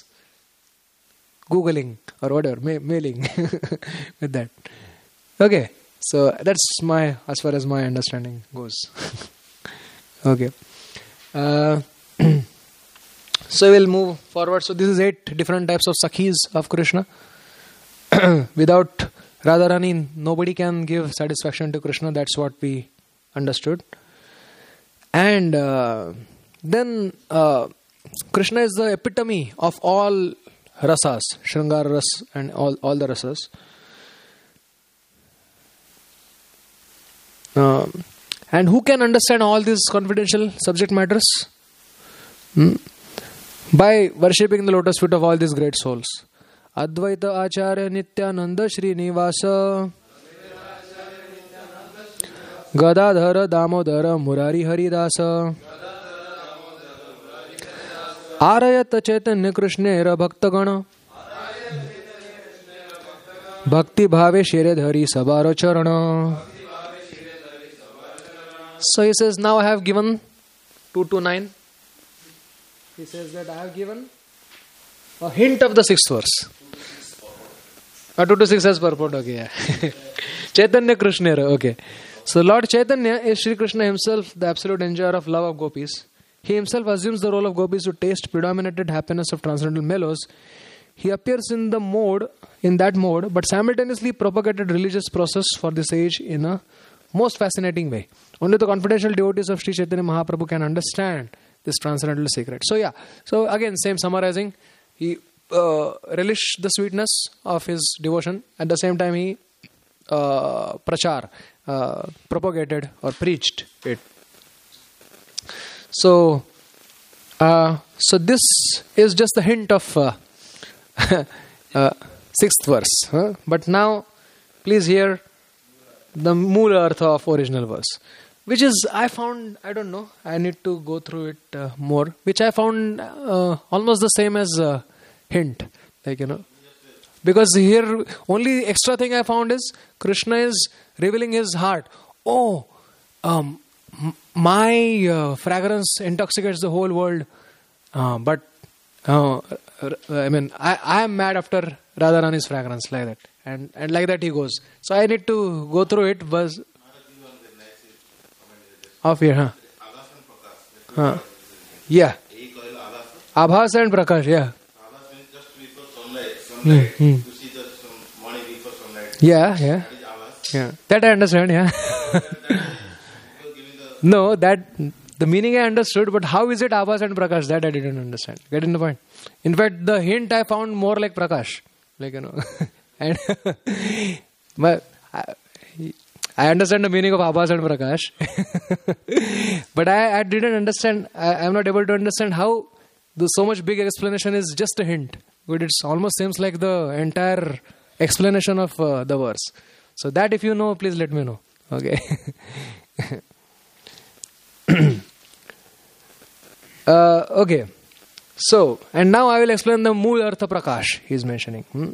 Googling or whatever, ma- mailing with that. Okay, so that's my, as far as my understanding goes. Okay. Uh, so we'll move forward. So this is eight different types of Sakhis of Krishna. Without Radharani, nobody can give satisfaction to Krishna. That's what we understood. And uh, then uh, Krishna is the epitome of all rasas, Shringara ras and all, all the rasas. Uh, and who can understand all these confidential subject matters? Hmm? By worshipping the lotus feet of all these great souls. Advaita Acharya Nityananda Srinivasa Gadadhara Damodara Murari Haridasa Arayata Chaitanya Krishnera Bhaktagana Bhakti Bhave Shiredhari Sabaro Charana. So he says, now I have given two to nine. He says that I have given a hint of the sixth verse. Uh, two to six has purport, okay. Yeah. Chaitanya Krishnera, okay. So Lord Chaitanya is Sri Krishna himself, the absolute enjoyer of love of gopis. He himself assumes the role of gopis to taste predominated happiness of transcendental mellows. He appears in the mode, in that mode, but simultaneously propagated religious process for this age in a most fascinating way. Only the confidential devotees of Sri Chaitanya Mahaprabhu can understand this transcendental secret. So yeah, so again, same summarizing. He uh, relished the sweetness of his devotion. At the same time, he uh, prachar, uh, propagated or preached it. So, uh, so this is just the hint of uh, uh, sixth verse. Huh? But now, please hear the Moola Artha of original verse, which is, I found, I don't know, I need to go through it uh, more, which I found uh, almost the same as uh, hint, like, you know, because here only extra thing I found is Krishna is revealing his heart. Oh, um, m- my uh, fragrance intoxicates the whole world, uh, but uh, I mean, I, I am mad after Radharani's fragrance, like that. And and like that he goes. So I need to go through it. Was of here, huh? Huh. Yeah. Abhas and Prakash, yeah. Hmm, hmm. Yeah, yeah. Yeah. That I understand, yeah. No, that the meaning I understood, but how is it Abhas and Prakash? That I didn't understand. Getting the point? In fact, the hint I found more like Prakash. Like, you know. and but I, I understand the meaning of Abhas and Prakash. but I, I didn't understand, I am not able to understand how the so much big explanation is just a hint. But it almost seems like the entire explanation of uh, the verse. So that if you know, please let me know. Okay. uh, okay. So, and now I will explain the Mool Artha Prakash he is mentioning. Hmm?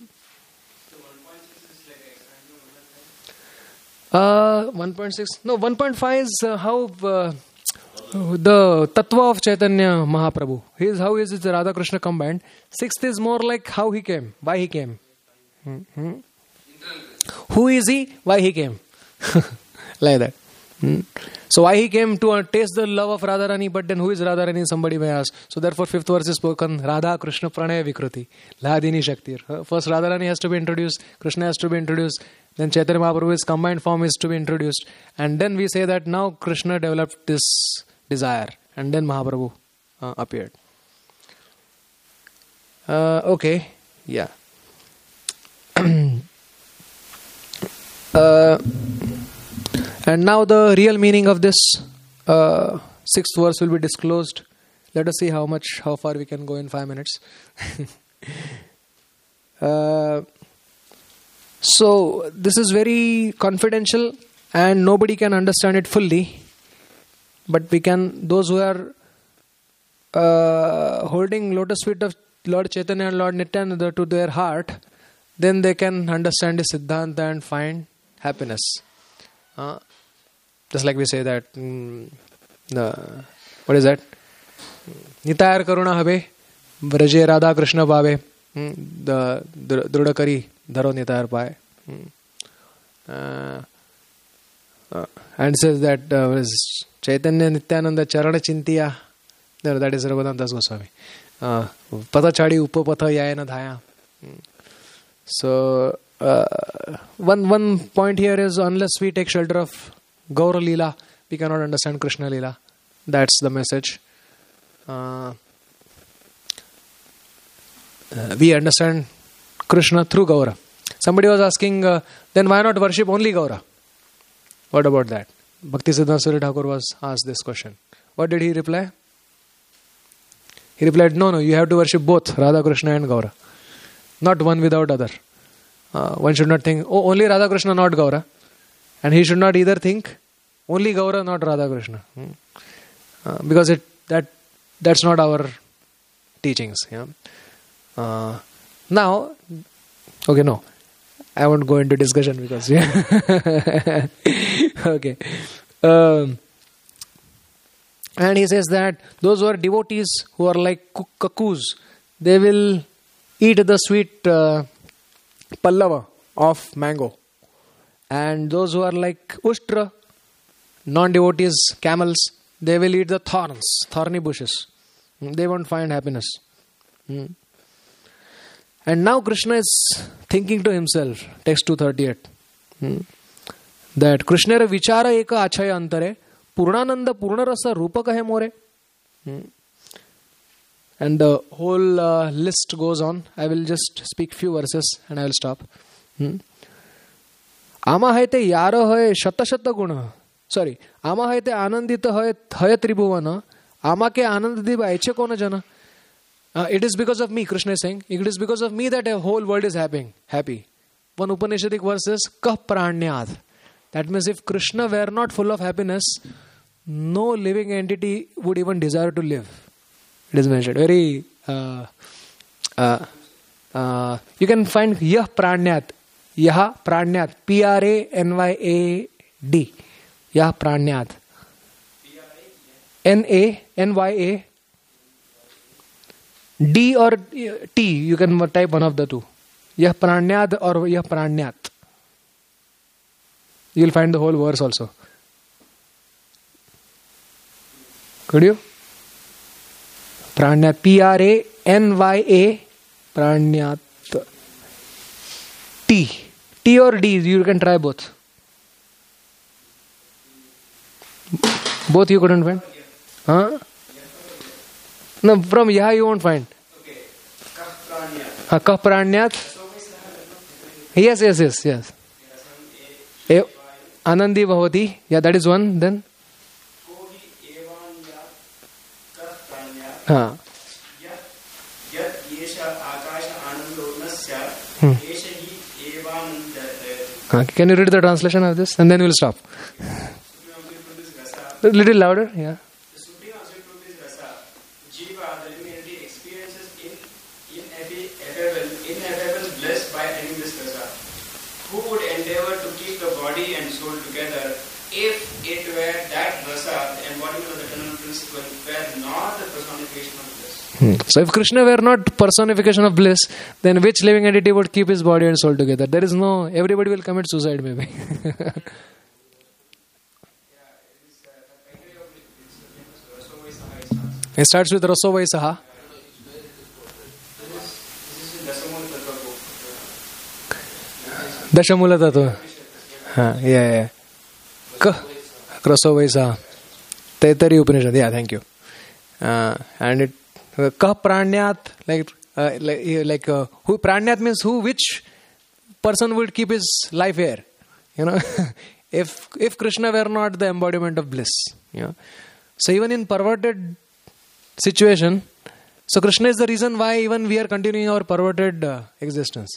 Uh, one point six. No, one point five is uh, how uh, the Tattva of Chaitanya Mahaprabhu. He is how is it Radha Krishna combined. Sixth is more like how he came, why he came. Hmm? Who is he? Why he came? Like that. Hmm? So why he came to uh, taste the love of Radharani, but then who is Radharani? Somebody may ask. So therefore fifth verse is spoken, Radha Krishna Pranaya Vikruti, Ladini Shaktir. First Radharani has to be introduced, Krishna has to be introduced, then Chaitanya Mahaprabhu's combined form is to be introduced. And then we say that now Krishna developed this desire. And then Mahaprabhu uh, appeared. Uh, okay, yeah. uh, And now the real meaning of this uh, sixth verse will be disclosed. Let us see how much, how far we can go in five minutes. uh, so this is very confidential and nobody can understand it fully. But we can, those who are uh, holding lotus feet of Lord Chaitanya and Lord Nityananda to their heart, then they can understand the Siddhanta and find happiness. Uh, just like we say that, mm, the, what is that? Nitayar Karuna Habe, Vraje Radha Krishna Bhave, mm, the Drudakari Dharo Nitayar Bhave. Mm. Uh, uh, and says that uh, Chaitanya Nityananda Charana Chintiya, no, that is Raghunath Das Goswami. Uh, Pata Chadi Upapatha Yayana Dhaya. Mm. So, uh, one one point here is unless we take shelter of Gaura Leela, we cannot understand Krishna Leela. That's the message. Uh, uh, we understand Krishna through Gaura. Somebody was asking, uh, then why not worship only Gaura? What about that? Bhakti Siddhanta Surya Thakur was asked this question. What did he reply? He replied, no, no, you have to worship both Radha Krishna and Gaura. Not one without other. Uh, one should not think, oh, only Radha Krishna, not Gaura. And he should not either think, only Gaura, not Radha Krishna. Hmm. Uh, because it that that's not our teachings. Yeah. Uh, now, okay, no. I won't go into discussion because, yeah. okay. Um, and he says that those who are devotees, who are like cuckoos, they will eat the sweet uh, pallava of mango. And those who are like Ushtra, non-devotees, camels, they will eat the thorns, thorny bushes. They won't find happiness. Hmm. And now Krishna is thinking to himself, text two thirty-eight, hmm, that Krishna ra vichara eka achaya antare, purnananda purnarasa rupaka hai more. Hmm. And the whole uh, list goes on. I will just speak few verses and I will stop. Hmm. Ama hai te yara hai shata shata guna. Sorry. Ama hai te anandita hai hai tribhuvana. Ama ke anand diva aiche kona jana. Uh, it is because of me, Krishna is saying. It is because of me that a whole world is happy. Happy. One Upanishadic verse is Kah pranyad. That means if Krishna were not full of happiness, no living entity would even desire to live. It is mentioned. Very, uh, uh, uh, you can find Yah Pranyat. Yah Pranyat. P R A N Y A D. Yah Pranyat. N A N Y A D or T. You can type one of the two. Yah Pranyad or Yah Pranyat. You will find the whole verse also. Could you? Pranyat. P R A N Y A. Pranyat. T. T or D. You can try both. Both you couldn't find? Huh? No, from Yaha you won't find. Uh, Kah Pranyat? Yes, yes, yes, yes. E- Anandi Bhavati. Yeah, that is one. Then? Huh. Hmm. Uh, can you read the translation of this? And then we'll stop. A little louder, yeah. The supreme absolute truth is rasa. Jiva, the humanity, experiences in, ineffable, ineffable bliss by attaining this rasa. Who would endeavor to keep the body and soul together if it were that rasa, the embodiment of the eternal principle, were not the personification of bliss? Hmm. So if Krishna were not personification of bliss, then which living entity would keep his body and soul together? There is no, everybody will commit suicide maybe. It starts with Raso Vaisaha. Dashamula Tattva. Huh, yeah, yeah. Ka Raso Vaisaha. Taittiriya Upanishad. Yeah, thank you. Uh, and it uh, Kah Pranyat, like uh, like, like uh, who Pranyat means who, which person would keep his life here? You know, if if Krishna were not the embodiment of bliss, you know. So even in perverted situation, so Krishna is the reason why even we are continuing our perverted uh, existence.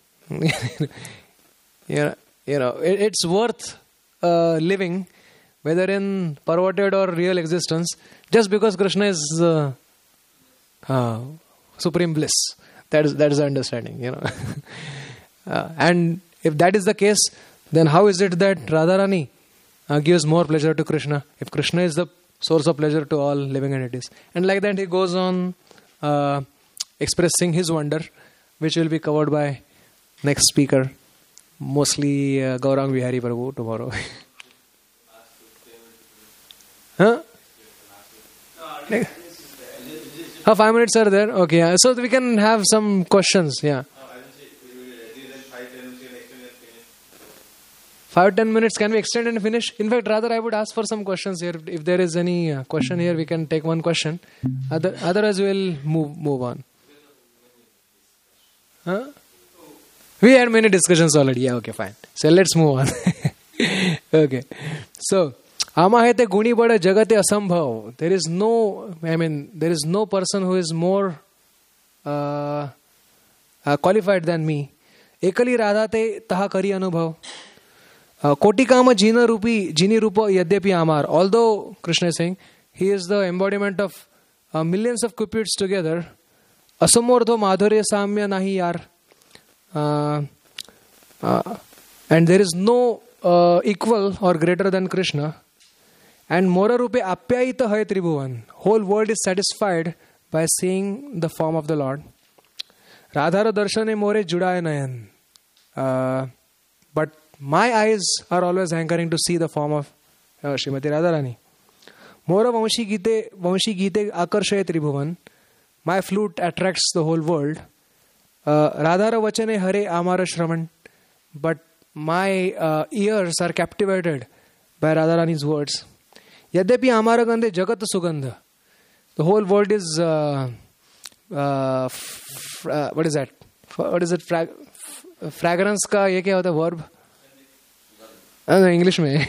Yeah, you know, it, it's worth uh, living, whether in perverted or real existence, just because Krishna is uh, uh, supreme bliss. That is that is the understanding, you know. uh, and if that is the case, then how is it that Radharani uh, gives more pleasure to Krishna? If Krishna is the source of pleasure to all living entities. And like that he goes on uh, expressing his wonder, which will be covered by next speaker, mostly uh, Gaurang Vihari Prabhu tomorrow. Huh? Oh, five minutes are there? Okay, yeah. So we can have some questions, yeah. Five, ten minutes, can we extend and finish? In fact, rather I would ask for some questions here. If there is any uh, question here, we can take one question. Other, otherwise, we will move move on. Huh? We had many discussions already. Yeah, okay, fine. So let's move on. Okay. So, Amahete guni bada jagate asambhav. There is no, I mean, there is no person who is more uh, uh, qualified than me. Ekali radhate taha kari anubhav. Kotikama jina rupi, jini rupa yadyapi amar. Although Krishna is saying he is the embodiment of uh, millions of cupids together, asamordho madhurya samya nahi yar. Uh, uh, and there is no uh, equal or greater than Krishna. And mora rupe apyayita hai tribhuvan. Whole world is satisfied by seeing the form of the Lord. Radhara darshane more judaya nayan. Uh, but my eyes are always hankering to see the form of uh, Srimati Radharani. Mora vamshi gite vamshi gite akarshaye tribhuvan. My flute attracts the whole world. Uh, Radhara vachane hare amara shravan. But my uh, ears are captivated by Radharani's words. Yadyapi amara gandhe jagat sugandha. The whole world is uh, uh, f- uh, what is that? What is it? Fra- fragrance का ये क्या होता है verb? Uh, no, English में.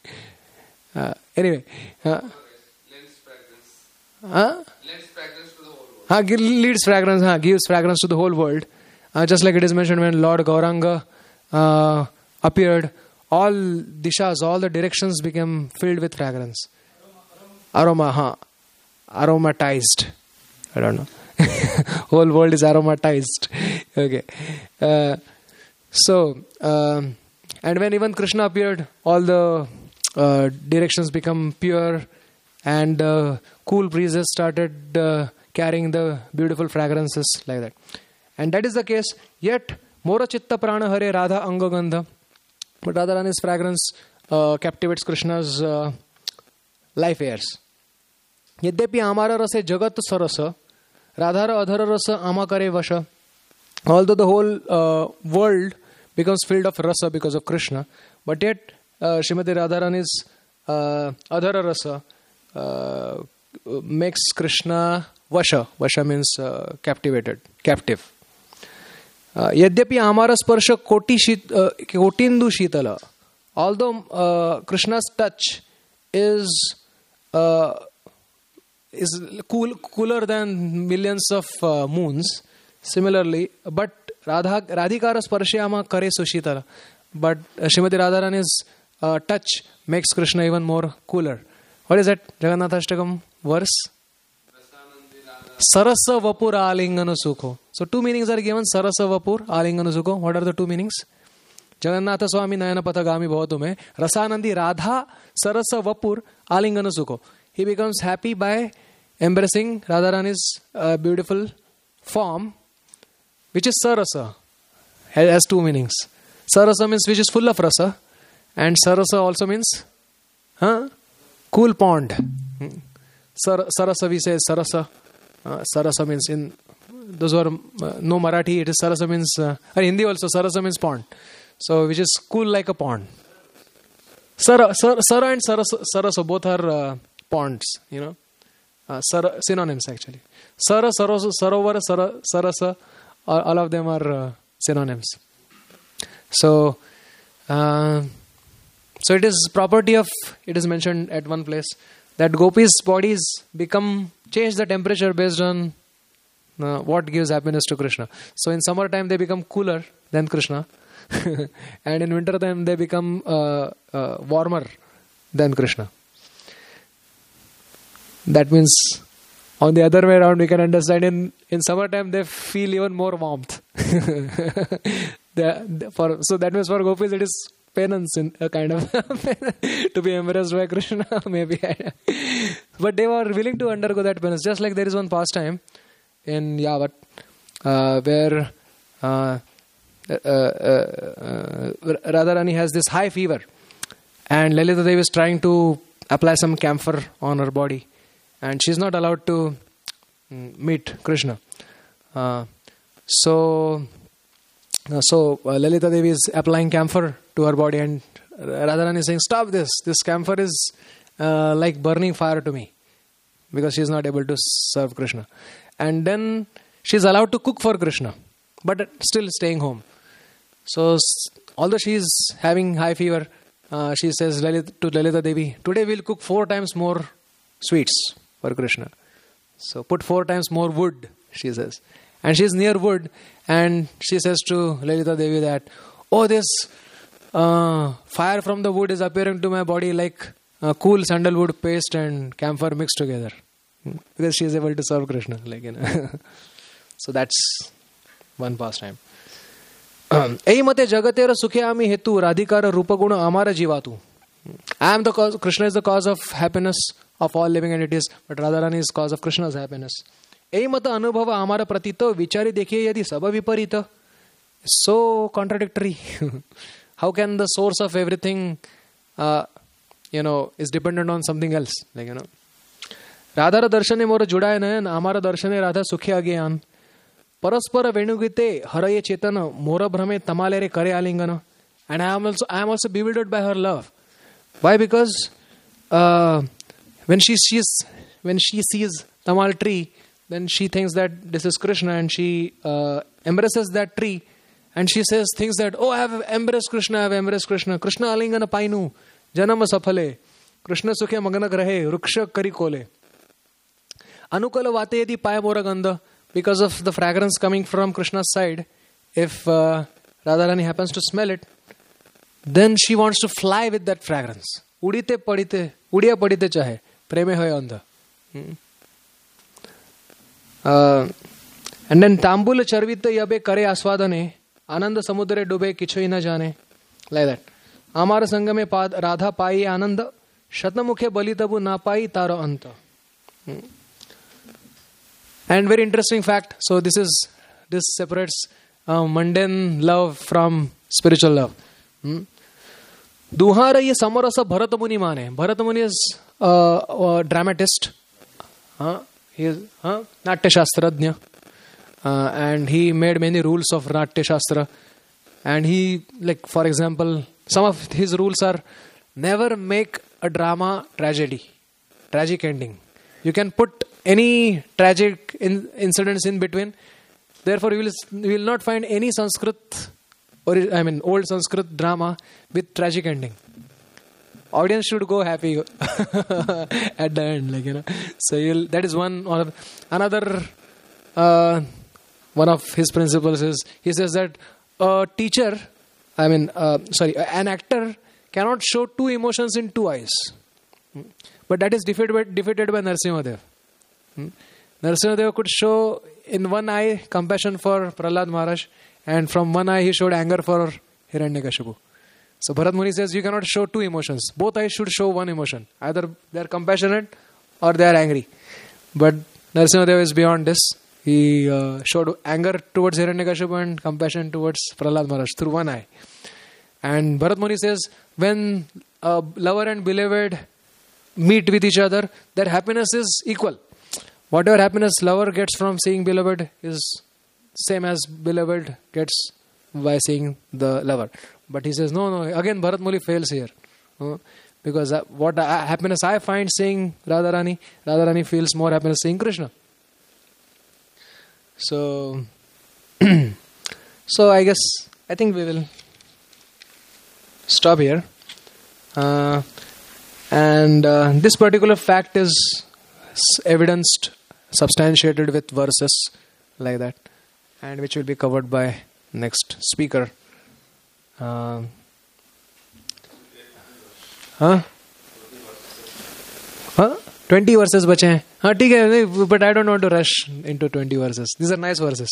uh, anyway. Uh, Lends fragrance. huh? Lends fragrance to the whole world. Uh, leads fragrance, uh, gives fragrance to the whole world. Uh, just like it is mentioned when Lord Gauranga uh, appeared, all dishas, all the directions became filled with fragrance. Aroma, huh? Aromatized. I don't know. Whole world is aromatized. Okay. Uh, so, um, and when even Krishna appeared, all the uh, directions become pure, and uh, cool breezes started uh, carrying the beautiful fragrances like that. And that is the case. Yet, Mora Chitta Prana Hare Radha Angagandha. But Radharani's fragrance uh, captivates Krishna's uh, life airs. Yadyapi Amara Rasa Jagat Sarasa. Radhara Adhara Rasa Amakare Vasha. Although the whole uh, world becomes filled of rasa because of Krishna, but yet uh, Srimati Radharani's uh, Adhara Rasa uh, makes Krishna Vasha. Vasha means uh, captivated, captive. Uh, Yadyapi amara sparsha koti shit, uh, kotindu shitala. Although uh, Krishna's touch is uh, is cool, cooler than millions of uh, moons, similarly, but Radha Radhikara sparshyama kare sushitala. But uh, Srimati Radharani's uh, touch makes Krishna even more cooler. What is that Jagannathashtakam verse? Sarasa Vapur Alingana Sukho. So two meanings are given. Sarasa Vapur Alingana Sukho. What are the two meanings? Jagannatha Swami Nayana Patagami Bhavatume. Rasanandi Radha Sarasa Vapur Alingana Sukho. He becomes happy by embracing Radharani's uh, beautiful form, which is Sarasa. Has two meanings. Sarasa means which is full of rasa, and Sarasa also means huh? cool pond. Sar, sarasa we say Sarasa. Uh, Sarasa means in those who are uh, no Marathi, it is Sarasa means uh, and Hindi also Sarasa means pond. So which is cool like a pond. Sara, Sara, Sara and Sarasa, Sarasa both are uh, ponds, you know. Uh, Sara, synonyms actually. Sara, Sarasa, Sarovar, Sara, Sarasa, all, all of them are uh, synonyms. So, uh, so it is property of, it is mentioned at one place, that gopis' bodies become, change the temperature based on uh, what gives happiness to Krishna. So in summertime they become cooler than Krishna, and in winter time they become uh, uh, warmer than Krishna. That means, on the other way around, we can understand in, in summertime they feel even more warmth. they, they, for, so that means for gopis it is penance, in a kind of to be embarrassed by Krishna, maybe. But they were willing to undergo that penance. Just like there is one pastime in Yavat uh, where uh, uh, uh, uh, Radharani has this high fever, and Lalita Devi is trying to apply some camphor on her body, and she is not allowed to meet Krishna. Uh, so, uh, so uh, Lalita Devi is applying camphor to her body, and Radharani is saying, "Stop this! This camphor is uh, like burning fire to me," because she is not able to serve Krishna. And then she is allowed to cook for Krishna, but still staying home. So, although she is having high fever, uh, she says to Lalita Devi, "Today we will cook four times more sweets for Krishna. So put four times more wood," she says. And she is near wood, and she says to Lalita Devi that, "Oh, this uh, fire from the wood is appearing to my body like uh, cool sandalwood paste and camphor mixed together." Because she is able to serve Krishna. Like, you know. So that's one pastime. Ei mate jagatera sukhyami hetu radhikara rupaguna amara jivatu. I am the cause, Krishna is the cause of happiness of all living entities, but Radharani is cause of Krishna's happiness. Ei mata anubhava amara pratito vichari dekhiye yadi sabha viparita. So contradictory. How can the source of everything, uh, you know, is dependent on something else? Like, you know. Radhara darshane mora judaye nayan, amara darshane radha sukhya agyan. Paraspara venugite haraye chetana mora brahme tamalere kare alingana. And I am also I am also bewildered by her love. Why? Because uh, when she sees when she sees Tamal tree, then she thinks that this is Krishna, and she uh, embraces that tree, and she says things that, "Oh, I have embraced Krishna, I have embraced Krishna. Krishna alingana painu, janama safale, Krishna sukhe magana grahe, ruksha kari kole. Anukala vate yadi paya mora gandha." Because of the fragrance coming from Krishna's side, if uh, Radharani happens to smell it, then she wants to fly with that fragrance. Udite padite, udiya padite chahe, preme hoy andha. Uh, and then Tambula charvita yabe kare aswadane, ananda samudre dube kichoi na jane. Like that. Amara sangame pad radha pai ananda, shatamukhe balitabu na pai taro anta. Hmm. And very interesting fact. So this is this separates uh, mundane love from spiritual love. Hmm? Duhara ye samarasa Bharatamuni mane. Bharatamuni is uh, a dramatist. Uh, he is uh, Natya Shastradnya. Uh, and he made many rules of Natya Shastra. And he, like for example, some of his rules are never make a drama tragedy. tragic ending. You can put any tragic in, incidents in between. Therefore, you will, you will not find any Sanskrit, or I mean, old Sanskrit drama with tragic ending. Audience should go happy at the end, like, you know. So you'll, that is one. Or another uh, one of his principles is he says that a teacher, I mean, uh, sorry, an actor cannot show two emotions in two eyes. But that is defeated by, defeated by Narasimhadev. Hmm? Narasimhadev could show in one eye compassion for Prahlad Maharaj, and from one eye he showed anger for Hiranyakashipu. So Bharat Muni says you cannot show two emotions. Both eyes should show one emotion. Either they are compassionate or they are angry. But Narasimhadev is beyond this. He uh, showed anger towards Hiranyakashipu and compassion towards Prahlad Maharaj through one eye. And Bharat Muni says when a lover and beloved meet with each other, their happiness is equal. Whatever happiness lover gets from seeing beloved is same as beloved gets by seeing the lover. But he says, no, no, again Bharat Muni fails here. Uh, because uh, what uh, happiness I find seeing Radharani, Radharani feels more happiness seeing Krishna. So, so I guess, I think we will stop here. Uh, and uh, this particular fact is evidenced, substantiated with verses like that, and which will be covered by next speaker. Uh, huh? Huh? twenty verses bache hain. हाँ ठीक है, but I don't want to rush into twenty verses. These are nice verses.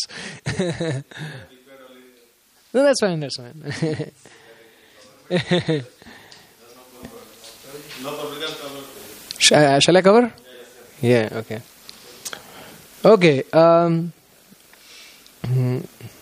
No, that's fine, that's fine. Shall, shall I cover? Yeah, okay. Okay. Um, hmm.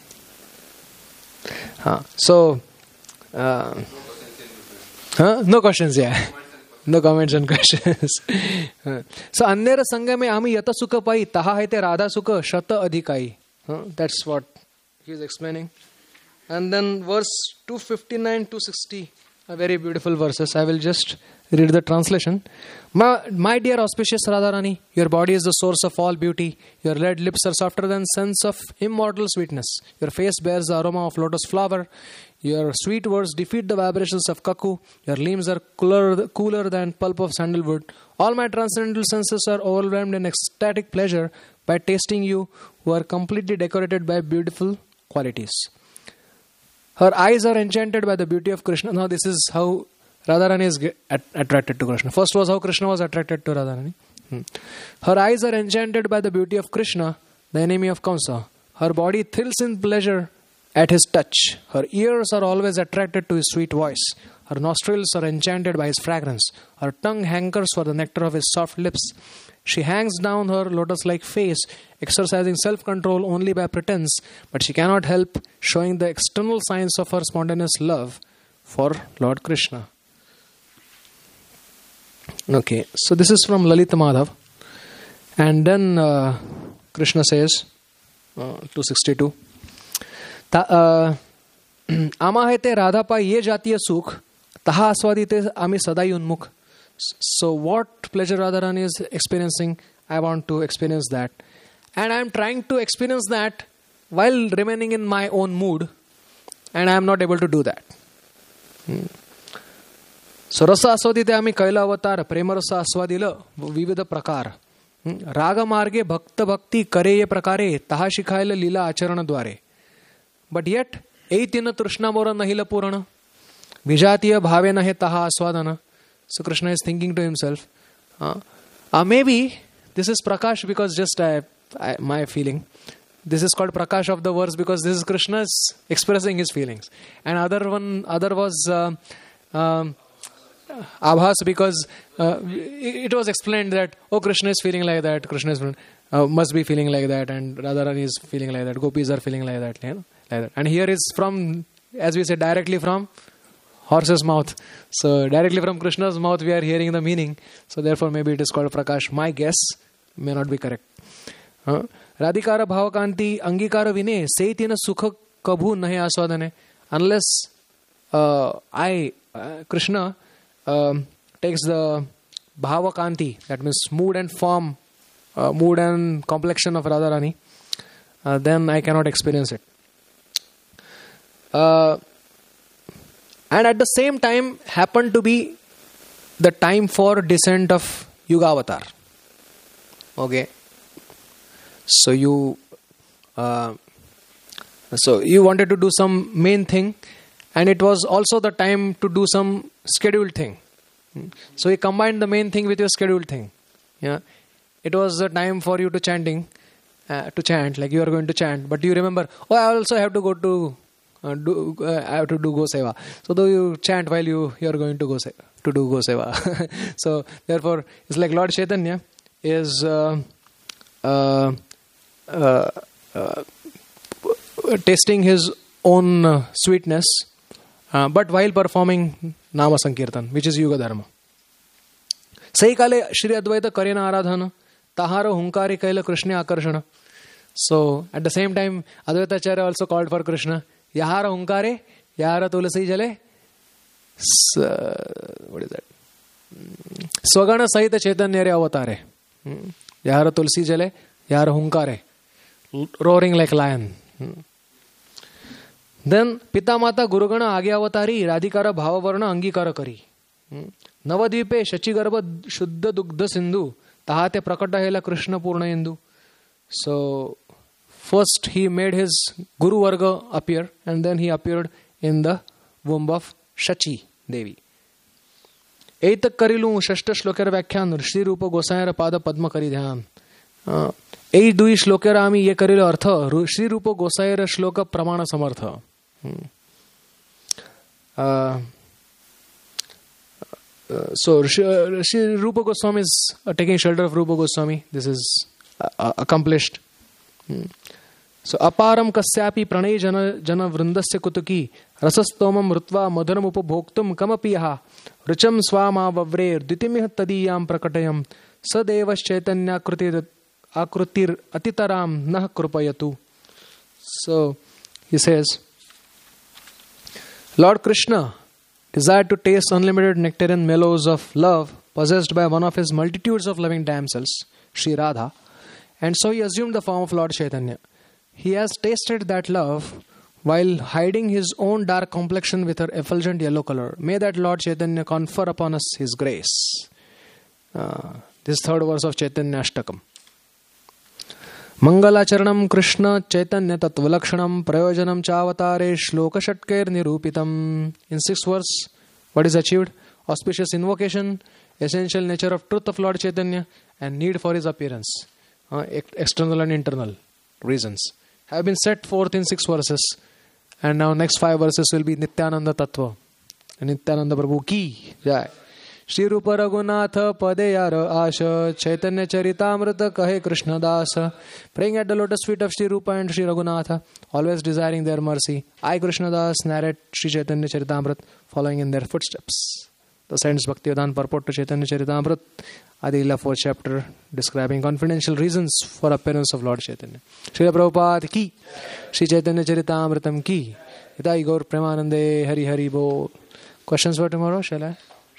huh, so, uh, huh? No questions, yeah. No comments and questions. So, Annera Sangame Ami Yata Sukha Pai Taha Haite Radha Sukha Shata Adhikai. That's what he is explaining. And then verse two fifty-nine to sixty, a very beautiful verses. I will just read the translation. My, my dear auspicious Radharani, your body is the source of all beauty. Your red lips are softer than scents of immortal sweetness. Your face bears the aroma of lotus flower. Your sweet words defeat the vibrations of cuckoo. Your limbs are cooler, cooler than pulp of sandalwood. All my transcendental senses are overwhelmed in ecstatic pleasure by tasting you, who are completely decorated by beautiful qualities. Her eyes are enchanted by the beauty of Krishna. Now this is how Radharani is at, attracted to Krishna. First was how Krishna was attracted to Radharani. Hmm. Her eyes are enchanted by the beauty of Krishna, the enemy of Kamsa. Her body thrills in pleasure at his touch. Her ears are always attracted to his sweet voice. Her nostrils are enchanted by his fragrance. Her tongue hankers for the nectar of his soft lips. She hangs down her lotus-like face, exercising self-control only by pretense, but she cannot help showing the external signs of her spontaneous love for Lord Krishna. Okay, so this is from Lalita Madhav. And then uh, Krishna says, uh, two sixty-two, Amahete Radha pa ye jatiya sukh, taha aswadite ami sadai unmukh. So what pleasure Radharani is experiencing, I want to experience that. And I am trying to experience that while remaining in my own mood, and I am not able to do that. Hmm. So rasa aswadite ami kaila avatar, prema rasa aswadila vividha prakar. Raga marge bhakta bhakti kare ye prakare, taha shikhaila lila acharana dware. But yet, eitina trishna mora nahila purana, vijatiya bhave nahe taha aswadana. So Krishna is thinking to himself, uh, uh, maybe this is Prakash because just I, I, my feeling. This is called Prakash of the verse because this is Krishna's expressing his feelings. And other one, other was uh, um, Abhas because uh, it, it was explained that, oh, Krishna is feeling like that, Krishna is, uh, must be feeling like that, and Radharani is feeling like that, Gopis are feeling like that, you know, like that. And here is from, as we said, directly from horse's mouth. So directly from Krishna's mouth we are hearing the meaning. So therefore maybe it is called Prakash. My guess may not be correct. Uh, Radhikara bhavakanti angikara vine seitina sukha kabhu nahe aswadane. Unless uh, I, uh, Krishna, um, takes the bhava kanti, that means mood and form, uh, mood and complexion of Radharani, uh, then I cannot experience it. Uh, and at the same time happened to be the time for descent of Yugavatar. Okay. So you uh, so you wanted to do some main thing, and it was also the time to do some scheduled thing. So you combined the main thing with your scheduled thing. Yeah, it was the time for you to chanting, uh, to chant, like you are going to chant, but you remember, oh, I also have to go to uh, do uh, I have to do Goseva. So though you chant while you you are going to go to do Goseva. So therefore, it's like Lord Chaitanya is uh, uh, uh, uh, tasting his own uh, sweetness, uh, but while performing Nama Sankirtan, which is Yuga Dharma. Sai kale Shri Advaita Karena Aradhana, Taharo Hunkari Kaila Krishna Akarshana. So at the same time, Advaita Acharya also called for Krishna. Yahara Hunkare, Yahara Tulasi Jale. What is that? Swagana Sahita Chaitanya Avatare. Yahara Tulsi Jale, Yahara Hunkare. Roaring like lion. Then Pita Mata Gurugana Agya Avatari, Radhikara Bhavavarna Angikara Kari. Navadvipe Shachigarba Shuddha Dugdha Sindhu, Tahate Prakata Hela Krishna Purna Indu. So first he made his Guru Varga appear, and then he appeared in the womb of Shachi Devi. Eitak Karilu Shashta Shlokar Vyakhyan Shri Rupa Gosayara Pada Padma Kari Dhyan. Ei dui Shlokar Ami Ye Karilo Artha Shri Rupa Gosayara Shloka Pramana Samartha. Uh, uh, so Shri, Shri Rupa Goswami is uh, taking shelter of Rupa Goswami. This is uh, accomplished. Hmm. So aparam kasyapi pranay jana jana vrindasya kutuki rasastomam rutva madhanam upabhoktum kamapiyaha rucham swama vavre dvitimih tadiyam prakatayam sadevas chaitanya akrutir akrutir atitaram nah krupayatu. So he says, Lord Krishna desired to taste unlimited nectarine mellows of love possessed by one of his multitudes of loving damsels, Sri Radha, and so he assumed the form of Lord Chaitanya. He has tasted that love while hiding his own dark complexion with her effulgent yellow color. May that Lord Chaitanya confer upon us his grace. Uh, this third verse of Chaitanya Ashtakam. Mangalacharanam Krishna Chaitanya Tattvalakshanam Prayojanam Chavatare Shloka Shatkair Nirupitam. In sixth verse, what is achieved? Auspicious invocation, essential nature of truth of Lord Chaitanya, and need for his appearance. Uh, external and internal reasons have been set forth in six verses, and now next five verses will be Nityananda Tattva and Nityananda Prabhu Ki Jai. Shri Rupa Raghunatha Padeyara Asha Chaitanya Charitamrita Kahe Krishna Dasa. Praying at the lotus feet of Shri Rupa and Shri Raghunatha, always desiring their mercy, I Krishna Das narrate Shri Chaitanya Charitamrita, following in their footsteps. The Saints Bhaktivedanta purport to Chaitanya Charitamrita, Adila fourth chapter, describing confidential reasons for appearance of Lord Chaitanya. Srila Prabhupada Ki, Shri Chaitanya Charitamritam Ki, Hidai Gaur Premanande Hari Hari Bol. Questions for tomorrow, shall I?